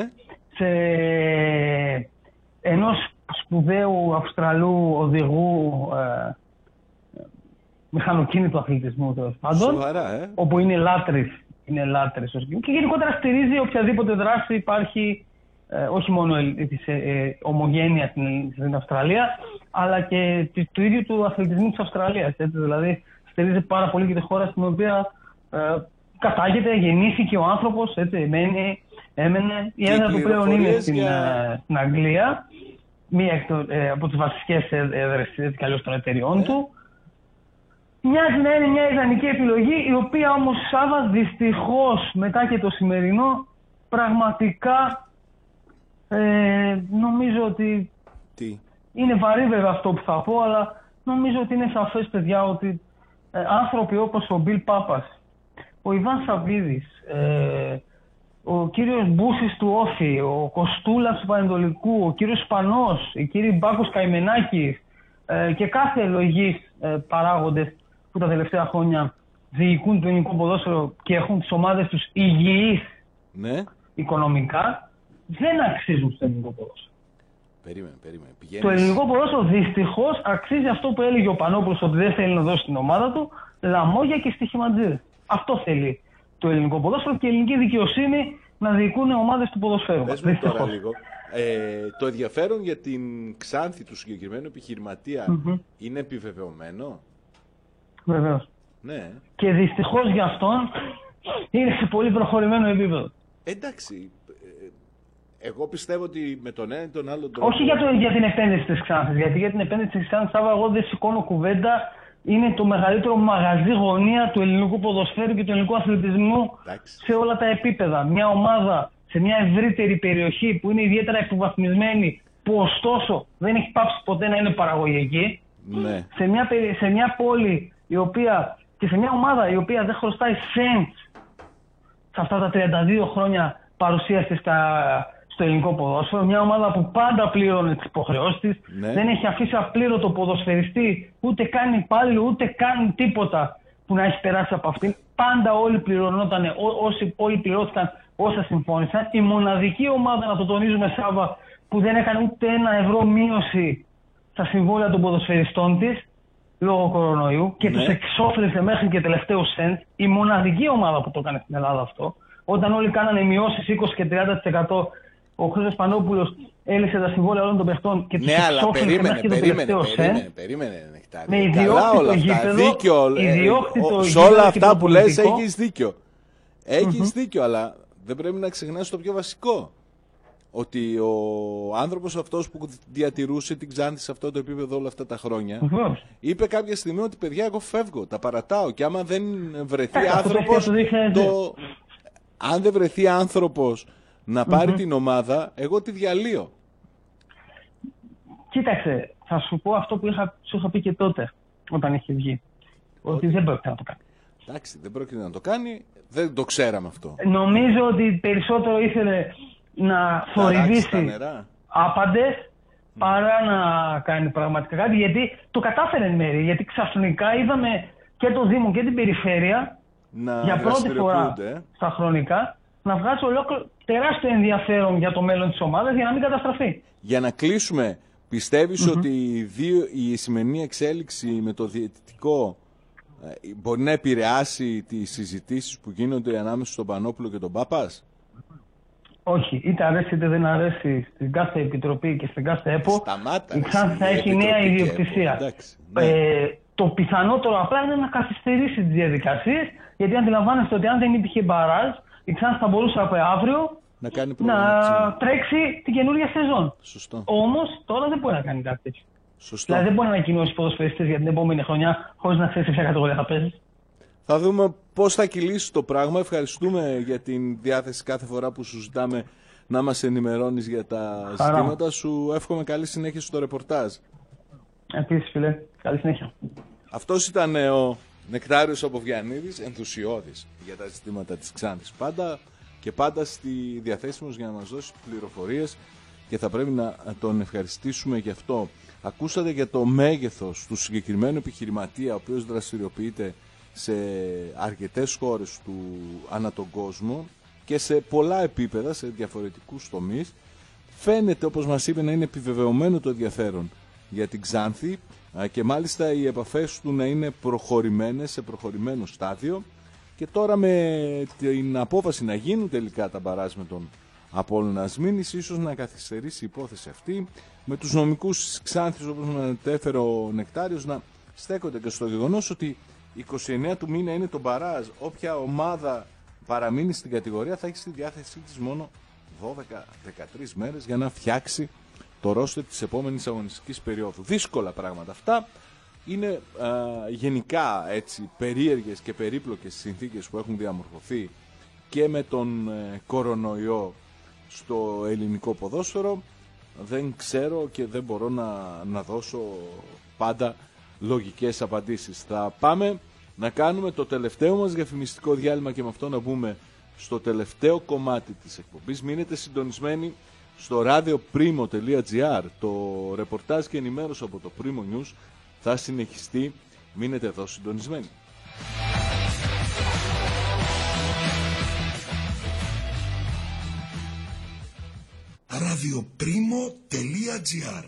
ενός σπουδαίου Αυστραλού οδηγού μηχανοκίνητου αθλητισμού, τέλος πάντων, όπου είναι λάτρης και γενικότερα στηρίζει οποιαδήποτε δράση υπάρχει, όχι μόνο της ομογένειας στην Αυστραλία, αλλά και του ίδιου του αθλητισμού της Αυστραλίας. Έτσι, δηλαδή στηρίζει πάρα πολύ και τη χώρα στην οποία κατάγεται, γεννήθηκε ο άνθρωπος, έτσι, έμενε. Η έδρα του πλέον είναι στην Αγγλία, μία από τις βασικές έδρες και αλλιώς των εταιριών του. Μοιάζει να είναι μια ιδανική επιλογή, η οποία όμως, Σάβα, δυστυχώς μετά και το σημερινό, πραγματικά νομίζω ότι είναι βαρύ βέβαια αυτό που θα πω, αλλά νομίζω ότι είναι σαφές, παιδιά, ότι άνθρωποι όπως ο Μπιλ Πάπας, ο Ιβάν Σαββίδης, ο κύριος Μπούσης του Όφη, ο Κοστούλας του Πανετολικού, ο κύριος Σπανός, οι κύριοι Μπάκος Καημενάκης και κάθε λογής παράγοντες που τα τελευταία χρόνια διοικούν το ελληνικό ποδόσφαιρο και έχουν τις ομάδες τους υγιείς οικονομικά, δεν αξίζουν στο ελληνικό ποδόσφαιρο. Περίμενε. Το ελληνικό ποδόσφαιρο δυστυχώς αξίζει αυτό που έλεγε ο Πανόπουλος, ότι δεν θέλει να δώσει την ομάδα του, λαμόγια και στοιχηματζίδες. Αυτό θέλει το ελληνικό ποδόσφαιρο και η ελληνική δικαιοσύνη να διοικούν ομάδες του ποδοσφαίρου. Πες μου τώρα λίγο. Το ενδιαφέρον για την Ξάνθη του συγκεκριμένου επιχειρηματία είναι επιβεβαιωμένο. Βεβαίως. Ναι. Και δυστυχώς για αυτόν είναι σε πολύ προχωρημένο επίπεδο. Εντάξει. Εγώ πιστεύω ότι με τον ένα ή τον άλλο τρόπο. Όχι για την επένδυση της Ξάνθης. Γιατί για την επένδυση της Ξάνθης, εγώ δεν σηκώνω κουβέντα. Είναι το μεγαλύτερο μαγαζί γωνία του ελληνικού ποδοσφαίρου και του ελληνικού αθλητισμού σε όλα τα επίπεδα. Μια ομάδα σε μια ευρύτερη περιοχή που είναι ιδιαίτερα υποβαθμισμένη, που ωστόσο δεν έχει πάψει ποτέ να είναι παραγωγική. Ναι. Σε μια πόλη η οποία, και σε μια ομάδα η οποία δεν χρωστάει cents σε αυτά τα 32 χρόνια παρουσίαση στο ελληνικό ποδόσφαιρο. Μια ομάδα που πάντα πλήρωνε τις υποχρεώσεις της. Ναι. Δεν έχει αφήσει απλήρωτο ποδοσφαιριστή, ούτε καν υπάλληλο, ούτε καν τίποτα που να έχει περάσει από αυτήν. Πάντα όλοι πληρωνόταν, όλοι πληρώθηκαν όσα συμφώνησαν. Η μοναδική ομάδα, να το τονίζουμε, Σάβα, που δεν έκανε ούτε €1 μείωση στα συμβόλαια των ποδοσφαιριστών της λόγω κορονοϊού και τους εξόφλησε μέχρι και τελευταίο σεντ. Η μοναδική ομάδα που το έκανε στην Ελλάδα αυτό, όταν όλοι κάνανε μειώσεις 20 και 30%, ο Χρήστος Πανόπουλος έλυσε τα συμβόλαια όλων των παιχτών και τους εξόφλησε μέχρι και το τελευταίο σεντ. Περίμενε, Νεκτάρη. Με ιδιόκτητο γήπεδο, σε όλα αυτά που λες έχεις δίκιο. Έχεις δίκιο, αλλά δεν πρέπει να ξεχνάς το πιο βασικό. Ότι ο άνθρωπος αυτός που διατηρούσε την Ξάνθη σε αυτό το επίπεδο όλα αυτά τα χρόνια, είπε κάποια στιγμή ότι παιδιά, εγώ φεύγω, τα παρατάω και άμα δεν βρεθεί άνθρωπος, αν δεν βρεθεί άνθρωπος να πάρει την ομάδα, εγώ τη διαλύω. Κοίταξε, θα σου πω αυτό που σου είχα πει και τότε, όταν είχε βγει, ότι δεν πρόκειται να το κάνει. Εντάξει, δεν πρόκειται να το κάνει, δεν το ξέραμε αυτό. Νομίζω ότι περισσότερο ήθελε να θορυβήσει άπαντες παρά να κάνει πραγματικά κάτι, γιατί το κατάφερε εν μέρει, γιατί ξαφνικά είδαμε και το Δήμο και την Περιφέρεια για πρώτη φορά στα χρονικά να βγάζει ολόκληρο τεράστιο ενδιαφέρον για το μέλλον της ομάδας για να μην καταστραφεί. Για να κλείσουμε, πιστεύεις ότι η σημερινή εξέλιξη με το διαιτητικό μπορεί να επηρεάσει τις συζητήσεις που γίνονται ανάμεσα στον Πανόπουλο και τον Πάπας? Όχι, είτε αρέσει είτε δεν αρέσει στην κάθε επιτροπή και στην κάθε ΕΠΟ, η Ξάνθη θα έχει νέα ιδιοκτησία. Το πιθανότερο απλά είναι να καθυστερήσει τις διαδικασίες, γιατί αντιλαμβάνεστε ότι αν δεν υπήρχε μπαράζ, η Ξάνθη θα μπορούσε από αύριο να κάνει προγραμματισμό. Να τρέξει την καινούργια σεζόν. Σωστό. Όμως τώρα δεν μπορεί να κάνει κάτι τέτοιο. Σωστό. Δηλαδή δεν μπορεί να ανακοινώσει ποδοσφαιριστές για την επόμενη χρονιά χωρίς να ξέρει σε ποια κατηγορία θα παίζει. Θα δούμε πώς θα κυλήσει το πράγμα. Ευχαριστούμε για την διάθεση κάθε φορά που σου ζητάμε να μας ενημερώνεις για τα ζητήματα. Σου εύχομαι καλή συνέχεια στο ρεπορτάζ. Επίσης, φίλε, καλή συνέχεια. Αυτός ήταν ο Νεκτάριος Αποβιανίδης, ενθουσιώδης για τα ζητήματα της Ξάνθης. Πάντα και πάντα στη διαθέσιμος για να μας δώσει πληροφορίες και θα πρέπει να τον ευχαριστήσουμε γι' αυτό. Ακούσατε για το μέγεθος του συγκεκριμένου επιχειρηματία, ο οποίος δραστηριοποιείται σε αρκετές χώρες του ανά τον κόσμο και σε πολλά επίπεδα, σε διαφορετικούς τομείς. Φαίνεται, όπως μας είπε, να είναι επιβεβαιωμένο το ενδιαφέρον για την Ξάνθη και μάλιστα οι επαφές του να είναι προχωρημένες, σε προχωρημένο στάδιο, και τώρα με την απόφαση να γίνουν τελικά τα μπαράζ με τον Απόλλωνα Σμήνης, ίσως να καθυστερήσει η υπόθεση αυτή, με τους νομικούς της Ξάνθης, όπως με ανέφερε ο Νεκτάριος, να στέκονται και στο γεγονός ότι 29 του μήνα είναι το μπαράζ. Όποια ομάδα παραμείνει στην κατηγορία θα έχει στη διάθεσή της μόνο 12-13 μέρες για να φτιάξει το ρόστερ της επόμενης αγωνιστικής περίοδου. Δύσκολα πράγματα αυτά. Είναι γενικά έτσι περίεργες και περίπλοκες συνθήκες που έχουν διαμορφωθεί και με τον κορονοϊό στο ελληνικό ποδόσφαιρο. Δεν ξέρω και δεν μπορώ να δώσω πάντα λογικές απαντήσεις. Θα πάμε να κάνουμε το τελευταίο μας διαφημιστικό διάλειμμα και με αυτό να μπούμε στο τελευταίο κομμάτι της εκπομπής. Μείνετε συντονισμένοι στο radioprimo.gr. Το ρεπορτάζ και ενημέρωση από το Primo News θα συνεχιστεί. Μείνετε εδώ συντονισμένοι. radioprimo.gr.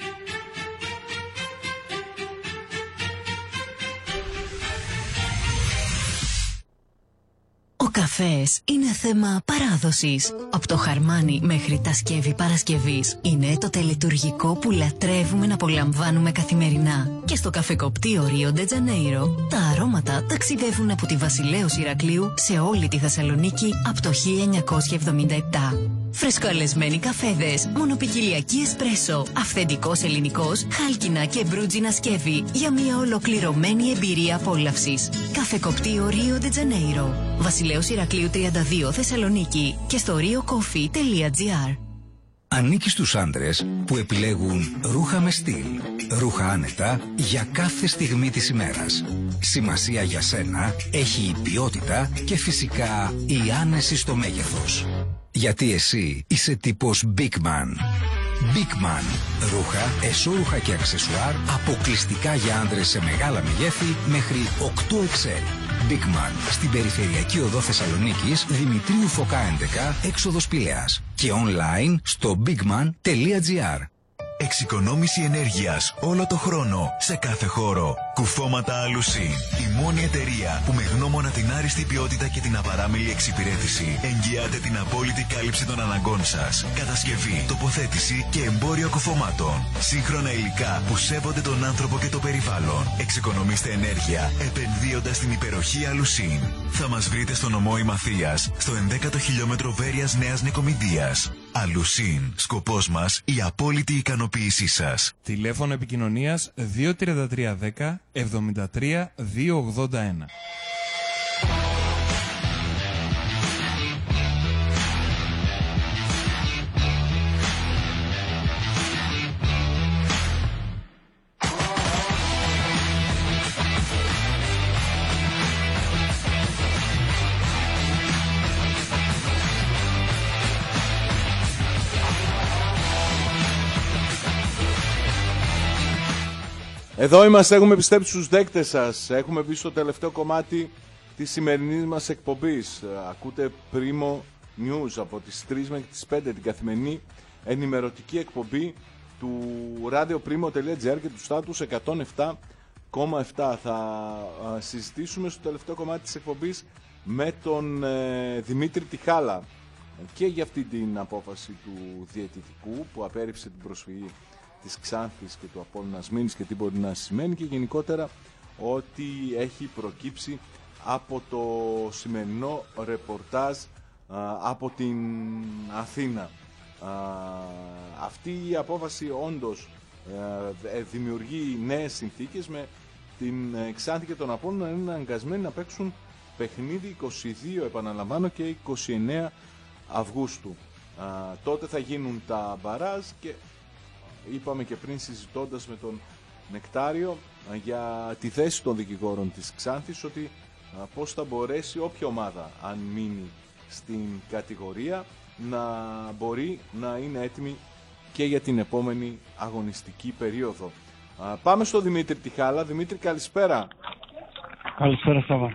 Ο καφές είναι θέμα παράδοσης. Από το χαρμάνι μέχρι τα σκεύη Παρασκευής είναι το τελετουργικό που λατρεύουμε να απολαμβάνουμε καθημερινά. Και στο καφεκοπτείο Rio de Janeiro τα αρώματα ταξιδεύουν από τη Βασιλέως Ηρακλείου σε όλη τη Θεσσαλονίκη από το 1977. Φρεσκοαλεσμένοι καφέδες, μονοπικιλιακή εσπρέσο, αυθεντικός ελληνικός, χάλκινα και μπρούτζινα σκεύη για μια ολοκληρωμένη εμπειρία απόλαυσης. Καφεκοπτείο Rio de Janeiro, Βασιλέως Ηρακλείου 32 Θεσσαλονίκη και στο riocoffee.gr. Ανήκει στους άντρες που επιλέγουν ρούχα με στυλ, ρούχα άνετα για κάθε στιγμή της ημέρας. Σημασία για σένα έχει η ποιότητα και φυσικά η άνεση στο μέγεθος. Γιατί εσύ είσαι τύπος Big Man. Big Man. Ρούχα, εσώρουχα και αξεσουάρ αποκλειστικά για άντρες σε μεγάλα μεγέθη μέχρι 8XL. Big Man. Στην περιφερειακή οδό Θεσσαλονίκης, Δημητρίου Φωκά 11, έξοδος Πηλαίας. Και online στο bigman.gr. Εξοικονόμηση ενέργειας όλο το χρόνο, σε κάθε χώρο. Κουφώματα Alusin. Η μόνη εταιρεία που με γνώμονα την άριστη ποιότητα και την απαράμιλη εξυπηρέτηση εγγυάται την απόλυτη κάλυψη των αναγκών σας. Κατασκευή, τοποθέτηση και εμπόριο κουφωμάτων. Σύγχρονα υλικά που σέβονται τον άνθρωπο και το περιβάλλον. Εξοικονομήστε ενέργεια επενδύοντας στην υπεροχή Alusin. Θα μας βρείτε στο νομό Ημαθίας, στο 11ο χιλιόμετρο Βέρειας Νέας Νικομιδίας. Alusin. Σκοπός μας η απόλυτη ικανοποίησή σας. Τηλέφωνο επικοινωνίας 23310 73 281. Εδώ είμαστε, έχουμε πιστέψει στους δέκτες σας. Έχουμε μπει στο τελευταίο κομμάτι της σημερινής μας εκπομπής. Ακούτε Primo News από τις 3 μέχρι τις 5, την καθημερινή ενημερωτική εκπομπή του radioprimo.gr και του στάτους 107,7. Θα συζητήσουμε στο τελευταίο κομμάτι της εκπομπής με τον Δημήτρη Τιχάλα και για αυτή την απόφαση του διαιτητικού που απέρριψε την προσφυγή της Ξάνθης και του Απόλλωνα Σμήνης και τι μπορεί να σημαίνει, και γενικότερα ό,τι έχει προκύψει από το σημερινό ρεπορτάζ από την Αθήνα. Αυτή η απόφαση όντως δημιουργεί νέες συνθήκες, με την Ξάνθη και τον Απόλλωνα να είναι αναγκασμένοι να παίξουν παιχνίδι 22, επαναλαμβάνω, και 29 Αυγούστου. Τότε θα γίνουν τα μπαράζ και είπαμε και πριν, συζητώντας με τον Νεκτάριο για τη θέση των δικηγόρων της Ξάνθης, ότι πώς θα μπορέσει όποια ομάδα, αν μείνει στην κατηγορία, να μπορεί να είναι έτοιμη και για την επόμενη αγωνιστική περίοδο. Πάμε στο Δημήτρη Τιχάλα. Δημήτρη, καλησπέρα. Καλησπέρα, Σάβα.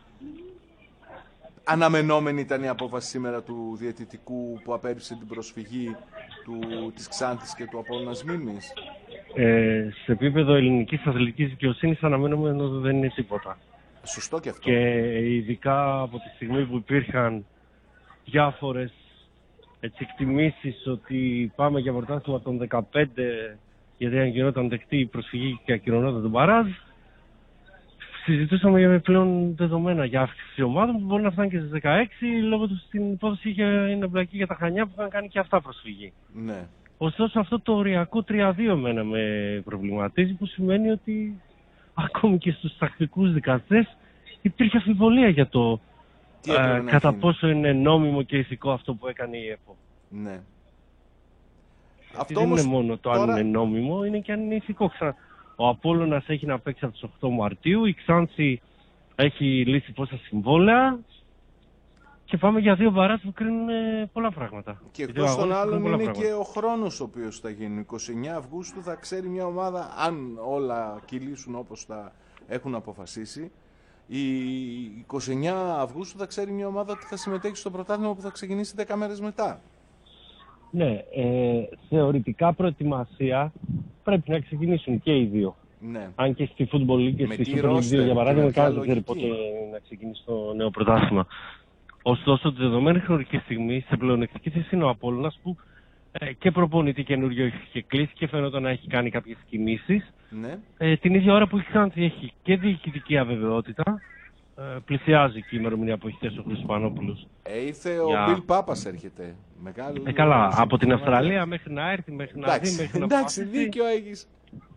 Αναμενόμενη ήταν η απόφαση σήμερα του διαιτητικού που απέρριψε την προσφυγή της Ξάνθης και του Απόλλωνας Μύρνης? Σε επίπεδο ελληνικής αθλητικής δικαιοσύνης αναμενόμενο δεν είναι τίποτα. Σωστό και αυτό. Και ειδικά από τη στιγμή που υπήρχαν διάφορες εκτιμήσεις ότι πάμε για πρωτάθλημα των 15, γιατί αν γινόταν δεκτή η προσφυγή και ακυρωνόταν τον μπαράζ, συζητούσαμε για πλέον δεδομένα για αύξηση ομάδων που μπορεί να φτάνει και στις 16, λόγω του στην υπόθεση είναι μπλακή για τα Χανιά που είχαν κάνει και αυτά προσφυγή. Ναι. Ωστόσο αυτό το οριακό 3-2 εμένα με προβληματίζει, που σημαίνει ότι ακόμη και στους τακτικούς δικαστές υπήρχε αμφιβολία για το κατά πόσο είναι νόμιμο και ηθικό αυτό που έκανε η ΕΠΟ. Ναι. Αυτό δεν είναι μόνο το αν είναι νόμιμο, είναι και αν είναι ηθικό. Ο Απόλλωνας έχει να παίξει από τις 8 Μαρτίου, η Ξάνθη έχει λύσει πόσα συμβόλαια και πάμε για 2 μπαράζ που κρίνουν πολλά πράγματα. Και εκτός των άλλων είναι και ο χρόνος ο οποίος θα γίνει. 29 Αυγούστου θα ξέρει μια ομάδα, αν όλα κυλήσουν όπως τα έχουν αποφασίσει, η 29 Αυγούστου θα ξέρει μια ομάδα ότι θα συμμετέχει στο πρωτάθλημα που θα ξεκινήσει 10 μέρες μετά. Ναι, θεωρητικά προετοιμασία πρέπει να ξεκινήσουν και οι δύο. Ναι. Αν και στη Football League και στη Super League 2 για παράδειγμα, κανένας δεν ξέρει πότε να ξεκινήσει το νέο πρωτάθλημα. Ωστόσο, τη δεδομένη χρονική στιγμή, σε πλεονεκτική θέση είναι ο Απόλλωνας, που και προπονητή καινούριο είχε κλείσει και φαίνεται να έχει κάνει κάποιες κινήσεις. Ναι. Την ίδια ώρα που η Ξάνθη έχει και διοικητική αβεβαιότητα, πλησιάζει και η ημερομηνία που έχει θέσει ο Χρυσοπανόπουλος. Ήρθε ο Μπιλ Πάπας, έρχεται. Καλά, από την Αυστραλία μέχρι να έρθει, μέχρι να δει, μέχρι να εντάξει, δίκιο έχεις.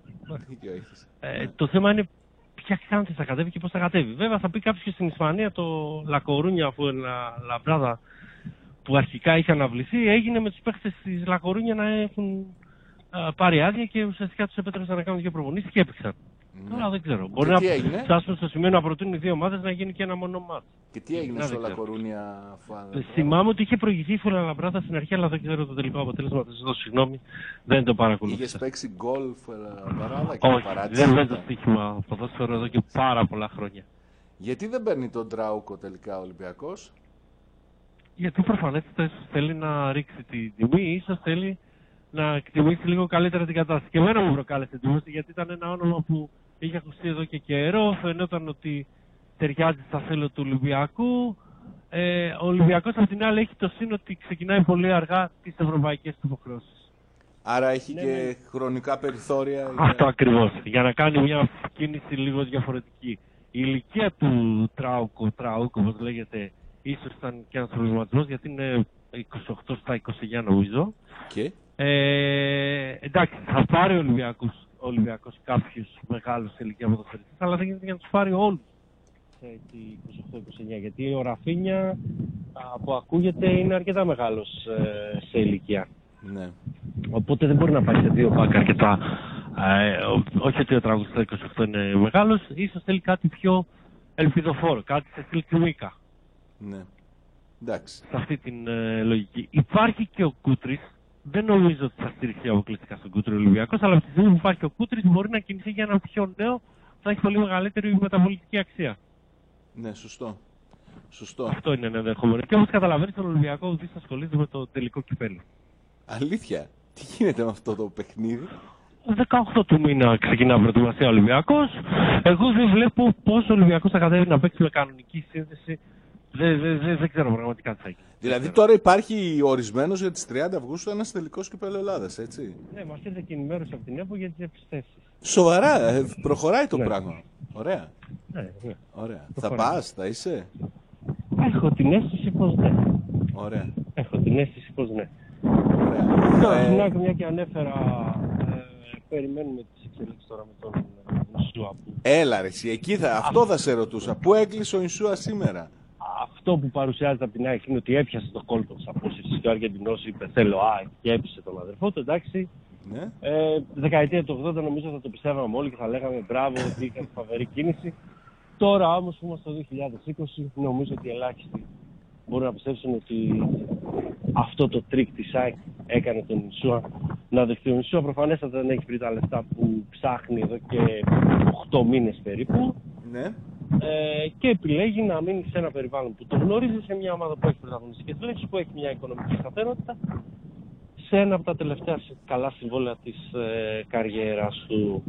Το θέμα είναι ποια Ξάνθη θα κατέβει και πώς θα κατέβει. Βέβαια θα πει κάποιος και στην Ισπανία το Λακορούνια, αφού Λαμπράδα που αρχικά είχε αναβληθεί, έγινε με τους παίχτες της Λακορούνια να έχουν πάρει άδεια και ουσιαστικά τους επέτρεψαν να κάνουν 2 προπονήσεις και έπαιξαν. Τώρα δεν ξέρω. Μπορεί να φτάσουμε στο σημείο να προτείνουν οι 2 ομάδες να γίνει και ένα μόνο μάτς. Και τι έγινε στο Λακορούνια, θυμάμαι ότι είχε προηγηθεί η Φουλαλαμπράτα στην αρχή, αλλά δεν ξέρω το τελικό αποτέλεσμα. Θα σας δώσω συγγνώμη, δεν το παρακολουθήσα. Είχες παίξει γκολφ Μπαράδα και όχι, δεν το στοίχημα ποδόσφαιρο εδώ και πάρα πολλά χρόνια. Γιατί δεν παίρνει τον Τράουκο τελικά ο Ολυμπιακός? Γιατί προφανέστατα ίσως θέλει να ρίξει την τιμή, ίσως θέλει να εκτιμήσει λίγο καλύτερα την κατάσταση. Και εμένα μου προκάλεσε εντύπωση, γιατί ήταν ένα όνομα που είχε ακουστεί εδώ και καιρό, φαινόταν ότι ταιριάζει στα θέλω του Ολυμπιακού. Ο Ολυμπιακός απ' την άλλη έχει το σύν ότι ξεκινάει πολύ αργά τις ευρωπαϊκές του υποχρεώσεις. Άρα έχει και χρονικά περιθώρια. Αυτό ακριβώς, για να κάνει μια κίνηση λίγο διαφορετική. Η ηλικία του Τράουκο, όπως λέγεται, ίσως ήταν και ένας προβληματισμός, γιατί είναι 28 στα 29 νομίζω. Και? Εντάξει, θα πάρει ο Ολυμπιακός κάποιους μεγάλους σε ηλικία ποδοσφαιριστές, αλλά δεν γίνεται για να τους πάρει όλους σε 28-29, γιατί ο Ραφίνια που ακούγεται είναι αρκετά μεγάλος σε ηλικία. Ναι. Οπότε δεν μπορεί να πάει σε 2 μπακ αρκετά. Όχι ότι ο Τραγούδης στα 28 είναι μεγάλος, ίσως θέλει κάτι πιο ελπιδοφόρο, κάτι σε στυλ Τσιμίκα. Ναι. Εντάξει. Σε αυτή την λογική. Υπάρχει και ο Κούτρης. Δεν νομίζω ότι θα στηριχθεί αποκλειστικά στον Κούτρη ο Ολυμπιακός, αλλά από τη στιγμή που υπάρχει ο Κούτρης μπορεί να κινηθεί για ένα πιο νέο, θα έχει πολύ μεγαλύτερη μεταπολιτική αξία. Ναι, σωστό. Αυτό είναι ένα ενδεχόμενο. Και όπως καταλαβαίνεις, τον Ολυμπιακό δεν θα ασχολείται με το τελικό κυπέλλο. Αλήθεια. Τι γίνεται με αυτό το παιχνίδι? 18 του μήνα ξεκινά προετοιμασία ο Ολυμπιακός. Εγώ δεν βλέπω πώς ο Ολυμπιακός θα κατέβει να παίξει με κανονική σύνδεση. Δεν ξέρω πραγματικά τι θα γίνει. Δηλαδή τώρα υπάρχει ορισμένος για τις 30 Αυγούστου ένας τελικός κυπέλλου Ελλάδας, έτσι? Ναι, μας ήρθε και ενημέρωση από την ΕΠΟ για τις επιστέσεις. Σοβαρά, προχωράει το πράγμα. Ωραία. Ναι. Ωραία. Θα πας, θα είσαι? Έχω την αίσθηση πως ναι. Ωραία. Έχω την αίσθηση πως ναι. Ωραία. Μια και ανέφερα, περιμένουμε τις εξελίξεις τώρα με τον Ινσούα. Έλα ρε, εσύ, αυτό θα σε ρωτούσα. Πού έκλεισε ο Ινσούα σήμερα? Αυτό που παρουσιάζεται από την ΑΕΚ είναι ότι έπιασε το κόλπο της απόσυρσης και ο Αργεντινός είπε θέλω ΑΕΚ και έπεισε τον αδερφό του, εντάξει. Ναι. Δεκαετία του 80 νομίζω θα το πιστεύαμε όλοι και θα λέγαμε μπράβο ότι έκανε φαβερή κίνηση. Τώρα όμως που είμαστε το 2020 νομίζω ότι ελάχιστοι μπορούν να πιστέψουν ότι αυτό το τρίκ της ΑΕΚ έκανε τον Ινσούα να δεχτεί. Ο Ινσούα προφανέστατα δεν έχει βρει τα λεφτά που ψάχνει εδώ και 8 μήνες περίπου. Ναι. Και επιλέγει να μείνει σε ένα περιβάλλον που το γνωρίζει, σε μια ομάδα που έχει πρωταγωνιστικές θέσεις, που έχει μια οικονομική σταθερότητα, σε ένα από τα τελευταία καλά συμβόλαια της καριέρας του.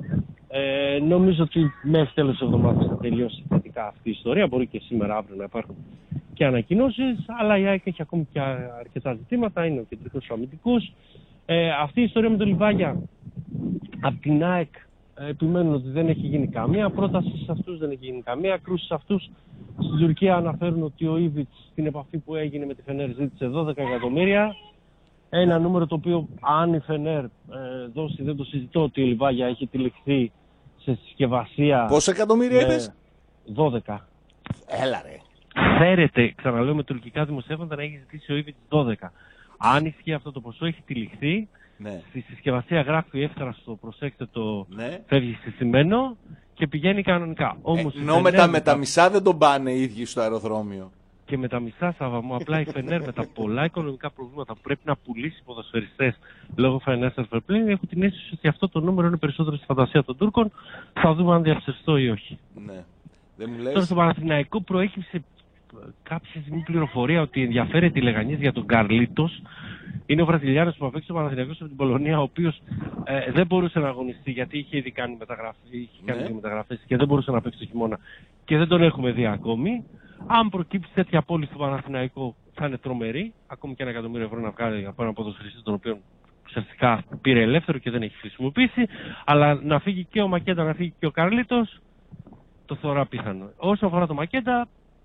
Νομίζω ότι μέχρι τέλος της εβδομάδας θα τελειώσει θετικά αυτή η ιστορία. Μπορεί και σήμερα αύριο να υπάρχουν και ανακοινώσεις, αλλά η ΑΕΚ έχει ακόμη και αρκετά ζητήματα. Είναι ο κεντρικός αμυντικός. Αυτή η ιστορία με τον Λιβάγια από την ΑΕΚ επιμένουν ότι δεν έχει γίνει καμία πρόταση σε αυτούς, δεν έχει γίνει καμία κρούση σε αυτούς. Στην Τουρκία αναφέρουν ότι ο Ήβιτς στην επαφή που έγινε με τη Φενέρ ζήτησε 12 εκατομμύρια. Ένα νούμερο το οποίο αν η Φενέρ δώσει, δεν το συζητώ, ότι ο Λιβάγια έχει τυλιχθεί σε συσκευασία. Πόσα εκατομμύρια είπες? 12. Έλα ρε. Φέρεται, ξαναλέω, με τουρκικά δημοσιεύματα να έχει ζητήσει ο Ήβιτς 12. Αν ισχύει αυτό το ποσό, έχει τυλιχθεί. Ναι. Στη συσκευασία γράφει εύθραστο, προσέξτε το, ναι. Φεύγει συστημένο και πηγαίνει κανονικά. Όμως ενώ με τα μισά δεν τον πάνε οι ίδιοι στο αεροδρόμιο. Και με τα μισά, Σάβα μου, απλά η Φενέρ με τα πολλά οικονομικά προβλήματα που πρέπει να πουλήσει ποδοσφαιριστές λόγω financial fair play, έχω την αίσθηση ότι αυτό το νούμερο είναι περισσότερο στη φαντασία των Τούρκων. Θα δούμε αν διαψευστώ ή όχι. Ναι. Δεν μου λες... Τώρα στο Παναθηναϊκό προέκυψε κάποια στιγμή πληροφορία ότι ενδιαφέρεται η Λεγανής για τον Καρλίτος. Είναι ο Βραζιλιάνος που απέκτησε ο Παναθηναϊκός από την Πολωνία, ο οποίος δεν μπορούσε να αγωνιστεί γιατί είχε ήδη κάνει μεταγραφές και δεν μπορούσε να παίξει το χειμώνα και δεν τον έχουμε δει ακόμη. Αν προκύψει τέτοια πόλη στο Παναθηναϊκό θα είναι τρομερή, ακόμη και 1 εκατομμύριο ευρώ να βγάλει από ένα ποδοσφαιριστή τον οποίο ουσιαστικά πήρε ελεύθερο και δεν έχει χρησιμοποιήσει. Αλλά να φύγει και ο Μακέντα, να φύγει και ο Καρλίτος, το θεωρώ απίθανο. Όσο αφορά το Μακέντα,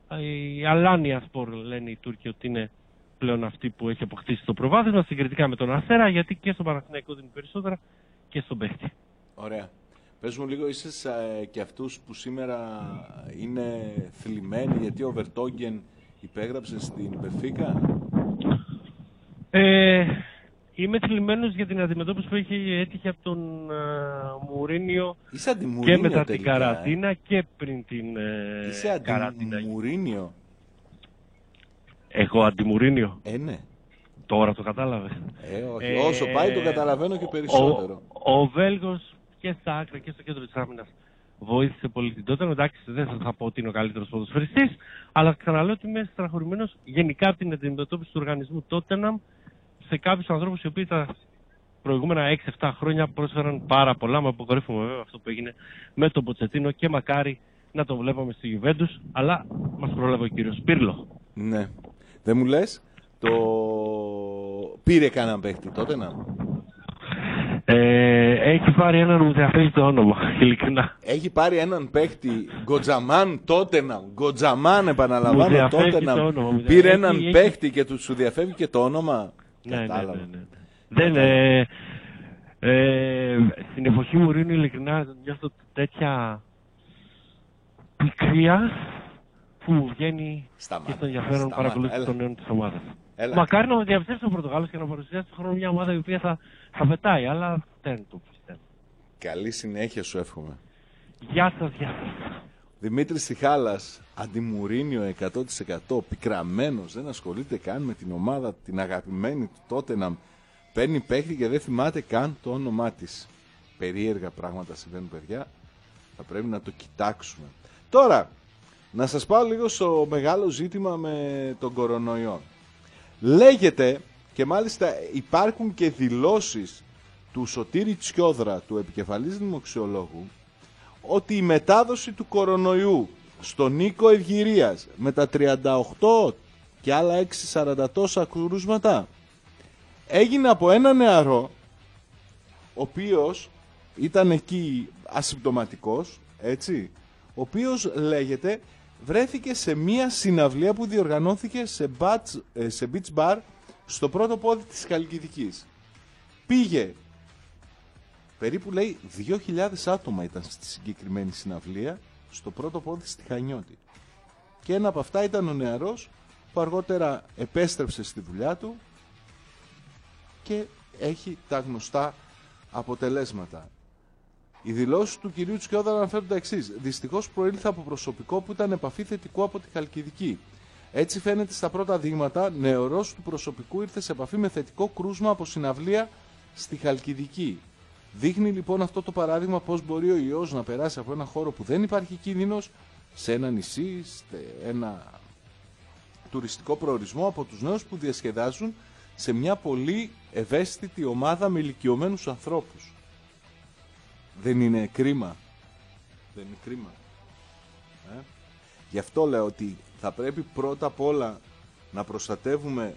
η Αλάνια Σπορ λένε οι Τούρκοι ότι είναι πλέον αυτή που έχει αποκτήσει το προβάδισμα συγκριτικά με τον Αστέρα, γιατί και στον Παναθηναϊκό δίνει περισσότερα και στον παίχτη. Ωραία. Πες μου λίγο, είσαι και αυτούς που σήμερα είναι θλιμμένοι γιατί ο Βερτόγγεν υπέγραψε στην Μπενφίκα? Είμαι θλιμμένος για την αντιμετώπιση που έτυχε από τον Μουρίνιο και μετά την καραντίνα και πριν την καραντίνα. Είσαι Μουρίνιο? Εγώ αντιμουρίνιο. Ναι. Τώρα το κατάλαβες. Όχι. Όσο πάει το καταλαβαίνω και περισσότερο. Ο Βέλγος και στα άκρα και στο κέντρο της άμυνας βοήθησε πολύ την τότε. Εντάξει, δεν θα πω ότι είναι ο καλύτερος ποδοσφαιριστής, αλλά ξαναλέω ότι είμαι στεναχωρημένος γενικά από την αντιμετώπιση του οργανισμού Τότεναμ σε κάποιους ανθρώπους οι οποίοι τα προηγούμενα 6-7 χρόνια πρόσφεραν πάρα πολλά. Με αποκορύφωμα βέβαια αυτό που έγινε με τον Ποτσετίνο και μακάρι να τον βλέπαμε στη Γιουβέντους, αλλά μας πρόλαβε ο κύριος Πίρλο. Ναι. Δεν μου λες, πήρε κανέναν παίχτη τότε να... Έχει πάρει έναν που μου διαφεύγει το όνομα, ειλικρινά. Έχει πάρει έναν παίχτη, Γκοτζαμάν Τότεναμ. Γκοτζαμάν, επαναλαμβάνω, Τότεναμ. Πήρε έναν παίχτη και σου διαφεύγει και το όνομα. Ναι. Στην εποχή Μουρίνου, ειλικρινά, νιώθω τέτοια πικρία που μου βγαίνει και στο ενδιαφέρον παρακολούθηση των νέων της ομάδας. Μακάρι να με διαψεύσει ο Πορτογάλος και να παρουσιάσει τον χρόνο μια ομάδα η οποία θα πετάει, αλλά δεν το πιστεύω. Καλή συνέχεια σου εύχομαι. Γεια σας, γεια σας. Δημήτρης Τιχάλας, αντιμουρίνιο 100%, πικραμένος, δεν ασχολείται καν με την ομάδα, την αγαπημένη του Τότεναμ. Παίρνει παίχτη και δεν θυμάται καν το όνομά της. Περίεργα πράγματα συμβαίνουν, παιδιά. Θα πρέπει να το κοιτάξουμε. Τώρα, να σας πάω λίγο στο μεγάλο ζήτημα με τον κορονοϊό. Λέγεται, και μάλιστα υπάρχουν και δηλώσεις του Σωτήρη Τσιόδρα, του επικεφαλής δημοξιολόγου, ότι η μετάδοση του κορονοϊού στον Νίκο Ευγυρίας με τα 38 και άλλα 6-40 τόσα κρούσματα έγινε από ένα νεαρό ο οποίος ήταν εκεί ασυμπτωματικός, έτσι, ο οποίος λέγεται βρέθηκε σε μια συναυλία που διοργανώθηκε σε beach bar στο πρώτο πόδι της Χαλκιδικής. Πήγε, περίπου λέει 2.000 άτομα ήταν στη συγκεκριμένη συναυλία, στο πρώτο πόδι στη Χανιώτη. Και ένα από αυτά ήταν ο νεαρός που αργότερα επέστρεψε στη δουλειά του και έχει τα γνωστά αποτελέσματα. Οι δηλώσεις του κυρίου Τσιόδρα αναφέρουν τα εξής. Δυστυχώς προήλθε από προσωπικό που ήταν επαφή θετικού από τη Χαλκιδική. Έτσι φαίνεται στα πρώτα δείγματα, νεαρός του προσωπικού ήρθε σε επαφή με θετικό κρούσμα από συναυλία στη Χαλκιδική. Δείχνει λοιπόν αυτό το παράδειγμα πώς μπορεί ο ιός να περάσει από ένα χώρο που δεν υπάρχει κίνδυνος σε ένα νησί, σε ένα τουριστικό προορισμό, από τους νέους που διασκεδάζουν σε μια πολύ ευαίσθητη ομάδα με ηλικιωμένους ανθρώπους. Δεν είναι κρίμα? Δεν είναι κρίμα? Γι' αυτό λέω ότι θα πρέπει πρώτα απ' όλα να προστατεύουμε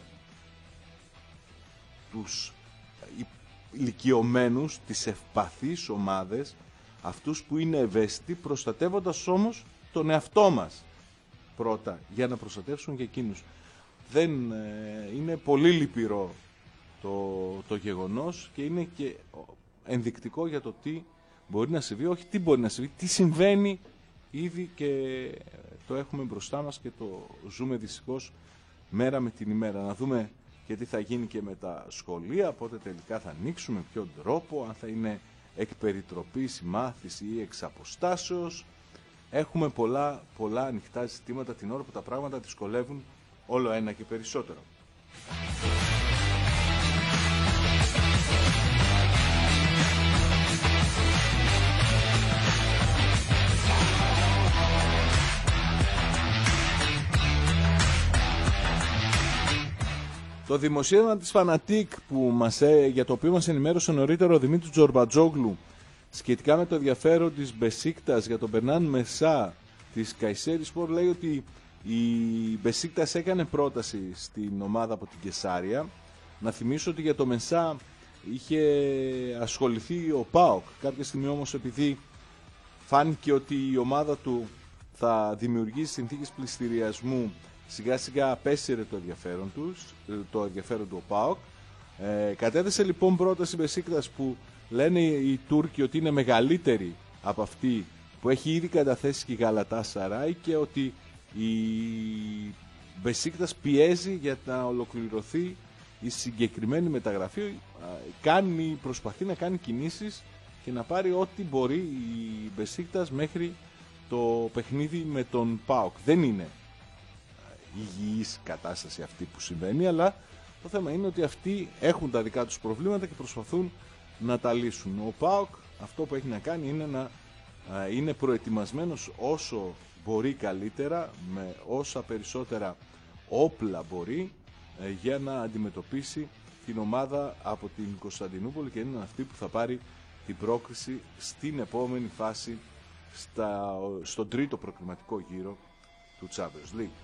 τους ηλικιωμένους, τις ευπαθείς ομάδες, αυτούς που είναι ευαίσθητοι, προστατεύοντας όμως τον εαυτό μας πρώτα, για να προστατεύσουν και εκείνους. Δεν είναι πολύ λυπηρό το γεγονός και είναι και ενδεικτικό για το τι μπορεί να συμβεί, όχι τι μπορεί να συμβεί, τι συμβαίνει ήδη και το έχουμε μπροστά μας και το ζούμε δυστυχώς μέρα με την ημέρα. Να δούμε και τι θα γίνει και με τα σχολεία, πότε τελικά θα ανοίξουν, με ποιον τρόπο, αν θα είναι εκ περιτροπής η μάθηση ή εξ αποστάσεως. Έχουμε πολλά ανοιχτά ζητήματα την ώρα που τα πράγματα δυσκολεύουν όλο ένα και περισσότερο. Το δημοσίευμα της Φανατίκ για το οποίο μας ενημέρωσε νωρίτερα ο Δημήτρης Τζορμπατζόγλου σχετικά με το ενδιαφέρον της Μπεσίκτας για τον Μπερνάν Μεσά της Καϊσέρι Σπορ, λέει ότι η Μπεσίκτας έκανε πρόταση στην ομάδα από την Κεσάρια. Να θυμίσω ότι για το Μεσά είχε ασχοληθεί ο ΠΑΟΚ κάποια στιγμή, όμως επειδή φάνηκε ότι η ομάδα του θα δημιουργήσει συνθήκες πληστηριασμού, σιγά σιγά απέσυρε το ενδιαφέρον του ο ΠΑΟΚ. Κατέθεσε λοιπόν πρόταση Μπεσίκτας που λένε οι Τούρκοι ότι είναι μεγαλύτερη από αυτή που έχει ήδη καταθέσει και η Γαλατάσαράι και ότι η Μπεσίκτας πιέζει για να ολοκληρωθεί η συγκεκριμένη μεταγραφή, προσπαθεί να κάνει κινήσεις και να πάρει ό,τι μπορεί η Μπεσίκτας μέχρι το παιχνίδι με τον ΠΑΟΚ. Δεν είναι υγιής κατάσταση αυτή που συμβαίνει, αλλά το θέμα είναι ότι αυτοί έχουν τα δικά τους προβλήματα και προσπαθούν να τα λύσουν. Ο ΠΑΟΚ αυτό που έχει να κάνει είναι να είναι προετοιμασμένος όσο μπορεί καλύτερα, με όσα περισσότερα όπλα μπορεί, για να αντιμετωπίσει την ομάδα από την Κωνσταντινούπολη και είναι αυτή που θα πάρει την πρόκριση στην επόμενη φάση στον τρίτο προκριματικό γύρο του Champions League.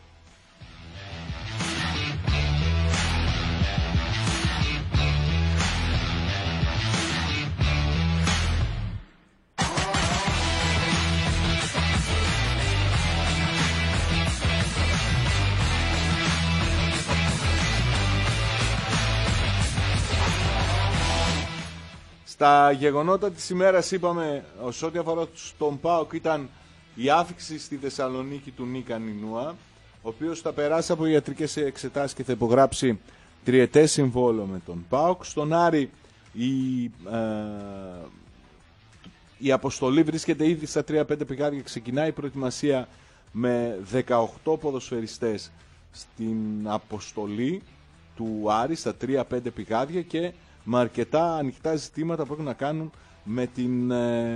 Στα γεγονότα της ημέρας είπαμε, σε ό,τι αφορά στον ΠΑΟΚ, ήταν η άφηξη στη Θεσσαλονίκη του Νίκα Νινούα, ο οποίος θα περάσει από ιατρικές εξετάσεις και θα υπογράψει τριετές συμβόλαιο με τον ΠΑΟΚ. Στον Άρη η αποστολή βρίσκεται ήδη στα 3-5 πηγάδια και ξεκινάει η προετοιμασία με 18 ποδοσφαιριστές στην αποστολή του Άρη στα 3-5 πηγάδια και με αρκετά ανοιχτά ζητήματα που έχουν να κάνουν με την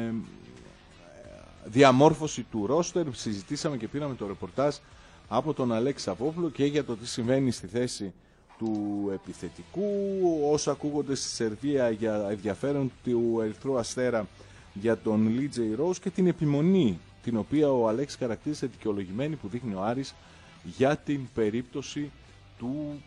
διαμόρφωση του ρόστερ. Συζητήσαμε και πήραμε το ρεπορτάζ από τον Αλέξη Σαββόπουλο και για το τι συμβαίνει στη θέση του επιθετικού, όσα ακούγονται στη Σερβία για ενδιαφέρον του Ερυθρού Αστέρα για τον Λίτζεϊ Ρόους και την επιμονή την οποία ο Αλέξης χαρακτήρισε δικαιολογημένη που δείχνει ο Άρης για την περίπτωση του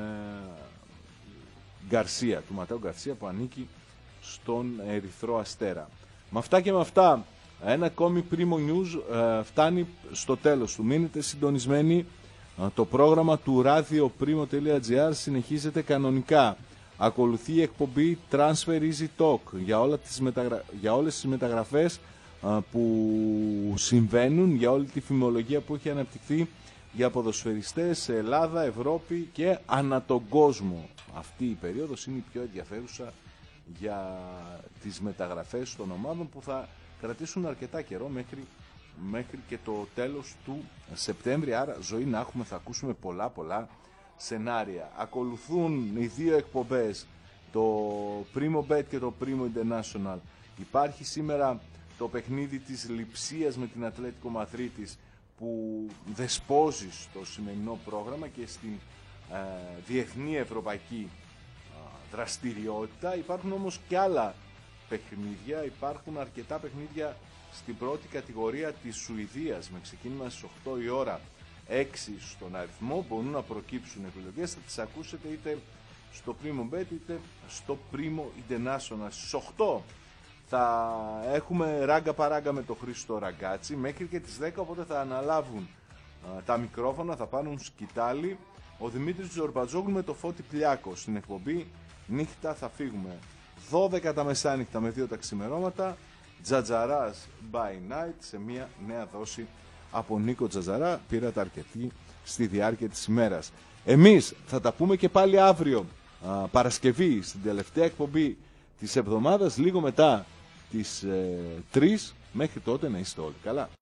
Γκαρσία, του Ματέο Γκαρσία που ανήκει στον Ερυθρό Αστέρα. Με αυτά και με αυτά Ένα ακόμη Primo News φτάνει στο τέλος του. Μείνετε συντονισμένοι. Το πρόγραμμα του radioprimo.gr συνεχίζεται κανονικά. Ακολουθεί η εκπομπή Transfer Easy Talk για όλες τις μεταγραφές που συμβαίνουν, για όλη τη φημολογία που έχει αναπτυχθεί για ποδοσφαιριστές σε Ελλάδα, Ευρώπη και ανά τον κόσμο. Αυτή η περίοδος είναι η πιο ενδιαφέρουσα για τις μεταγραφές των ομάδων που θα κρατήσουν αρκετά καιρό μέχρι και το τέλος του Σεπτέμβρη. Άρα ζωή να έχουμε, θα ακούσουμε πολλά σενάρια. Ακολουθούν οι δύο εκπομπές, το Primo Bet και το Primo International. Υπάρχει σήμερα το παιχνίδι της Λειψίας με την Ατλέτικο Μαδρίτης που δεσπόζει στο σημερινό πρόγραμμα και στην διεθνή ευρωπαϊκή δραστηριότητα. Υπάρχουν όμως και άλλα παιχνίδια, υπάρχουν αρκετά παιχνίδια στην πρώτη κατηγορία της Σουηδίας με ξεκίνημα στις 8 η ώρα, 6 στον αριθμό. Μπορούν να προκύψουν επιλογές, θα τις ακούσετε είτε στο Primo Bet είτε στο Primo International. Στις 8 θα έχουμε ράγκα παράγκα με το Χρήστο Ραγκάτσι μέχρι και τις 10, οπότε θα αναλάβουν τα μικρόφωνα, θα πάρουν σκητάλη ο Δημήτρης Ζορμπατζόγλου με το Φώτη Πλιάκο. Στην εκπομπή νύχτα θα φύγουμε 12 τα μεσάνυχτα με 2 τα ξημερώματα. Τζατζαράς by night σε μια νέα δόση από Νίκο Τζατζαρά. Πήρατε αρκετή στη διάρκεια της ημέρας. Εμείς θα τα πούμε και πάλι αύριο Παρασκευή στην τελευταία εκπομπή της εβδομάδας, λίγο μετά τις 3. Μέχρι τότε να είστε όλοι καλά.